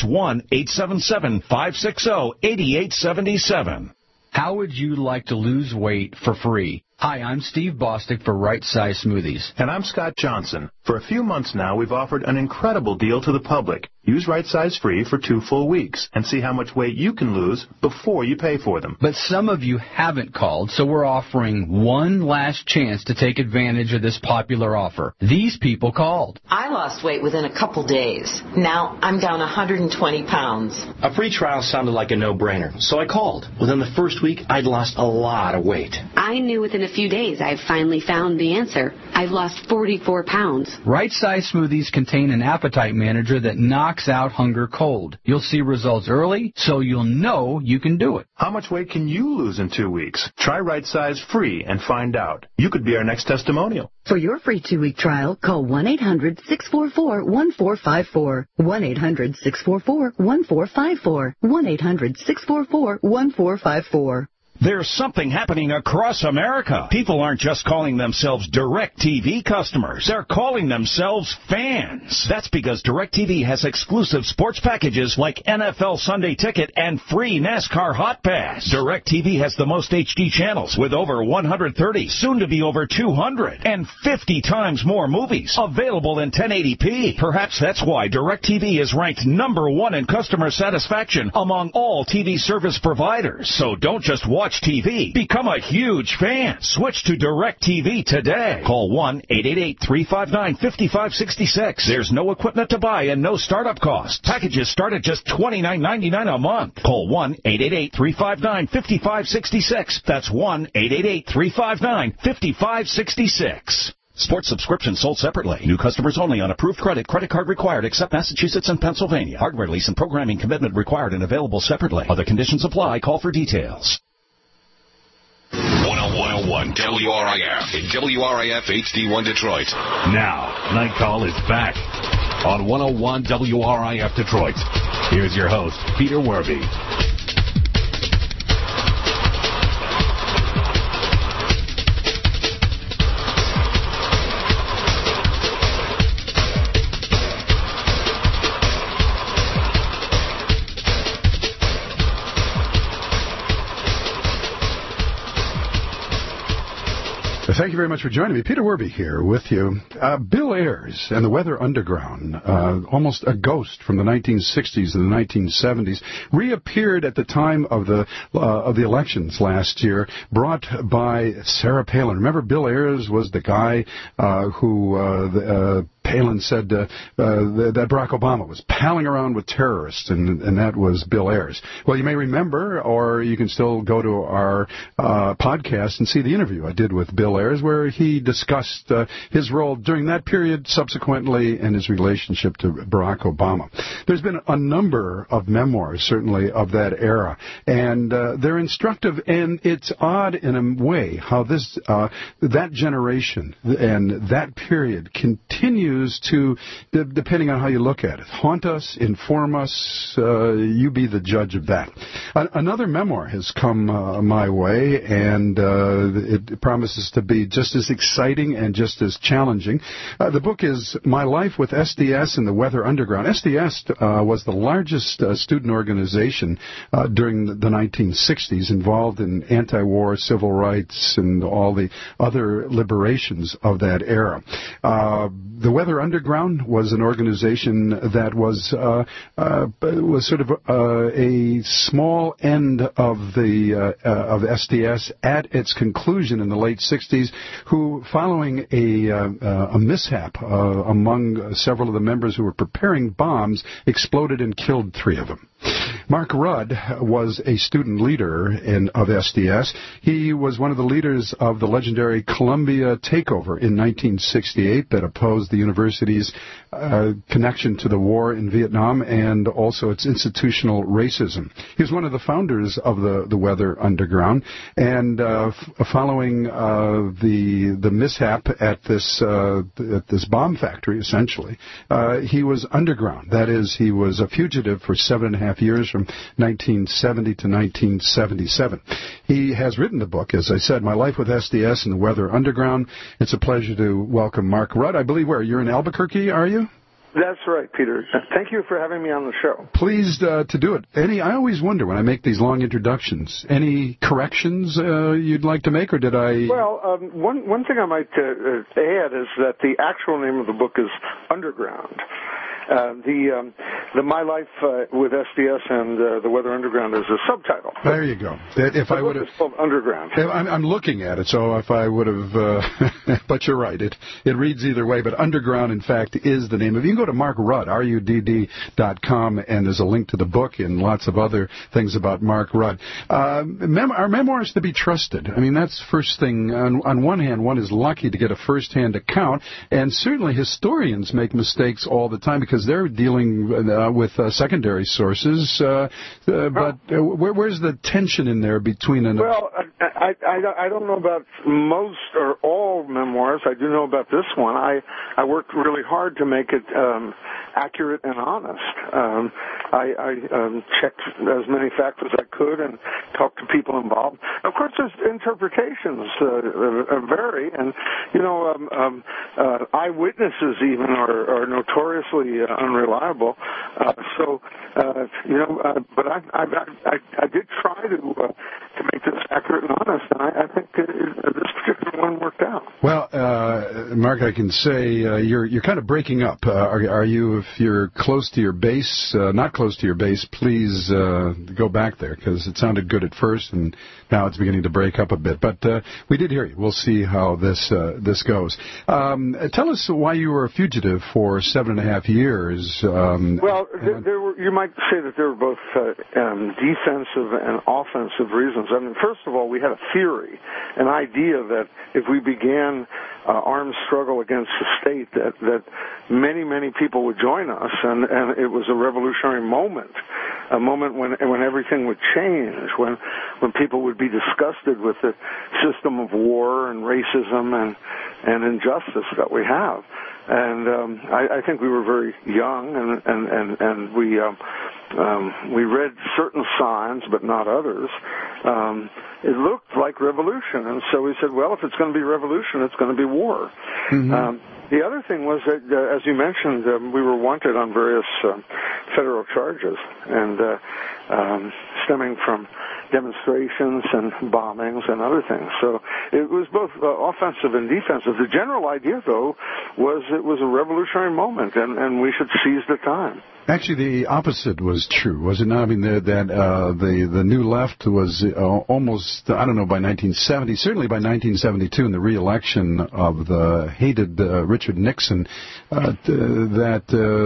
1-877-560-8877. How would you like to lose weight for free? Hi, I'm Steve Bostic for Right Size Smoothies. And I'm Scott Johnson. For a few months now, we've offered an incredible deal to the public. Use Right Size free for 2 full weeks and see how much weight you can lose before you pay for them. But some of you haven't called, so we're offering one last chance to take advantage of this popular offer. These people called. I lost weight within a couple days. Now I'm down 120 pounds. A free trial sounded like a no-brainer, so I called. Within the first week, I'd lost a lot of weight. I knew within a few days I finally found the answer. I've lost 44 pounds. Right Size Smoothies contain an appetite manager that knocks out hunger cold. You'll see results early, so you'll know you can do it. How much weight can you lose in 2 weeks? Try Right Size free and find out. You could be our next testimonial. For your free 2-week trial, call 1-800-644-1454. 1-800-644-1454. 1-800-644-1454. There's something happening across America. People aren't just calling themselves DirecTV customers. They're calling themselves fans. That's because DirecTV has exclusive sports packages like NFL Sunday Ticket and free NASCAR Hot Pass. DirecTV has the most HD channels with over 130, soon to be over 200, and 50 times more movies available in 1080p. Perhaps that's why DirecTV is ranked #1 in customer satisfaction among all TV service providers. So don't just watch TV. Become a huge fan. Switch to DirecTV today. Call 1-888-359-5566. There's no equipment to buy and no startup cost. Packages start at just $29.99 a month. Call 1-888-359-5566. That's 1-888-359-5566. Sports subscription sold separately. New customers only on approved credit. Credit card required except Massachusetts and Pennsylvania. Hardware lease and programming commitment required and available separately. Other conditions apply. Call for details. 101 WRIF in WRIF HD1 Detroit. Now, Night Call is back on 101 WRIF Detroit. Here's your host, Peter Werby. Thank you very much for joining me. Peter Werby here with you. Bill Ayers and the Weather Underground, almost a ghost from the 1960s and the 1970s, reappeared at the time of the elections last year, brought by Sarah Palin. Remember, Bill Ayers was the guy who Palin said that Barack Obama was palling around with terrorists, and that was Bill Ayers. Well, you may remember, or you can still go to our podcast and see the interview I did with Bill Ayers, where he discussed his role during that period, subsequently, and his relationship to Barack Obama. There's been a number of memoirs, certainly, of that era, and they're instructive, and it's odd in a way how that generation and that period continues issues to, depending on how you look at it, haunt us, inform us. You be the judge of that. Another memoir has come my way, and it promises to be just as exciting and just as challenging. The book is My Life with SDS and the Weather Underground. SDS was the largest student organization during the 1960s, involved in anti-war, civil rights, and all the other liberations of that era. The Weather Underground was an organization that was sort of a small end of SDS at its conclusion in the late 60s, who, following a mishap among several of the members who were preparing bombs, exploded and killed 3 of them. Mark Rudd was a student leader of SDS. He was one of the leaders of the legendary Columbia takeover in 1968 that opposed the university's connection to the war in Vietnam and also its institutional racism. He was one of the founders of the Weather Underground, and following the mishap at this bomb factory, essentially, he was underground. That is, he was a fugitive for 7.5 years from 1970 to 1977. He has written the book, as I said, My Life with SDS and the Weather Underground. It's a pleasure to welcome Mark Rudd. I believe you're in Albuquerque, are you? That's right, Peter. Thank you for having me on the show. Pleased to do it. I always wonder when I make these long introductions, any corrections you'd like to make, or did I... Well, one thing I might add is that the actual name of the book is Underground. The My Life with SDS and the Weather Underground is a subtitle. There you go. If I would have, it's called Underground. I'm looking at it, so if I would have, but you're right. It reads either way, but Underground, in fact, is the name of it. You can go to Mark Rudd, RUDD.com, and there's a link to the book and lots of other things about Mark Rudd. Are memoirs to be trusted? I mean, that's the first thing. On one hand, one is lucky to get a first-hand account, and certainly historians make mistakes all the time because they're dealing with secondary sources. But where's the tension in there between Well, I don't know about most or all memoirs. I do know about this one. I worked really hard to make it accurate and honest. I checked as many facts as I could and talked to people involved. Of course, there's interpretations vary, and eyewitnesses even are notoriously unreliable. But I did try to make this accurate and honest, and I think this particular one worked out. Well, Mark, I can say you're kind of breaking up. Are you? If you're close to your base, not close to your base, please go back there, because it sounded good at first, and now it's beginning to break up a bit. But we did hear you. We'll see how this goes. Tell us why you were a fugitive for 7.5 years. You might say that there were both defensive and offensive reasons. I mean, first of all, we had a theory, an idea that if we began armed struggle against the state, that many people would join us, and it was a revolutionary moment, a moment when everything would change, when people would be disgusted with the system of war and racism and injustice that we have. And I think we were very young, and we read certain signs, but not others. It looked like revolution, and so we said, well, if it's going to be revolution, it's going to be war. Mm-hmm. The other thing was that, as you mentioned, we were wanted on various federal charges, and stemming from demonstrations and bombings and other things. So it was both offensive and defensive. The general idea, though, was it was a revolutionary moment, and we should seize the time. Actually, the opposite was true, was it not? I mean, the New Left was almost, I don't know, by 1970, certainly by 1972, in the re-election of the hated Richard Nixon, the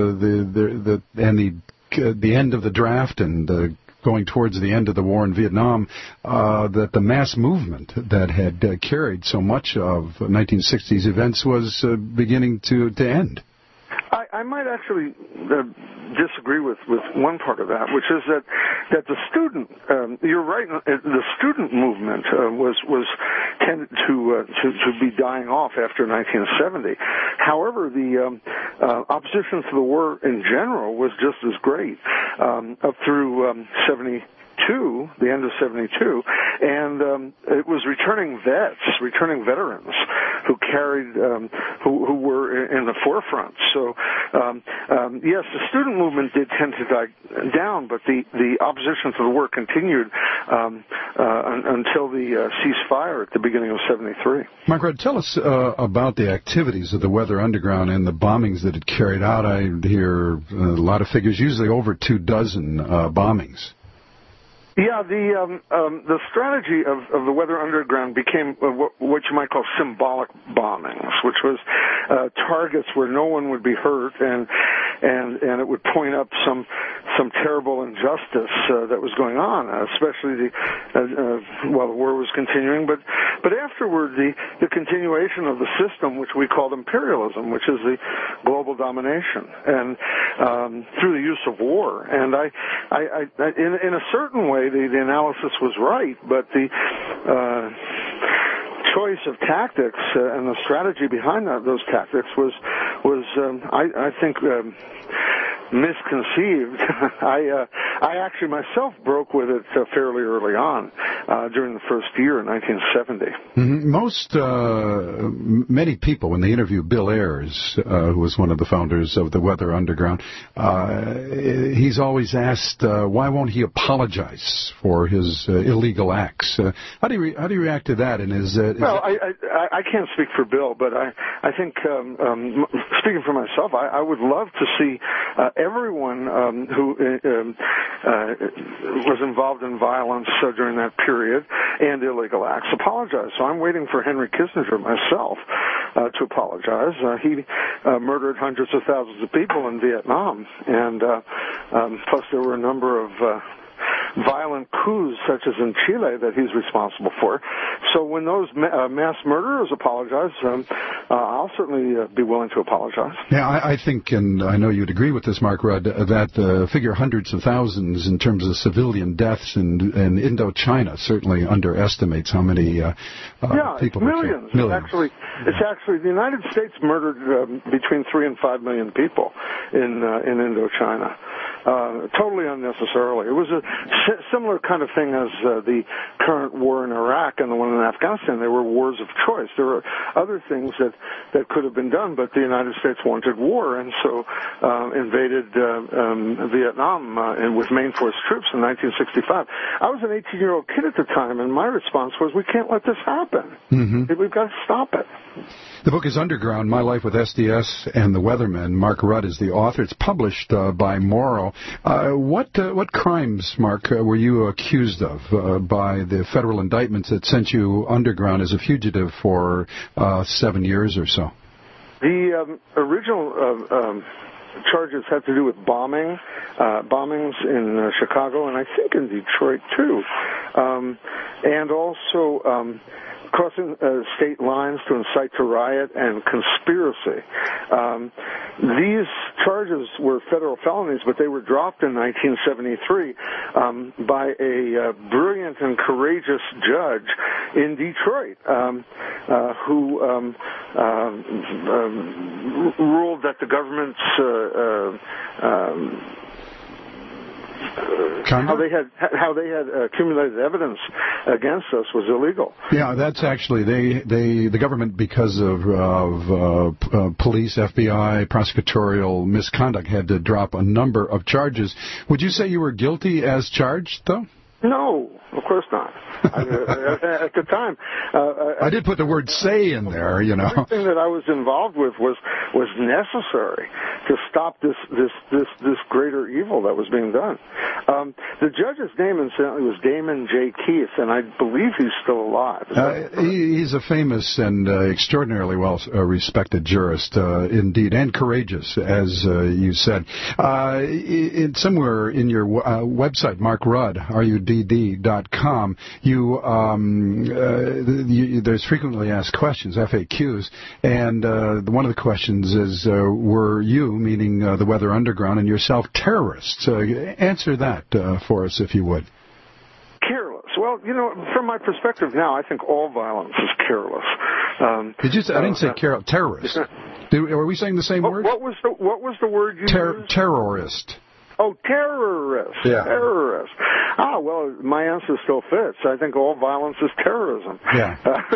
end of the draft and going towards the end of the war in Vietnam, that the mass movement that had carried so much of 1960s events was beginning to end. I might actually disagree with one part of that, which is that the student, you're right, the student movement was tended to be dying off after 1970. However, the opposition to the war in general was just as great up through 72, the end of 72, and it was returning veterans who carried, who were in the forefront. So, yes, the student movement did tend to die down, but the opposition to the war continued until the ceasefire at the beginning of 73. Mark Rudd, tell us about the activities of the Weather Underground and the bombings that it carried out. I hear a lot of figures, usually over 24 bombings. Yeah, the strategy of the Weather Underground became what you might call symbolic bombings, which was targets where no one would be hurt, and it would point up some terrible injustice that was going on, especially while the war was continuing. But afterward, the continuation of the system, which we called imperialism, which is the global domination, and through the use of war. And in a certain way, the analysis was right, but the choice of tactics and the strategy behind those tactics was I think misconceived. I actually myself broke with it fairly early on during the first year in 1970. Mm-hmm. Many people, when they interview Bill Ayers, who was one of the founders of the Weather Underground, he's always asked, why won't he apologize for his illegal acts? How do you react to that? And I can't speak for Bill, but I think speaking for myself, I would love to see everyone who was involved in violence during that period and illegal acts apologize. So I'm waiting for Henry Kissinger myself to apologize. He murdered hundreds of thousands of people in Vietnam, and plus there were a number of violent coups, such as in Chile, that he's responsible for. So when those mass murderers apologize, I'll certainly be willing to apologize. Yeah, I think, and I know you'd agree with this, Mark Rudd, that the figure hundreds of thousands in terms of civilian deaths in Indochina certainly underestimates how many people millions. It's actually the United States murdered between 3 and 5 million people in Indochina. Totally unnecessarily. It was a similar kind of thing as the current war in Iraq and the one in Afghanistan. They were wars of choice. There were other things that could have been done, but the United States wanted war, and so invaded Vietnam with main force troops in 1965. I was an 18-year-old kid at the time, and my response was, we can't let this happen. Mm-hmm. We've got to stop it. The book is Underground, My Life with SDS and the Weathermen. Mark Rudd is the author. It's published by Morrow. What crimes, Mark, were you accused of by the federal indictments that sent you underground as a fugitive for 7 years or so? The original charges had to do with bombings in Chicago, and I think in Detroit, too. And also crossing state lines to incite to riot and conspiracy. These charges were federal felonies, but they were dropped in 1973 by a brilliant and courageous judge in Detroit who ruled that the government's how they had accumulated evidence against us was illegal. Yeah, that's actually the government, because of police, FBI, prosecutorial misconduct, had to drop a number of charges. Would you say you were guilty as charged, though? No, of course not. At the time, I did put the word "say" in there. You know, everything that I was involved with was necessary to stop this greater evil that was being done. The judge's name, incidentally, was Damon J. Keith, and I believe he's still alive. He's a famous and extraordinarily well respected jurist, indeed, and courageous, as you said. Somewhere in your website, Mark Rudd, RUDD.com, there's frequently asked questions, FAQs, and one of the questions is, were you, meaning the Weather Underground, and yourself terrorists? Answer that for us, if you would. Careless. Well, from my perspective now, I think all violence is careless. Did you say? I didn't say terrorist. Were we saying the same word? What was the word you used? Terrorist. Oh, terrorist. Yeah. Terrorist. Well, my answer still fits. I think all violence is terrorism. Yeah.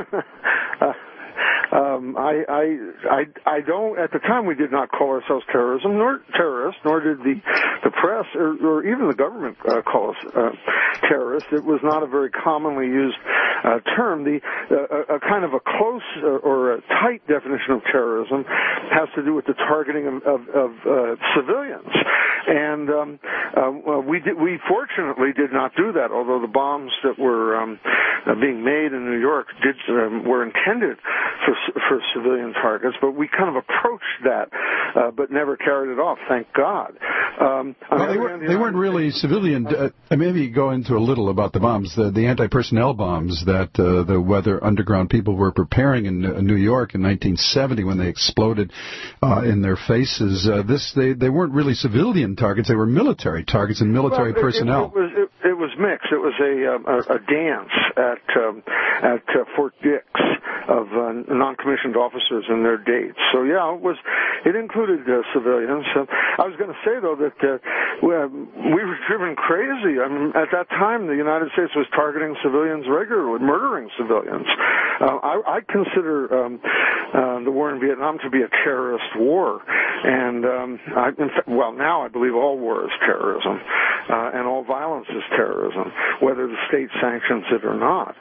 I don't. At the time, we did not call ourselves terrorism, nor terrorists, nor did the press or even the government call us terrorists. It was not a very commonly used term. A kind of a close or a tight definition of terrorism has to do with the targeting of civilians, and we fortunately did not do that. Although the bombs that were being made in New York were intended for civilian targets, but we kind of approached that, but never carried it off, thank God. They weren't really civilian. Maybe go into a little about the bombs, the anti-personnel bombs that the Weather Underground people were preparing in New York in 1970 when they exploded in their faces. They weren't really civilian targets; they were military targets and military personnel. It was mixed. It was a dance at Fort Dix of non-commissioned officers and their dates. So yeah, it included civilians. I was going to say though that we were driven crazy. I mean, at that time, the United States was targeting civilians regularly, murdering civilians. I consider the war in Vietnam to be a terrorist war, and now I believe all war is terrorism, and all violence is terrorism, whether the state sanctions it or not.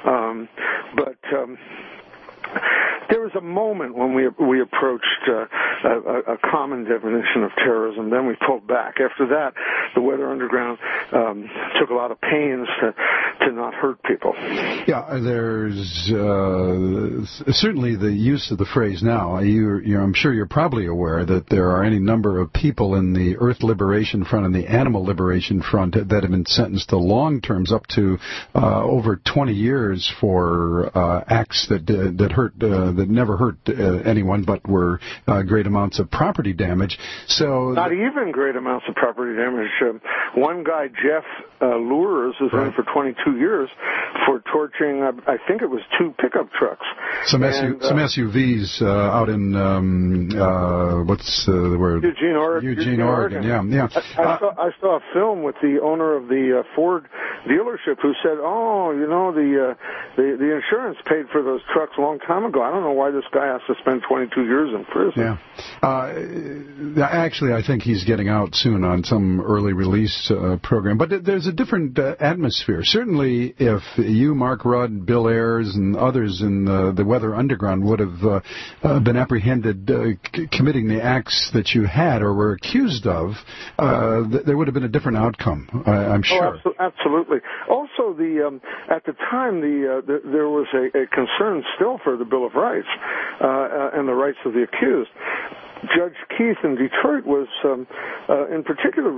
There was a moment when we approached a common definition of terrorism. Then we pulled back. After that, the Weather Underground took a lot of pains to not hurt people. Yeah, there's certainly the use of the phrase now. I'm sure you're probably aware that there are any number of people in the Earth Liberation Front and the Animal Liberation Front that have been sentenced to long terms, up to over 20 years for acts that never hurt anyone, but were great amounts of property damage. So not even great amounts of property damage. One guy, Jeff Lures, was in for 22 years for torching. I think it was 2 pickup trucks. Some SUVs out in what's the word? Eugene, Oregon. Yeah. I saw a film with the owner of the Ford dealership who said, the insurance paid for those trucks a long time ago. I don't know why this guy has to spend 22 years in prison. Yeah. Actually, I think he's getting out soon on some early release program. But there's a different atmosphere. Certainly, if you, Mark Rudd, Bill Ayers, and others in the Weather Underground would have been apprehended committing the acts that you had or were accused of, there would have been a different outcome, I'm sure. Oh, absolutely. Also, at the time, there was a concern still for the Bill of Rights and the rights of the accused. Judge Keith in Detroit was, in particular,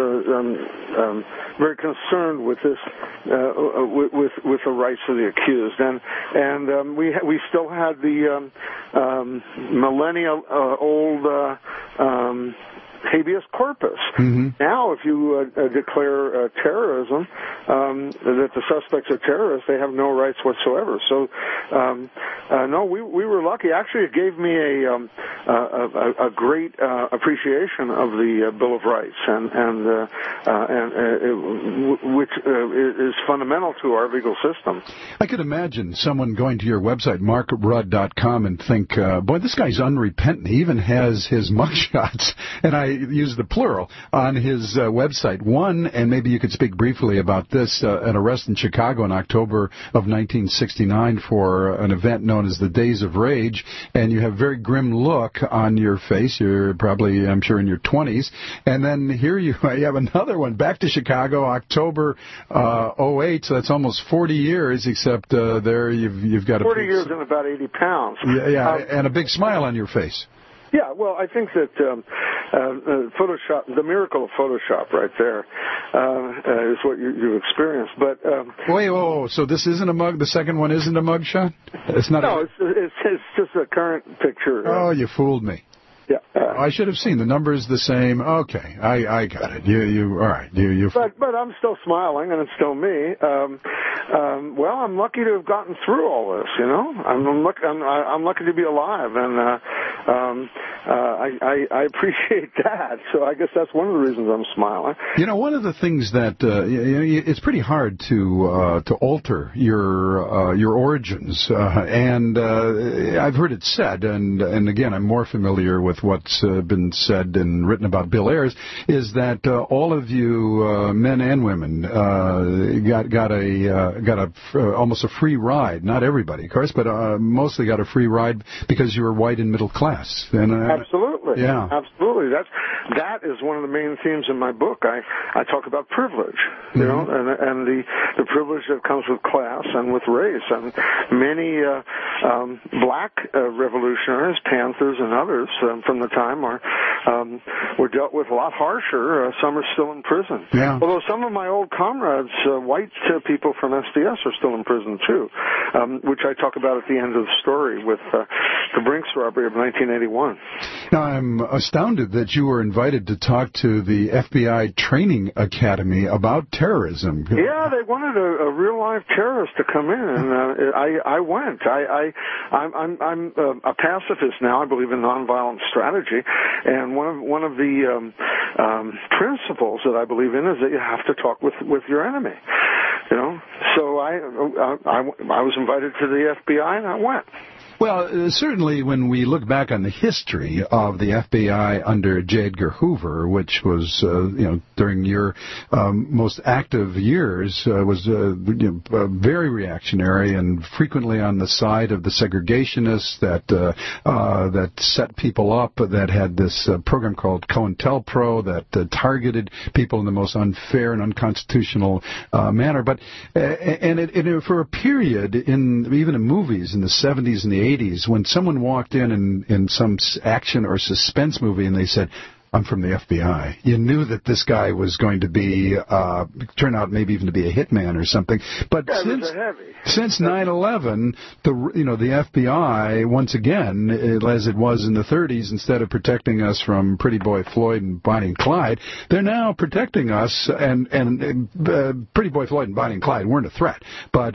very concerned with this, with the rights of the accused, and we still had the millennia-old habeas corpus. Mm-hmm. Now, if you declare terrorism, that the suspects are terrorists, they have no rights whatsoever. So, no, we were lucky. Actually, it gave me a great appreciation of the Bill of Rights, which is fundamental to our legal system. I could imagine someone going to your website, markrudd.com, and think, boy, this guy's unrepentant. He even has his mugshots, and I use the plural, on his website. One, and maybe you could speak briefly about this, an arrest in Chicago in October of 1969 for an event known as the Days of Rage, and you have a very grim look on your face. You're probably, I'm sure, in your 20s. And then here you have another one, back to Chicago, October 08, so that's almost 40 years, except there you've got 40 years and about 80 pounds. Yeah, and a big smile on your face. Yeah, well, I think that Photoshop, the miracle of Photoshop right there, is what you experienced. But wait, whoa, so this isn't a mug? The second one isn't a mug shot? It's not. No, it's just a current picture. Oh, you fooled me. Yeah. I should have seen the numbers the same. Okay, I got it. You all right? You. But I'm still smiling, and it's still me. Well, I'm lucky to have gotten through all this. You know, I'm lucky to be alive, and I appreciate that. So I guess that's one of the reasons I'm smiling. You know, one of the things that it's pretty hard to alter your origins, and I've heard it said, and again, I'm more familiar with what's been said and written about Bill Ayers, is that all of you men and women got almost a free ride. Not everybody, of course, but mostly got a free ride because you were white and middle class. And, absolutely, yeah, absolutely. That is one of the main themes in my book. I talk about privilege, you know, and the privilege that comes with class and with race. And many black revolutionaries, Panthers, and others from the time were dealt with a lot harsher. Some are still in prison. Yeah. Although some of my old comrades, white people from SDS, are still in prison too, which I talk about at the end of the story with the Brinks robbery of 1981. Now, I'm astounded that you were invited to talk to the FBI Training Academy about terrorism. Yeah, they wanted a real-life terrorist to come in, and I went. I'm a pacifist now. I believe in nonviolent strategy, and one of the principles that I believe in is that you have to talk with your enemy. You know, so I was invited to the FBI, and I went. Well, certainly when we look back on the history of the FBI under J. Edgar Hoover, which was, during your most active years, was very reactionary and frequently on the side of the segregationists that set people up, that had this program called COINTELPRO that targeted people in the most unfair and unconstitutional manner. But and for a period, even in movies in the 70s and the 80s, when someone walked in some action or suspense movie and they said, "I'm from the FBI," you knew that this guy was going to be, turn out maybe even to be a hitman or something. But since 9/11, the FBI, once again, as it was in the 30s, instead of protecting us from Pretty Boy Floyd and Bonnie and Clyde, they're now protecting us, and Pretty Boy Floyd and Bonnie and Clyde weren't a threat, but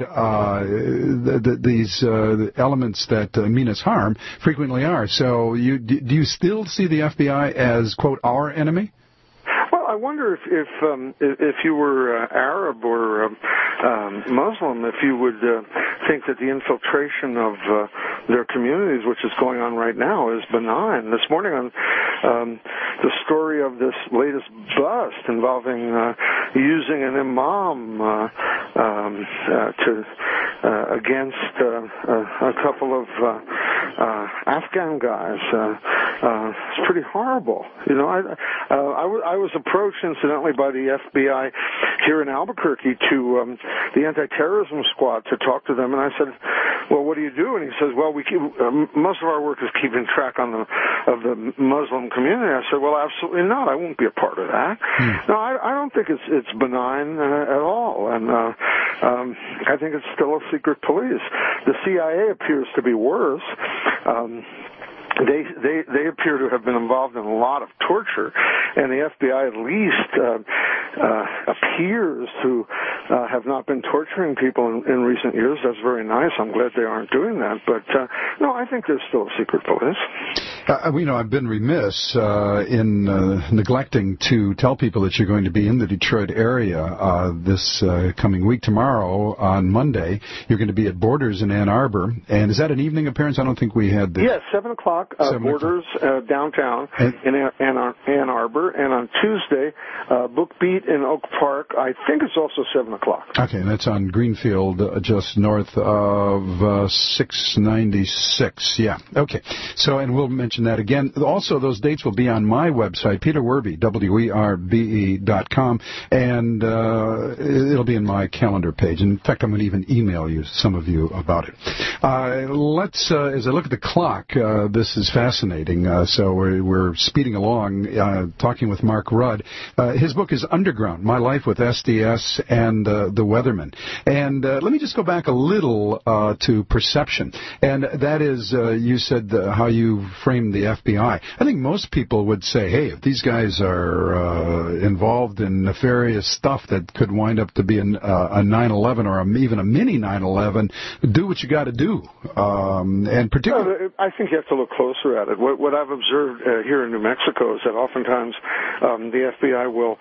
these elements that mean us harm frequently are. So do you still see the FBI as, quote, our enemy? Well, I wonder if you were Arab or Muslim, if you would think that the infiltration of their communities, which is going on right now, is benign. This morning on the story of this latest bust involving using an imam against a couple of Afghan guys. It's pretty horrible. You know, I was approached, incidentally, by the FBI here in Albuquerque to the anti-terrorism squad to talk to them, and I said, "Well, what do you do?" And he says, "Well, we keep most of our work is keeping track of the Muslim community." I said, "Well, absolutely not. I won't be a part of that." No, I don't think it's benign at all, and I think it's still a secret police. The CIA appears to be worse. They appear to have been involved in a lot of torture, and the FBI at least appears to have not been torturing people in recent years. That's very nice. I'm glad they aren't doing that. But no, I think there's still a secret police. I've been remiss in neglecting to tell people that you're going to be in the Detroit area this coming week. Tomorrow, on Monday, you're going to be at Borders in Ann Arbor. And is that an evening appearance? I don't think we had this. Yes, 7 o'clock, Borders downtown in Ann Arbor. And on Tuesday, Book Beat in Oak Park. I think it's also 7 o'clock. Okay, and that's on Greenfield, just north of 696. Yeah, okay. So, and we'll mention mention that again. Also, those dates will be on my website, Peter Werbe, WERBE.com, and it'll be in my calendar page. In fact, I'm going to even email you, some of you, about it. Let's, as I look at the clock, this is fascinating. So we're speeding along, talking with Mark Rudd. His book is Underground, My Life with SDS and the Weathermen. And let me just go back a little to perception. And that is, you said how you framed the FBI. I think most people would say, hey, if these guys are involved in nefarious stuff that could wind up to be a 9/11 or even a mini 9/11, do what you got to do. And particularly, I think you have to look closer at it. What I've observed here in New Mexico is that oftentimes the FBI will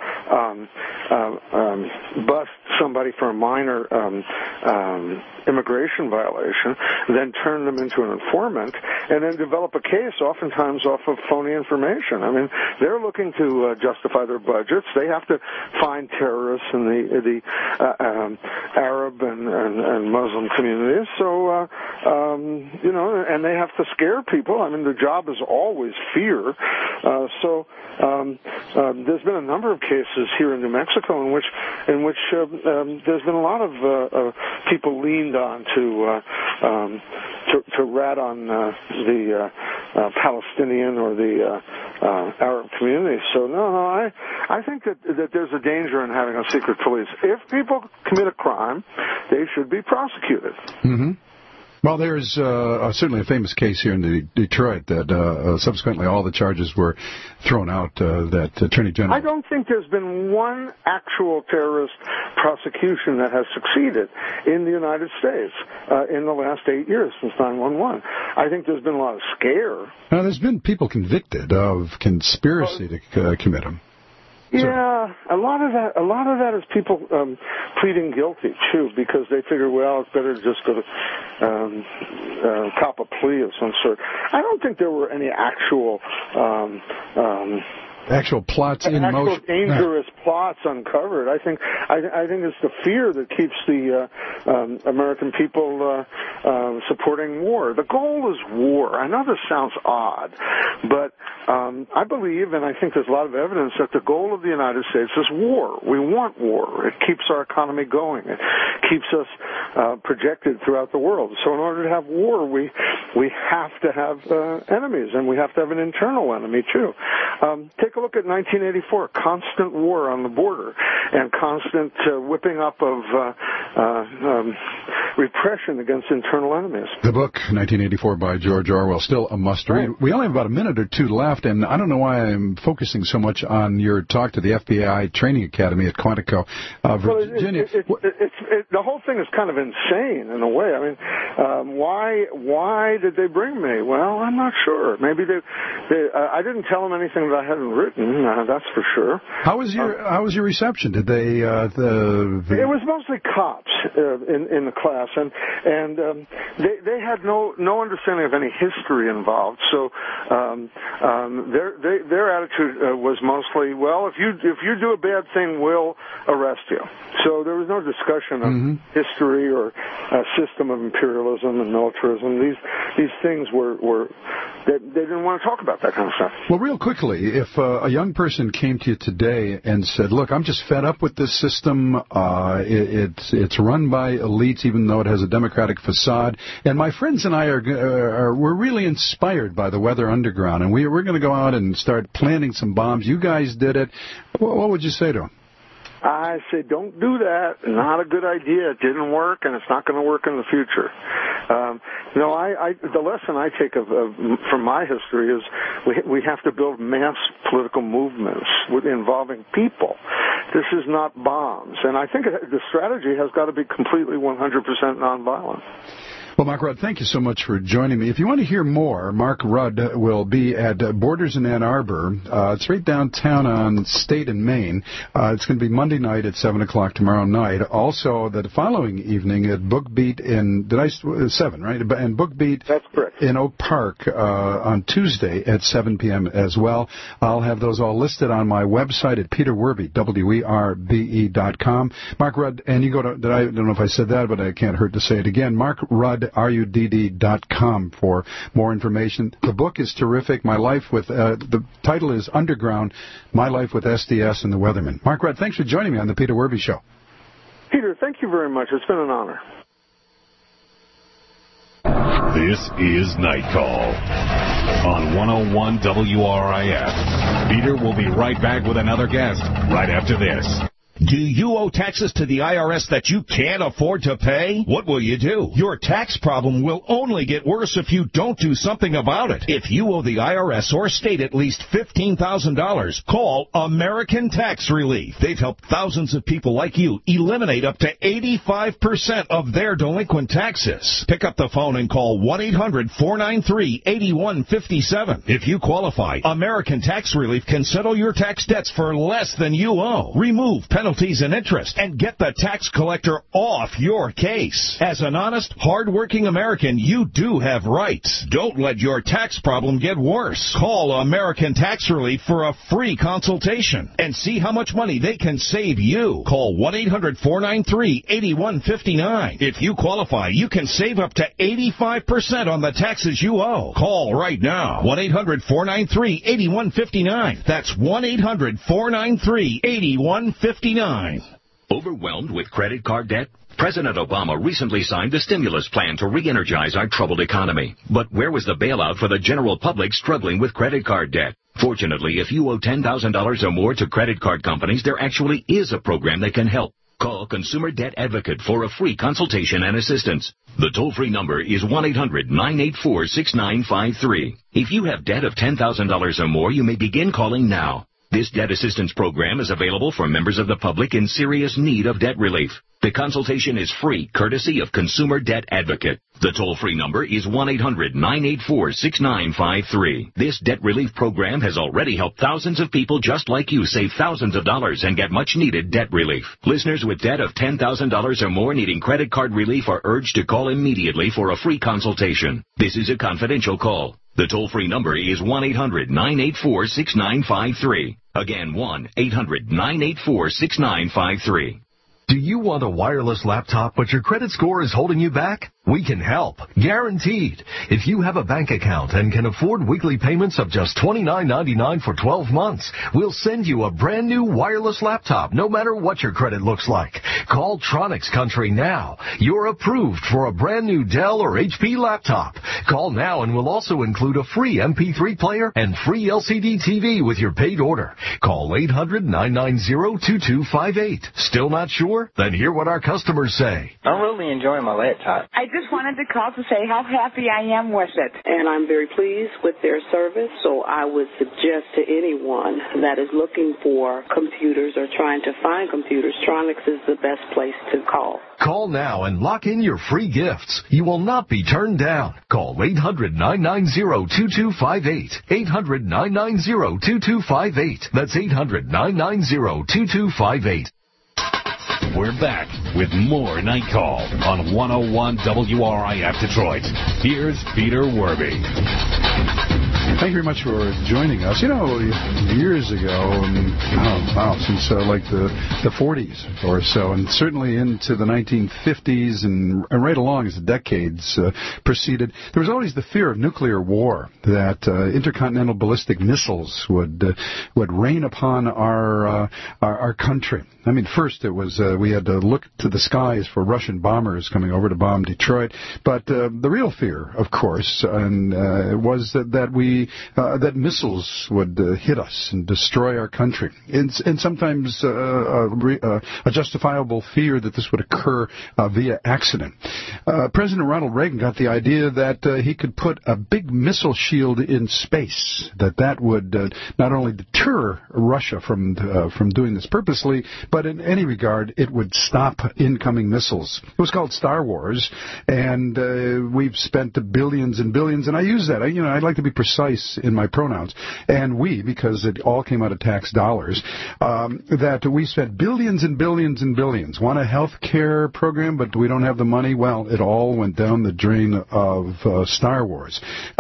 bust somebody for a minor immigration violation, then turn them into an informant, and then develop a case oftentimes off of phony information. I mean, they're looking to justify their budgets. They have to find terrorists in the Arab and Muslim communities. So, and they have to scare people. I mean, the job is always fear. There's been a number of cases here in New Mexico in which there's been a lot of people leaned on to rat on the Palestinian or the Arab community. So I think that there's a danger in having a secret police. If people commit a crime, they should be prosecuted. Mm-hmm. Well, there's certainly a famous case here in Detroit that subsequently all the charges were thrown out, that Attorney General... I don't think there's been one actual terrorist prosecution that has succeeded in the United States in the last 8 years since 9/11. I think there's been a lot of scare. Now, there's been people convicted of conspiracy to commit them. Yeah, a lot of that is people pleading guilty too, because they figure, well, it's better to just go to cop a plea of some sort. I don't think there were any actual plots in motion, dangerous plots uncovered. I think it's the fear that keeps the American people supporting war. The goal is war. I know this sounds odd, but I believe, and I think there's a lot of evidence, that the goal of the United States is war. We want war. It keeps our economy going. It keeps us projected throughout the world. So in order to have war, we have to have enemies, and we have to have an internal enemy too. Take a look at 1984, constant war on the border and constant whipping up of repression against internal enemies. The book, 1984 by George Orwell, still a must-read. Right. We only have about a minute or two left, and I don't know why I'm focusing so much on your talk to the FBI Training Academy at Quantico, Virginia. The whole thing is kind of insane in a way. I mean, why did they bring me? Well, I'm not sure. Maybe I didn't tell them anything that I hadn't written. That's for sure. How was your reception? Did they? It was mostly cops in the class, and they had no understanding of any history involved. So their attitude was mostly, well, if you do a bad thing, we'll arrest you. So there was no discussion of history or a system of imperialism and militarism. These things were they didn't want to talk about that kind of stuff. Well, real quickly, if a young person came to you today and said, look, I'm just fed up with this system, it's run by elites even though it has a democratic facade, and my friends and I we're really inspired by the Weather Underground, and we're going to go out and start planting some bombs. You guys did it. What would you say to them? I say, don't do that. Not a good idea. It didn't work, and it's not going to work in the future. The lesson I take from my history is we have to build mass political movements involving people. This is not bombs, and I think the strategy has got to be completely 100% nonviolent. Well, Mark Rudd, thank you so much for joining me. If you want to hear more, Mark Rudd will be at Borders in Ann Arbor. It's right downtown on State and Main. It's going to be Monday night at 7 o'clock tomorrow night. Also, the following evening at BookBeat in, 7, right? And BookBeat That's correct. In Oak Park on Tuesday at 7 p.m. as well. I'll have those all listed on my website at peterwerbe, WERBE.com. Mark Rudd, and you go to, I don't know if I said that, but I can't hurt to say it again, markrudd.com. RUDD.com for more information. The book is terrific. The title is Underground, My Life with SDS and the Weatherman. Mark Rudd, thanks for joining me on the Peter Werby Show. Peter, thank you very much. It's been an honor. This is Night Call on 101 WRIF. Peter will be right back with another guest right after this. Do you owe taxes to the IRS that you can't afford to pay? What will you do? Your tax problem will only get worse if you don't do something about it. If you owe the IRS or state at least $15,000, call American Tax Relief. They've helped thousands of people like you eliminate up to 85% of their delinquent taxes. Pick up the phone and call 1-800-493-8157. If you qualify, American Tax Relief can settle your tax debts for less than you owe. Remove penalties and interest, and get the tax collector off your case. As an honest, hard-working American, you do have rights. Don't let your tax problem get worse. Call American Tax Relief for a free consultation and see how much money they can save you. Call 1-800-493-8159. If you qualify, you can save up to 85% on the taxes you owe. Call right now. 1-800-493-8159. That's 1-800-493-8159. Overwhelmed with credit card debt? President Obama recently signed the stimulus plan to re-energize our troubled economy. But where was the bailout for the general public struggling with credit card debt? Fortunately, if you owe $10,000 or more to credit card companies, there actually is a program that can help. Call Consumer Debt Advocate for a free consultation and assistance. The toll-free number is 1-800-984-6953. If you have debt of $10,000 or more, you may begin calling now. This debt assistance program is available for members of the public in serious need of debt relief. The consultation is free, courtesy of Consumer Debt Advocate. The toll-free number is 1-800-984-6953. This debt relief program has already helped thousands of people just like you save thousands of dollars and get much-needed debt relief. Listeners with debt of $10,000 or more needing credit card relief are urged to call immediately for a free consultation. This is a confidential call. The toll-free number is 1-800-984-6953. Again, 1-800-984-6953. Do you want a wireless laptop, but your credit score is holding you back? We can help. Guaranteed. If you have a bank account and can afford weekly payments of just $29.99 for 12 months, we'll send you a brand new wireless laptop, no matter what your credit looks like. Call Tronics Country now. You're approved for a brand new Dell or HP laptop. Call now and we'll also include a free MP3 player and free LCD TV with your paid order. Call 800-990-2258. Still not sure? Then hear what our customers say. I'm really enjoying my laptop. I just wanted to call to say how happy I am with it. And I'm very pleased with their service, so I would suggest to anyone that is looking for computers or trying to find computers, Tronics is the best place to call. Call now and lock in your free gifts. You will not be turned down. Call 800-990-2258. 800-990-2258. That's 800-990-2258. We're back with more Night Call on 101 WRIF Detroit. Here's Peter Werby. Thank you very much for joining us. You know, years ago, since like the 40s or so, and certainly into the 1950s and right along as the decades proceeded, there was always the fear of nuclear war, that intercontinental ballistic missiles would rain upon our country. I mean, first it was we had to look to the skies for Russian bombers coming over to bomb Detroit, but the real fear, of course, was that missiles would hit us and destroy our country, and sometimes a justifiable fear that this would occur via accident. President Ronald Reagan got the idea that he could put a big missile shield in space, that would not only deter Russia from doing this purposely, but in any regard, it would stop incoming missiles. It was called Star Wars, and we've spent billions and billions, and I use that. I'd like to be precise. place in my pronouns, and we, because it all came out of tax dollars, that we spent billions and billions and billions. Want a health care program, but we don't have the money? Well, it all went down the drain of Star Wars.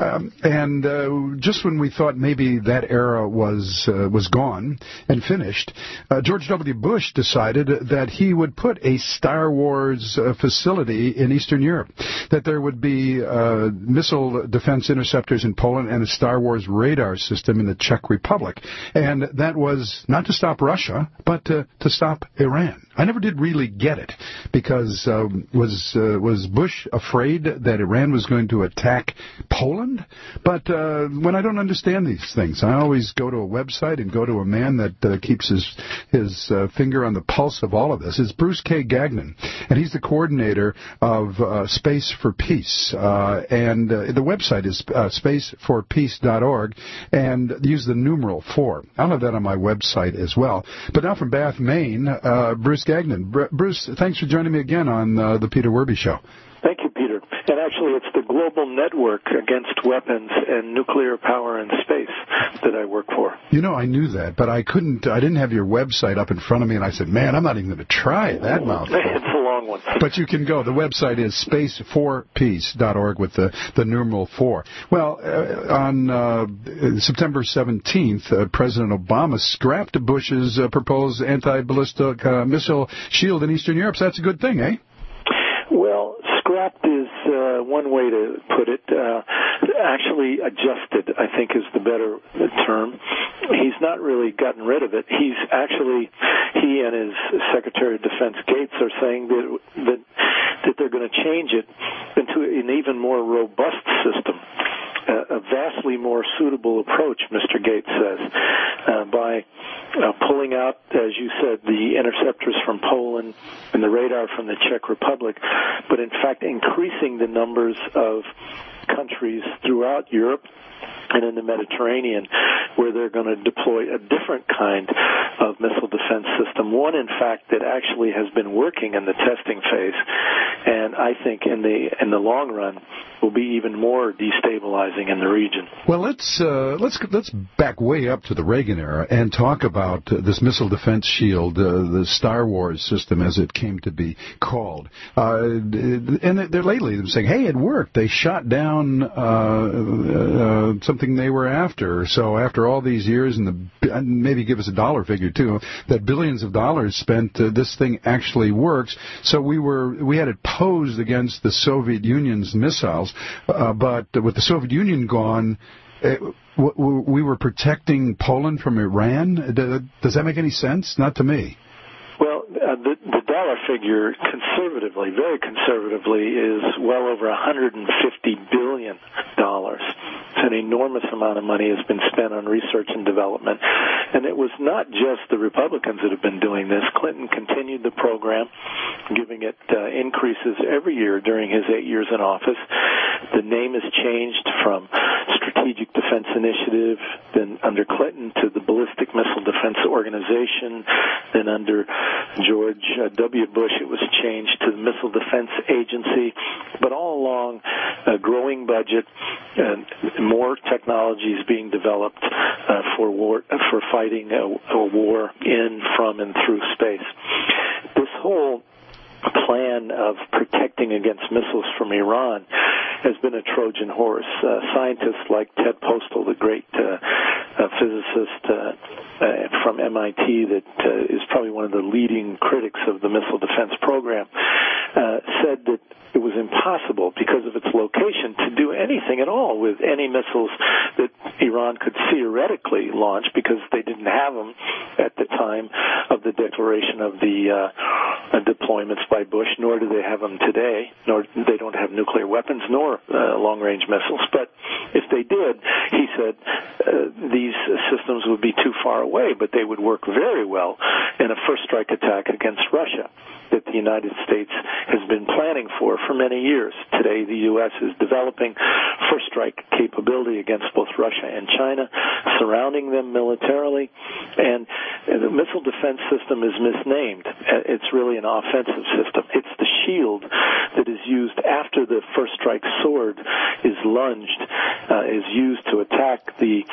And just when we thought maybe that era was gone and finished, George W. Bush decided that he would put a Star Wars facility in Eastern Europe, that there would be missile defense interceptors in Poland and a Star Wars radar system in the Czech Republic. And that was not to stop Russia, but to stop Iran. I never did really get it, because was Bush afraid that Iran was going to attack Poland? But when I don't understand these things, I always go to a website and go to a man that keeps his finger on the pulse of all of this. It's Bruce K. Gagnon, and he's the coordinator of Space for Peace. And the website is spaceforpeace.org, and use the numeral 4. I'll have that on my website as well. But now from Bath, Maine, Bruce Gagnon. Bruce, thanks for joining me again on the Peter Werby Show. Thank you, Peter. And actually, it's the Global Network Against Weapons and Nuclear Power in Space that I work for. You know, I knew that, but I didn't have your website up in front of me, and I said, man, I'm not even going to try that mouthful. It's a long one. But you can go. The website is spaceforpeace.org with the numeral 4. Well, on September 17th, President Obama scrapped Bush's proposed anti-ballistic missile shield in Eastern Europe, so that's a good thing, eh? Well, scrapped is one way to put it. Actually adjusted, I think, is the better term. He's not really gotten rid of it. He and his Secretary of Defense Gates are saying that they're going to change it into an even more robust system. A vastly more suitable approach, Mr. Gates says, by pulling out, as you said, the interceptors from Poland and the radar from the Czech Republic, but in fact increasing the numbers of countries throughout Europe and in the Mediterranean, where they're going to deploy a different kind of missile defense system, one, in fact, that actually has been working in the testing phase, and I think in the long run will be even more destabilizing in the region. Well, let's back way up to the Reagan era and talk about this missile defense shield, the Star Wars system, as it came to be called. And they're lately saying, hey, it worked. They shot down something they were after. So after all these years, and maybe give us a dollar figure too, that billions of dollars spent, this thing actually works. So we had it posed against the Soviet Union's missiles, but with the Soviet Union gone, we were protecting Poland from Iran. Does that make any sense? Not to me. Well, the dollar figure, conservatively, very conservatively, is well over $150 billion. It's an enormous amount of money has been spent on research and development. And it was not just the Republicans that have been doing this. Clinton continued the program, giving it increases every year during his 8 years in office. The name has changed from Strategic Defense Initiative, then under Clinton, to the Ballistic Missile Defense Organization, then under George W. Bush it was changed to the Missile Defense Agency, but all along a growing budget and more technologies being developed for fighting a war in, from, and through space. This whole plan of protecting against missiles from Iran has been a Trojan horse. Scientists like Ted Postel, the great physicist from MIT that is probably one of the leading critics of the missile defense program, said that it was impossible, because of its location, to do anything at all with any missiles that Iran could theoretically launch, because they didn't have them at the time of the declaration of the deployments by Bush, nor do they have them today, nor they don't have nuclear weapons, nor long-range missiles. But if they did, he said these systems would be too far away, but they would work very well in a first-strike attack against Russia that the United States has been planning for many years. Today, the U.S. is developing first-strike capability against both Russia and China, surrounding them militarily, and the missile defense system is misnamed. It's really an offensive system. It's the shield that is used after the first strike sword is lunged, is used to attack the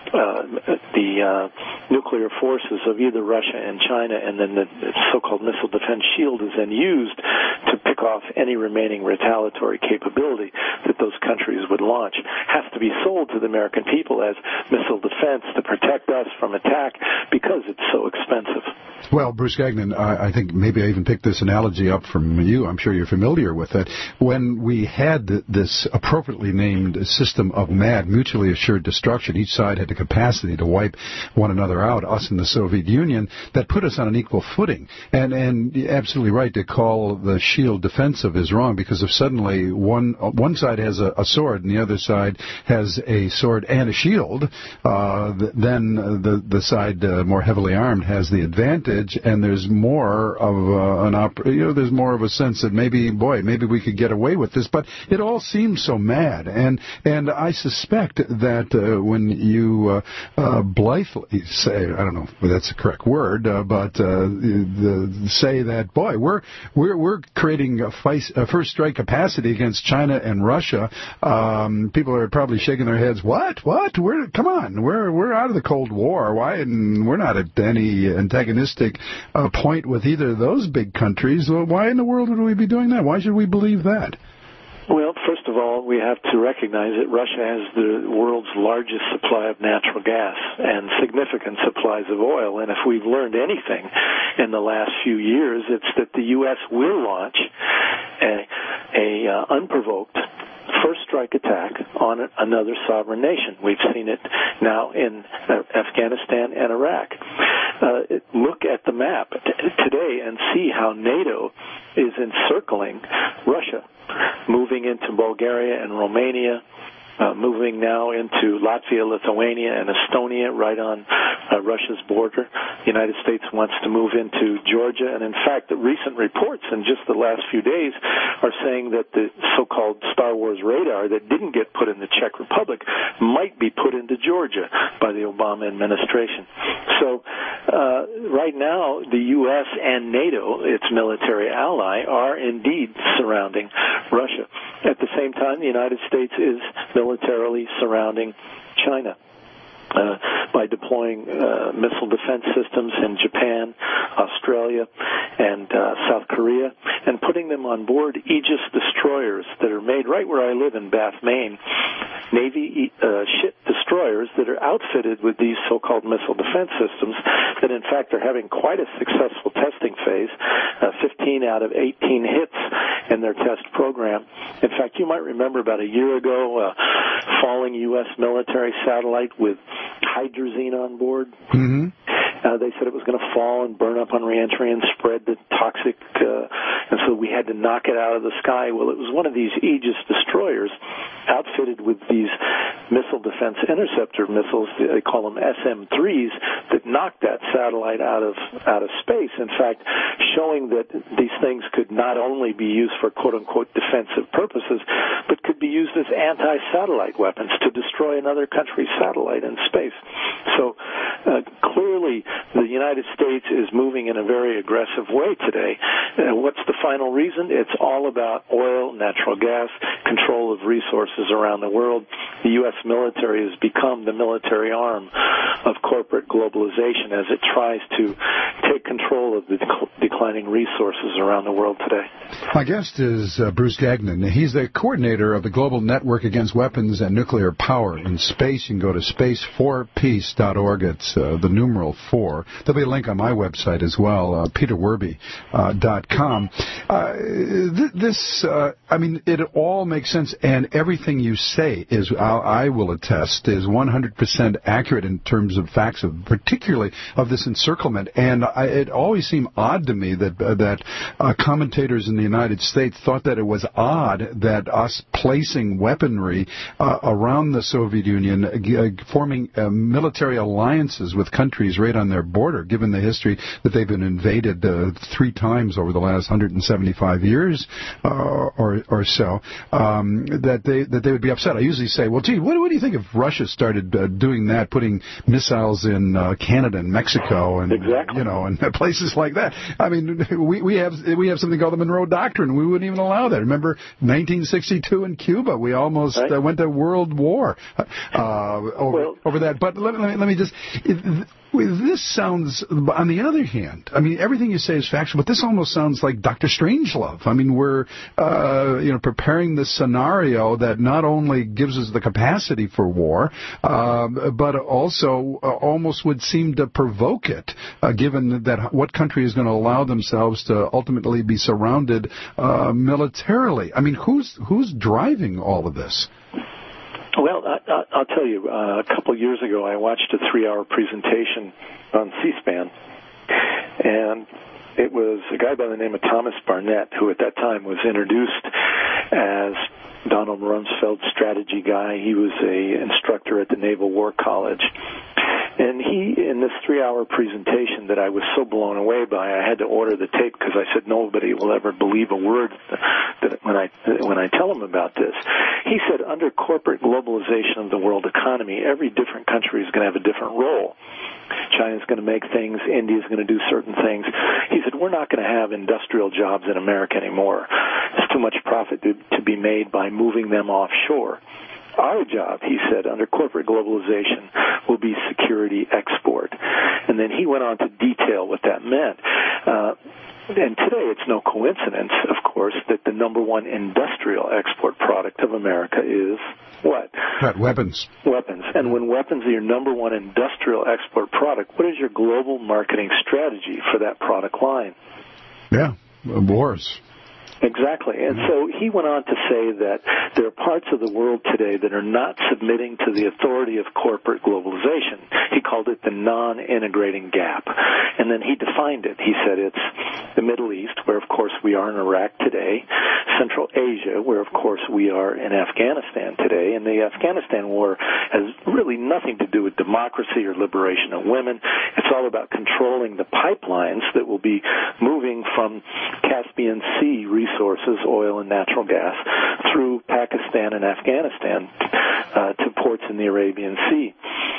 nuclear forces of either Russia and China, and then the so-called missile defense shield is then used to pick off any remaining retaliatory capability that those countries would launch, has to be sold to the American people as missile defense to protect us from attack because it's so expensive. Well, Bruce Gagnon, I think maybe I even picked this analogy up from you. I'm sure you're familiar with it. When we had this appropriately named system of MAD, mutually assured destruction, each side had the capacity to wipe one another out, us and the Soviet Union, that put us on an equal footing. And you're absolutely right to call the shield defensive is wrong, because if suddenly one side has a sword and the other side has a sword and a shield, then the side more heavily armed has the advantage, and there's more of there's more of a sense that maybe we could get away with this. But it all seems so mad, and I suspect that when you blithely say, I don't know if that's the correct word, but say that, boy, we're creating a first strike capacity against China and Russia, people are probably shaking their heads. What? Come on, we're out of the Cold War. Why? And we're not at any antagonistic point with either of those big countries. Well, why in the world would we be doing that? Why should we believe that? Well, first of all, we have to recognize that Russia has the world's largest supply of natural gas and significant supplies of oil. And if we've learned anything in the last few years, it's that the U.S. will launch a unprovoked first strike attack on another sovereign nation. We've seen it now in Afghanistan and Iraq. Look at the map today and see how NATO is encircling Russia, moving into Bulgaria and Romania, moving now into Latvia, Lithuania, and Estonia, right on Russia's border. The United States wants to move into Georgia, and in fact, the recent reports in just the last few days are saying that the so-called Star Wars radar that didn't get put in the Czech Republic might be put into Georgia by the Obama administration. So right now, the U.S. and NATO, its military ally, are indeed surrounding Russia. At the same time, the United States is militarily surrounding China by deploying missile defense systems in Japan, Australia, and South Korea, and putting them on board Aegis destroyers that are made right where I live in Bath, Maine. Navy ship destroyers that are outfitted with these so-called missile defense systems that, in fact, are having quite a successful testing phase, 15 out of 18 hits in their test program. In fact, you might remember about a year ago, falling U.S. military satellite with hydrazine on board. Mm-hmm. They said it was going to fall and burn up on reentry and spread the toxic, and so we had to knock it out of the sky. Well, it was one of these Aegis destroyers outfitted with these missile defense interceptor missiles, they call them SM-3s, that knocked that satellite out of space. In fact, showing that these things could not only be used for quote-unquote defensive purposes, but could be used as anti-satellite weapons to destroy another country's satellite in space. So clearly, the United States is moving in a very aggressive way today. What's the final reason? It's all about oil, natural gas, control of resources around the world. The U.S. military has become the military arm of corporate globalization as it tries to take control of the declining resources around the world today. My guest is Bruce Gagnon. He's the coordinator of the Global Network Against Weapons and Nuclear Power in Space. You can go to space4peace.org. It's the numeral 4. There'll be a link on my website as well, peterwerby.com. It all makes sense, and everything you say is, I will attest, is 100% accurate in terms of facts, particularly of this encirclement. And it always seemed odd to me that commentators in the United States thought that it was odd that us placing weaponry around the Soviet Union, forming military alliances alliances with countries right on their border, given the history that they've been invaded 3 times over the last 175 years or so, that they would be upset. I usually say, well, gee, what do you think if Russia started doing that, putting missiles in Canada and Mexico and and places like that? I mean, we have something called the Monroe Doctrine. We wouldn't even allow that. Remember 1962 in Cuba? We almost went to World War over that. But let me just. This sounds, on the other hand, I mean, everything you say is factual, but this almost sounds like Dr. Strangelove. I mean, we're, preparing this scenario that not only gives us the capacity for war, but also almost would seem to provoke it, given that what country is going to allow themselves to ultimately be surrounded militarily? I mean, who's driving all of this? Well, I'll tell you, a couple of years ago I watched a 3-hour presentation on C-SPAN, and it was a guy by the name of Thomas Barnett, who at that time was introduced as Donald Rumsfeld's strategy guy. He was an instructor at the Naval War College. And he, in this 3-hour presentation that I was so blown away by, I had to order the tape because I said nobody will ever believe a word that when I tell them about this. He said under corporate globalization of the world economy, every different country is going to have a different role. China's going to make things. India's going to do certain things. He said, we're not going to have industrial jobs in America anymore. There's too much profit to be made by moving them offshore. Our job, he said, under corporate globalization will be security export. And then he went on to detail what that meant. And today it's no coincidence, of course, that the number one industrial export product of America is what? Weapons. Weapons. And when weapons are your number one industrial export product, what is your global marketing strategy for that product line? Yeah, wars. Exactly. And so he went on to say that there are parts of the world today that are not submitting to the authority of corporate globalization. He called it the non-integrating gap. And then he defined it. He said it's the Middle East, where, of course, we are in Iraq today, Central Asia, where, of course, we are in Afghanistan today. And the Afghanistan war has really nothing to do with democracy or liberation of women. It's all about controlling the pipelines that will be moving from Caspian Sea resources, oil and natural gas, through Pakistan and Afghanistan to ports in the Arabian Sea.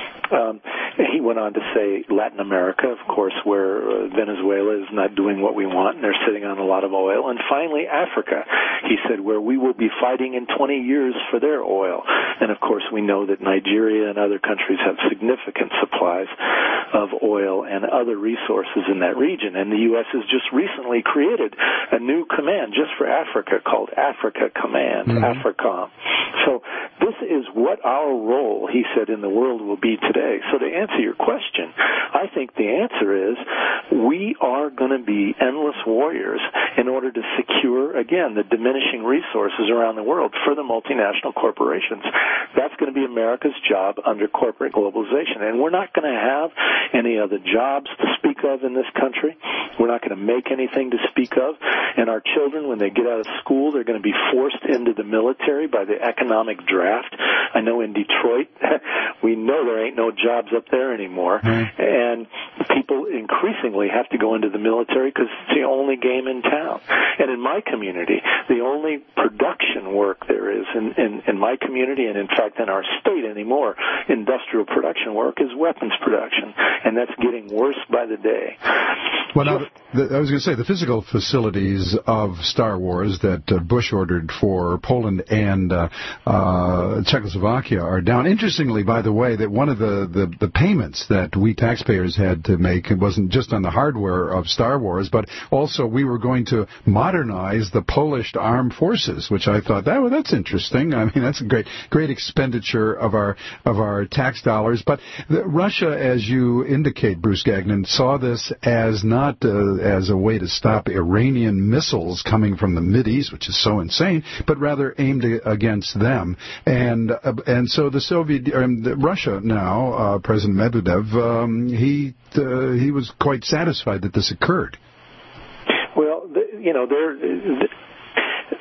He went on to say Latin America, of course, where Venezuela is not doing what we want, and they're sitting on a lot of oil. And finally, Africa, he said, where we will be fighting in 20 years for their oil. And, of course, we know that Nigeria and other countries have significant supplies of oil and other resources in that region. And the U.S. has just recently created a new command just for Africa called Africa Command, AFRICOM. So this is what our role, he said, in the world will be today. So to answer your question, I think the answer is we are going to be endless warriors in order to secure, again, the diminishing resources around the world for the multinational corporations. That's going to be America's job under corporate globalization. And we're not going to have any other jobs to speak of in this country. We're not going to make anything to speak of. And our children, when they get out of school, they're going to be forced into the military by the economic draft. I know in Detroit, we know there ain't no jobs up there anymore. And people increasingly have to go into the military because it's the only game in town. And in my community, the only production work there is in my community, and in fact in our state anymore, industrial production work is weapons production. And that's getting worse by the day. Well, now, I was going to say, the physical facilities of Star Wars that Bush ordered for Poland and Czechoslovakia are down. Interestingly, by the way, that one of the payments that we taxpayers had to make, it wasn't just on the hardware of Star Wars, but also we were going to modernize the Polish armed forces, which I thought, that's interesting. I mean, that's a great expenditure of our tax dollars. But Russia, as you indicate, Bruce Gagnon, saw this as not as a way to stop Iranian missiles coming from the Mideast, which is so insane, but rather aimed against them. And so the Russia now, President Medvedev, he was quite satisfied that this occurred. Well,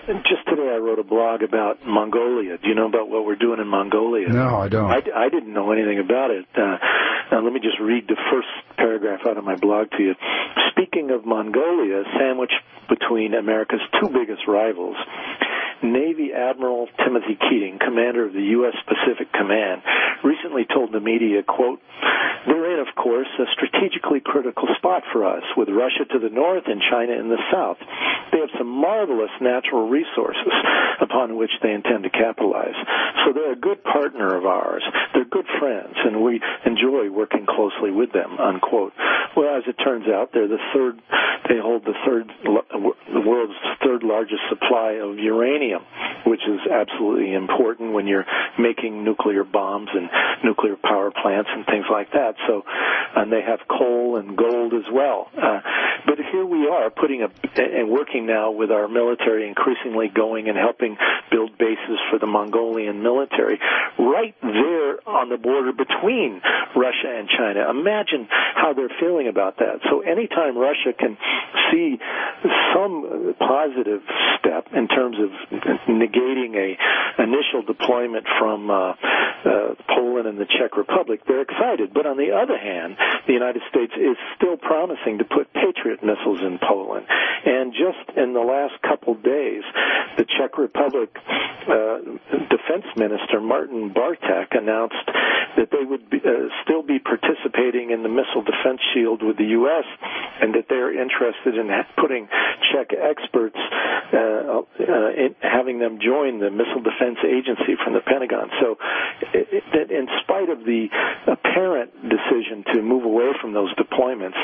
just today I wrote a blog about Mongolia. Do you know about what we're doing in Mongolia? No, I don't. I didn't know anything about it. Now let me just read the first paragraph out of my blog to you. Speaking of Mongolia, sandwiched between America's two biggest rivals, Navy Admiral Timothy Keating, commander of the U.S. Pacific Command, recently told the media, quote, "They're in, of course, a strategically critical spot for us, with Russia to the north and China in the south. They have some marvelous natural resources upon which they intend to capitalize. So they're a good partner of ours. They're good friends, and we enjoy working closely with them," unquote. Well, as it turns out, they hold the world's third largest supply of uranium, which is absolutely important when you're making nuclear bombs and nuclear power plants and things like that. So, and they have coal and gold as well. But here we are and working now with our military, increasingly going and helping build bases for the Mongolian military right there on the border between Russia and China. Imagine how they're feeling about that. So anytime Russia can see some positive step in terms of negating a initial deployment from Poland and the Czech Republic, they're excited. But on the other hand, the United States is still promising to put Patriot missiles in Poland. And just in the last couple days, the Czech Republic Defense Minister Martin Bartek announced that they would still be participating in the missile defense shield with the U.S. and that they're interested in putting Czech experts, having them join the Missile Defense Agency from the Pentagon. So that in spite of the apparent decision to move away from those deployments,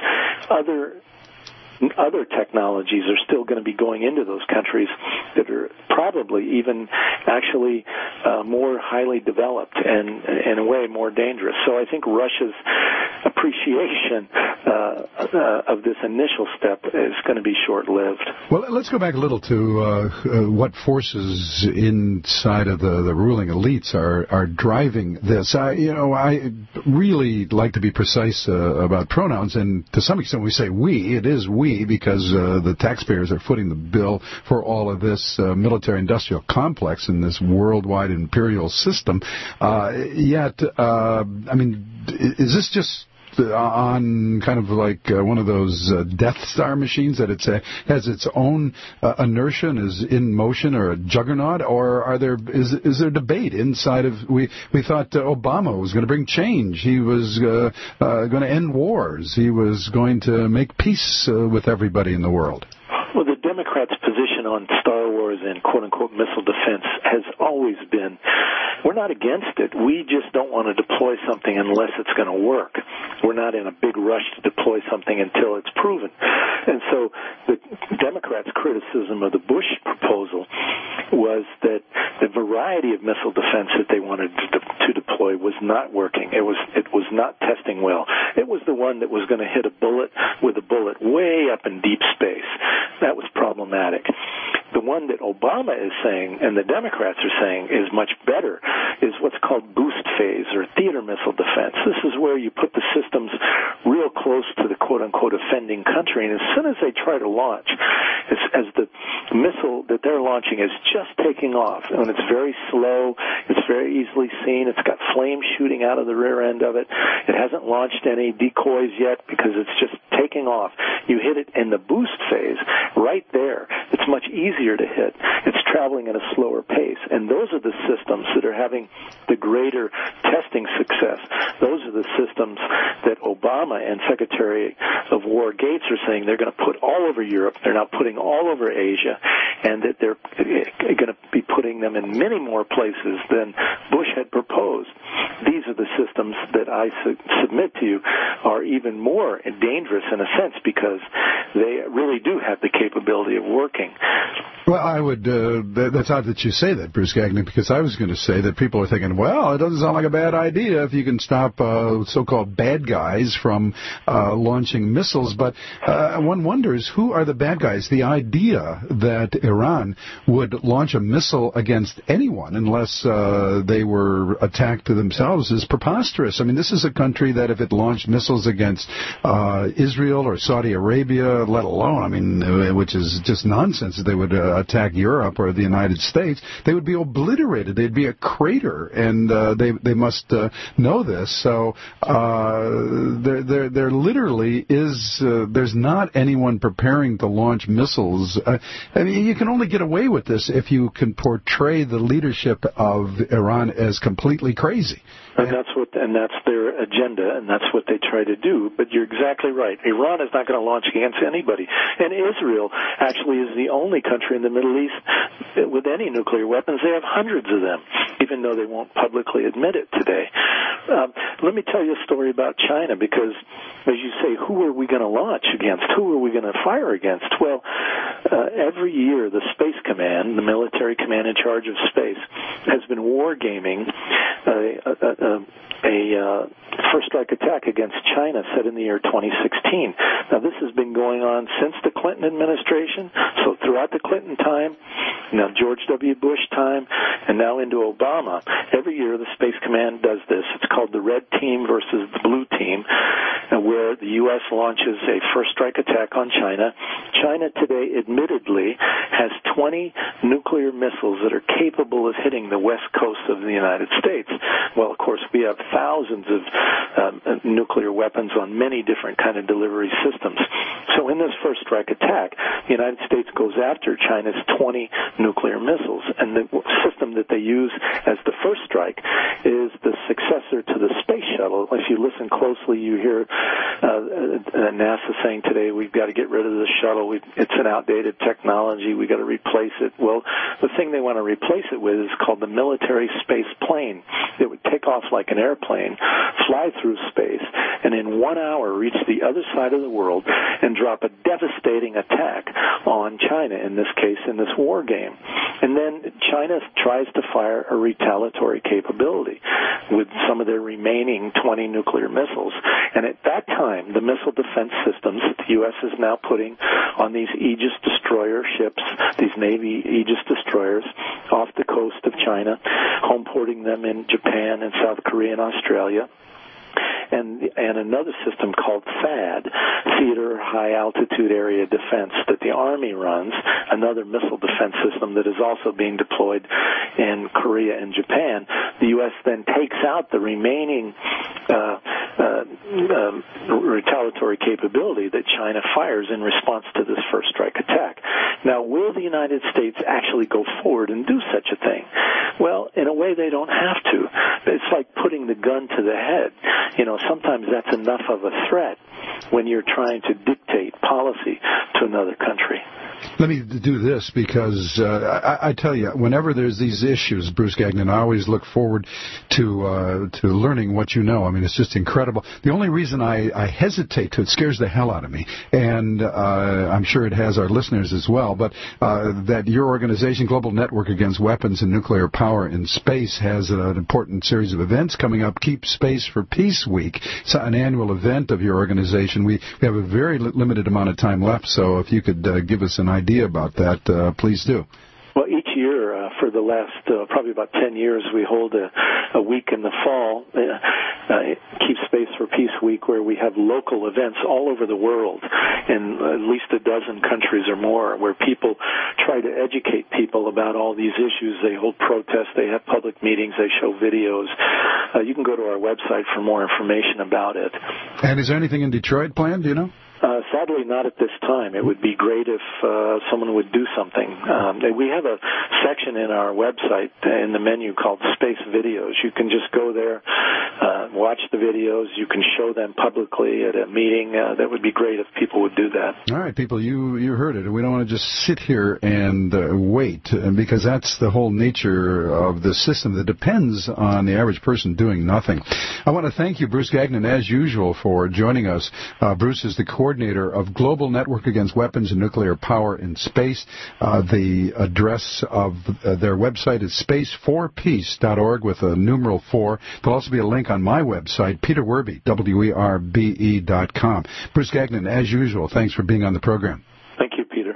other technologies are still going to be going into those countries that are probably even actually more highly developed and in a way more dangerous. So I think Russia's appreciation of this initial step is going to be short-lived. Well, let's go back a little to what forces inside of the ruling elites are driving this. I really like to be precise about pronouns, and to some extent we say we. It is we because the taxpayers are footing the bill for all of this military-industrial complex in this worldwide imperial system. Yet, is this just on kind of like one of those Death Star machines that has its own inertia and is in motion, or a juggernaut, or is there debate inside of? We thought Obama was going to bring change. He was going to end wars. He was going to make peace with everybody in the world. Well, the Democrats' position on Star Wars and quote-unquote missile defense has always been, we're not against it. We just don't want to deploy something unless it's going to work. We're not in a big rush to deploy something until it's proven. And so the Democrats' criticism of the Bush proposal was that the variety of missile defense that they wanted to deploy was not working. It was not testing well. It was the one that was going to hit a bullet with a bullet way up in deep space. That was problematic. The one that Obama is saying and the Democrats are saying is much better is what's called boost phase or theater missile defense. This is where you put the systems real close to the quote-unquote offending country, and as soon as they try to launch, as the missile that they're launching is just taking off, and it's very slow, it's very easily seen, it's got flames shooting out of the rear end of it, it hasn't launched any decoys yet because it's just taking off. You hit it in the boost phase, right there. It's much easier to hit. It's traveling at a slower pace, and those are the systems that are having the greater testing success. Those are the systems that Obama and Secretary of War Gates are saying they're going to put all over Europe. They're now putting all over Asia, and that they're going to be putting them in many more places than Bush had proposed. These are the systems that I submit to you are even more dangerous in a sense because they really do have the capability of working. Well, I would. That's odd that you say that, Bruce Gagnon, because I was going to say that people are thinking, well, it doesn't sound like a bad idea if you can stop so-called bad guys from launching missiles. But one wonders, who are the bad guys? The idea that Iran would launch a missile against anyone unless they were attacked themselves is preposterous. I mean, this is a country that if it launched missiles against Israel or Saudi Arabia, let alone, which is just nonsense. nonsense that they would attack Europe or the United States. They would be obliterated. They'd be a crater, and they must know this. So there literally is. There's not anyone preparing to launch missiles. I mean, you can only get away with this if you can portray the leadership of Iran as completely crazy. And that's their agenda, and that's what they try to do. But you're exactly right. Iran is not going to launch against anybody. And Israel actually is the only country in the Middle East with any nuclear weapons. They have hundreds of them, even though they won't publicly admit it today. Let me tell you a story about China, because, as you say, who are we going to launch against? Who are we going to fire against? Well, every year the Space Command, the military command in charge of space, has been wargaming a first strike attack against China set in the year 2016. Now, this has been going on since the Clinton administration, so throughout the Clinton time, now George W. Bush time, and now into Obama. Every year the Space Command does this. It's called the Red Team versus the Blue Team, where the U.S. launches a first strike attack on China. China today, admittedly, has 20 nuclear missiles that are capable of hitting the west coast of the United States. Well, of course, we have thousands of nuclear weapons on many different kind of delivery systems. So in this first strike attack, the United States goes after China's 20 nuclear missiles, and the system that they use as the first strike is the successor to the space shuttle. If you listen closely, you hear NASA saying today, we've got to get rid of the shuttle. It's an outdated technology. We've got to replace it. Well, the thing they want to replace it with is called the military space plane. It would take off like an airplane, fly through space, and in 1 hour reach the other side of the world and drop a devastating attack on China, in this case, in this war game. And then China tries to fire a retaliatory capability with some of their remaining 20 nuclear missiles. And at that time, the missile defense systems that the U.S. is now putting on these Aegis destroyer ships, these Navy Aegis destroyers, off the coast of China, home porting them in Japan and South Korea and Australia. And another system called THAAD, Theater High Altitude Area Defense, that the Army runs, another missile defense system that is also being deployed in Korea and Japan. The U.S. then takes out the remaining retaliatory capability that China fires in response to this first strike attack. Now, will the United States actually go forward and do such a thing? Well, in a way, they don't have to. It's like putting the gun to the head. You know, sometimes that's enough of a threat when you're trying to dictate policy to another country. Let me do this, because I tell you, whenever there's these issues, Bruce Gagnon, I always look forward to learning what you know. I mean, it's just incredible. The only reason I hesitate to, it scares the hell out of me, and I'm sure it has our listeners as well, but that your organization, Global Network Against Weapons and Nuclear Power in Space, has an important series of events coming up. Keep Space for Peace Week. It's an annual event of your organization. We have a very limited amount of time left, so if you could give us an idea about that, please do. Well, each year, for the last probably about 10 years, we hold a week in the fall, Keep Space for Peace Week, where we have local events all over the world in at least a dozen countries or more, where people try to educate people about all these issues. They hold protests, they have public meetings, they show videos. You can go to our website for more information about it. And is there anything in Detroit planned, do you know? Sadly, not at this time. It would be great if someone would do something. We have a section in our website in the menu called Space Videos. You can just go there, watch the videos. You can show them publicly at a meeting. That would be great if people would do that. All right, people, you heard it. We don't want to just sit here and wait, because that's the whole nature of the system that depends on the average person doing nothing. I want to thank you, Bruce Gagnon, as usual, for joining us. Bruce is the coordinator of Global Network Against Weapons and Nuclear Power in Space. The address of their website is space4peace.org with a numeral 4. There'll also be a link on my website, Peter Werbe, WERBE.com. Bruce Gagnon, as usual, thanks for being on the program. Thank you, Peter.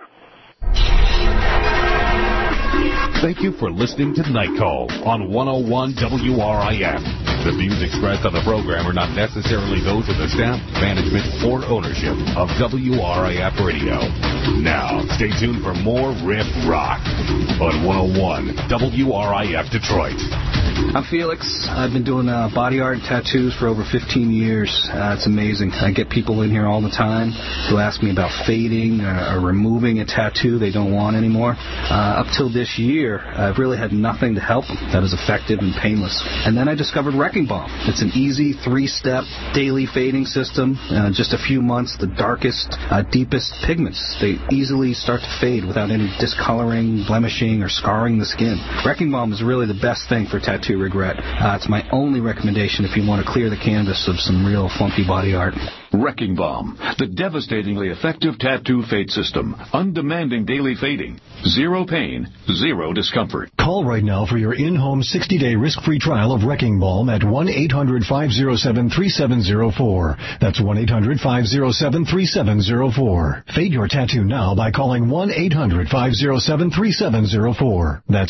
Thank you for listening to Night Call on 101 WRIF. The views expressed on the program are not necessarily those of the staff, management, or ownership of WRIF Radio. Now, stay tuned for more Riff Rock on 101 WRIF Detroit. I'm Felix. I've been doing body art and tattoos for over 15 years. It's amazing. I get people in here all the time who ask me about fading or removing a tattoo they don't want anymore. Up till this year, I've really had nothing to help them that is effective and painless. And then I discovered Wrecking Balm. It's an easy 3-step daily fading system. Just a few months, the darkest, deepest pigments, they easily start to fade without any discoloring, blemishing, or scarring the skin. Wrecking Balm is really the best thing for tattoo regret. It's my only recommendation if you want to clear the canvas of some real funky body art. Wrecking Balm, the devastatingly effective tattoo fade system. Undemanding daily fading. Zero pain, zero discomfort. Call right now for your in-home 60-day risk-free trial of Wrecking Balm at 1-800-507-3704. That's 1-800-507-3704. Fade your tattoo now by calling 1-800-507-3704. That's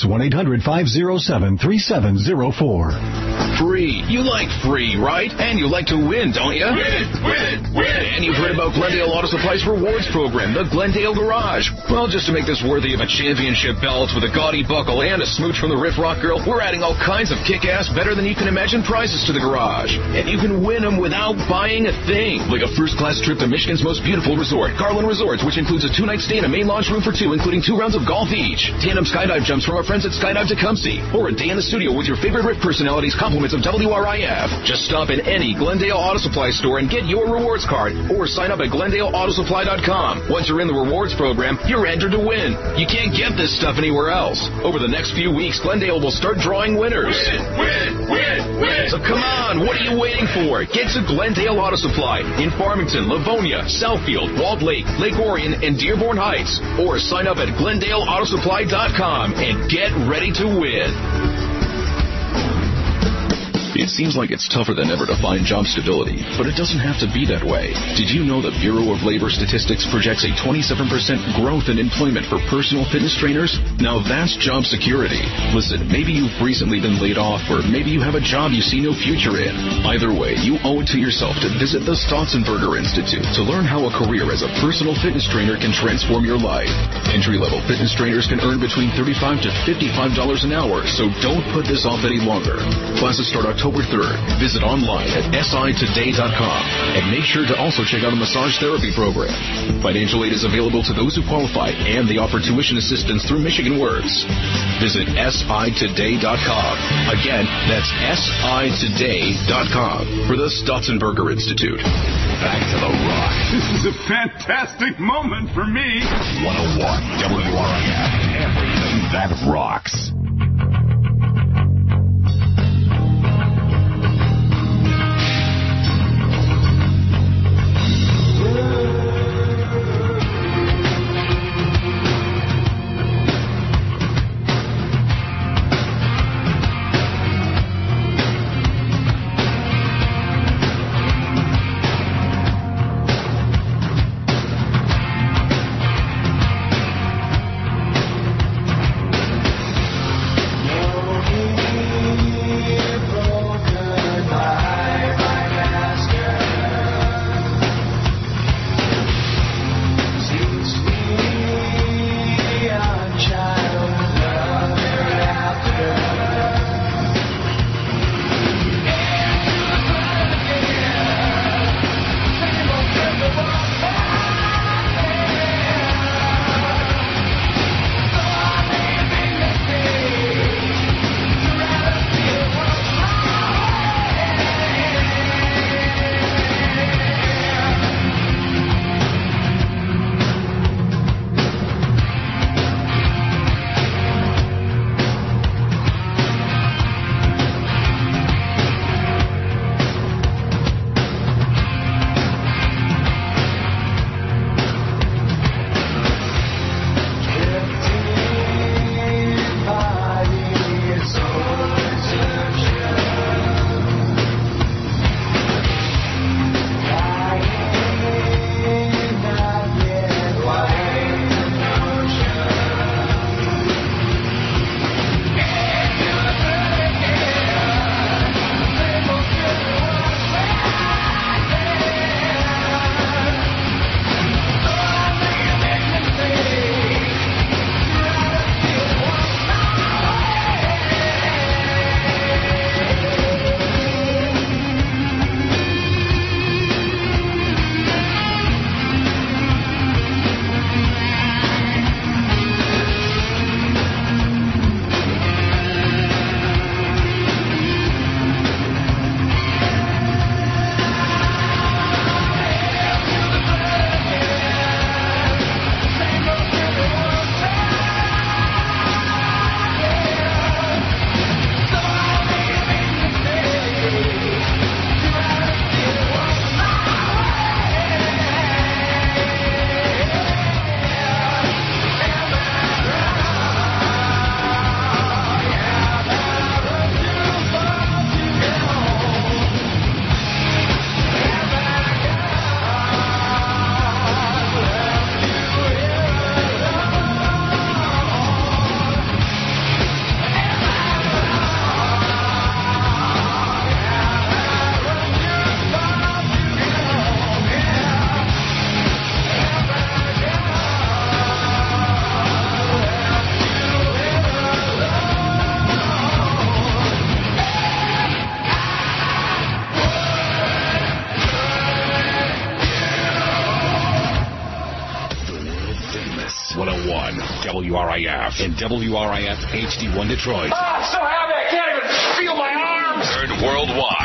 1-800-507-3704. Free. You like free, right? And you like to win, don't you? Win! And you've heard about Glendale Auto Supply's rewards program, the Glendale Garage. Well, just to make this worthy of a championship belt with a gaudy buckle and a smooch from the Riff Rock Girl, we're adding all kinds of kick-ass, better than you can imagine prizes to the garage. And you can win them without buying a thing. Like a first-class trip to Michigan's most beautiful resort, Garland Resorts, which includes a 2-night stay in a main lounge room for 2, including 2 rounds of golf each. Tandem skydive jumps from our friends at Skydive Tecumseh. Or a day in the studio with your favorite Riff personalities, compliments of WRIF. Just stop in any Glendale Auto Supply store and get your rewards card, or sign up at GlendaleAutosupply.com. Once you're in the rewards program, you're entered to win. You can't get this stuff anywhere else. Over the next few weeks, Glendale will start drawing winners. Win! So come on, what are you waiting for? Get to Glendale Auto Supply in Farmington, Livonia, Southfield, Walled Lake, Lake Orion, and Dearborn Heights. Or sign up at GlendaleAutosupply.com and get ready to win. It seems like it's tougher than ever to find job stability, but it doesn't have to be that way. Did you know the Bureau of Labor Statistics projects a 27% growth in employment for personal fitness trainers? Now that's job security. Listen, maybe you've recently been laid off, or maybe you have a job you see no future in. Either way, you owe it to yourself to visit the Stotzenberger Institute to learn how a career as a personal fitness trainer can transform your life. Entry-level fitness trainers can earn between $35 to $55 an hour, so don't put this off any longer. Classes start October 3rd. Visit online at sitoday.com and make sure to also check out a massage therapy program. Financial aid is available to those who qualify, and they offer tuition assistance through Michigan Works. Visit sitoday.com. Again, that's sitoday.com for the Stotzenberger Institute. Back to the rock. This is a fantastic moment for me. 101 WRIF. Everything that rocks. WRIF and WRIF HD1 Detroit. I'm so happy I can't even feel my arms. Heard worldwide.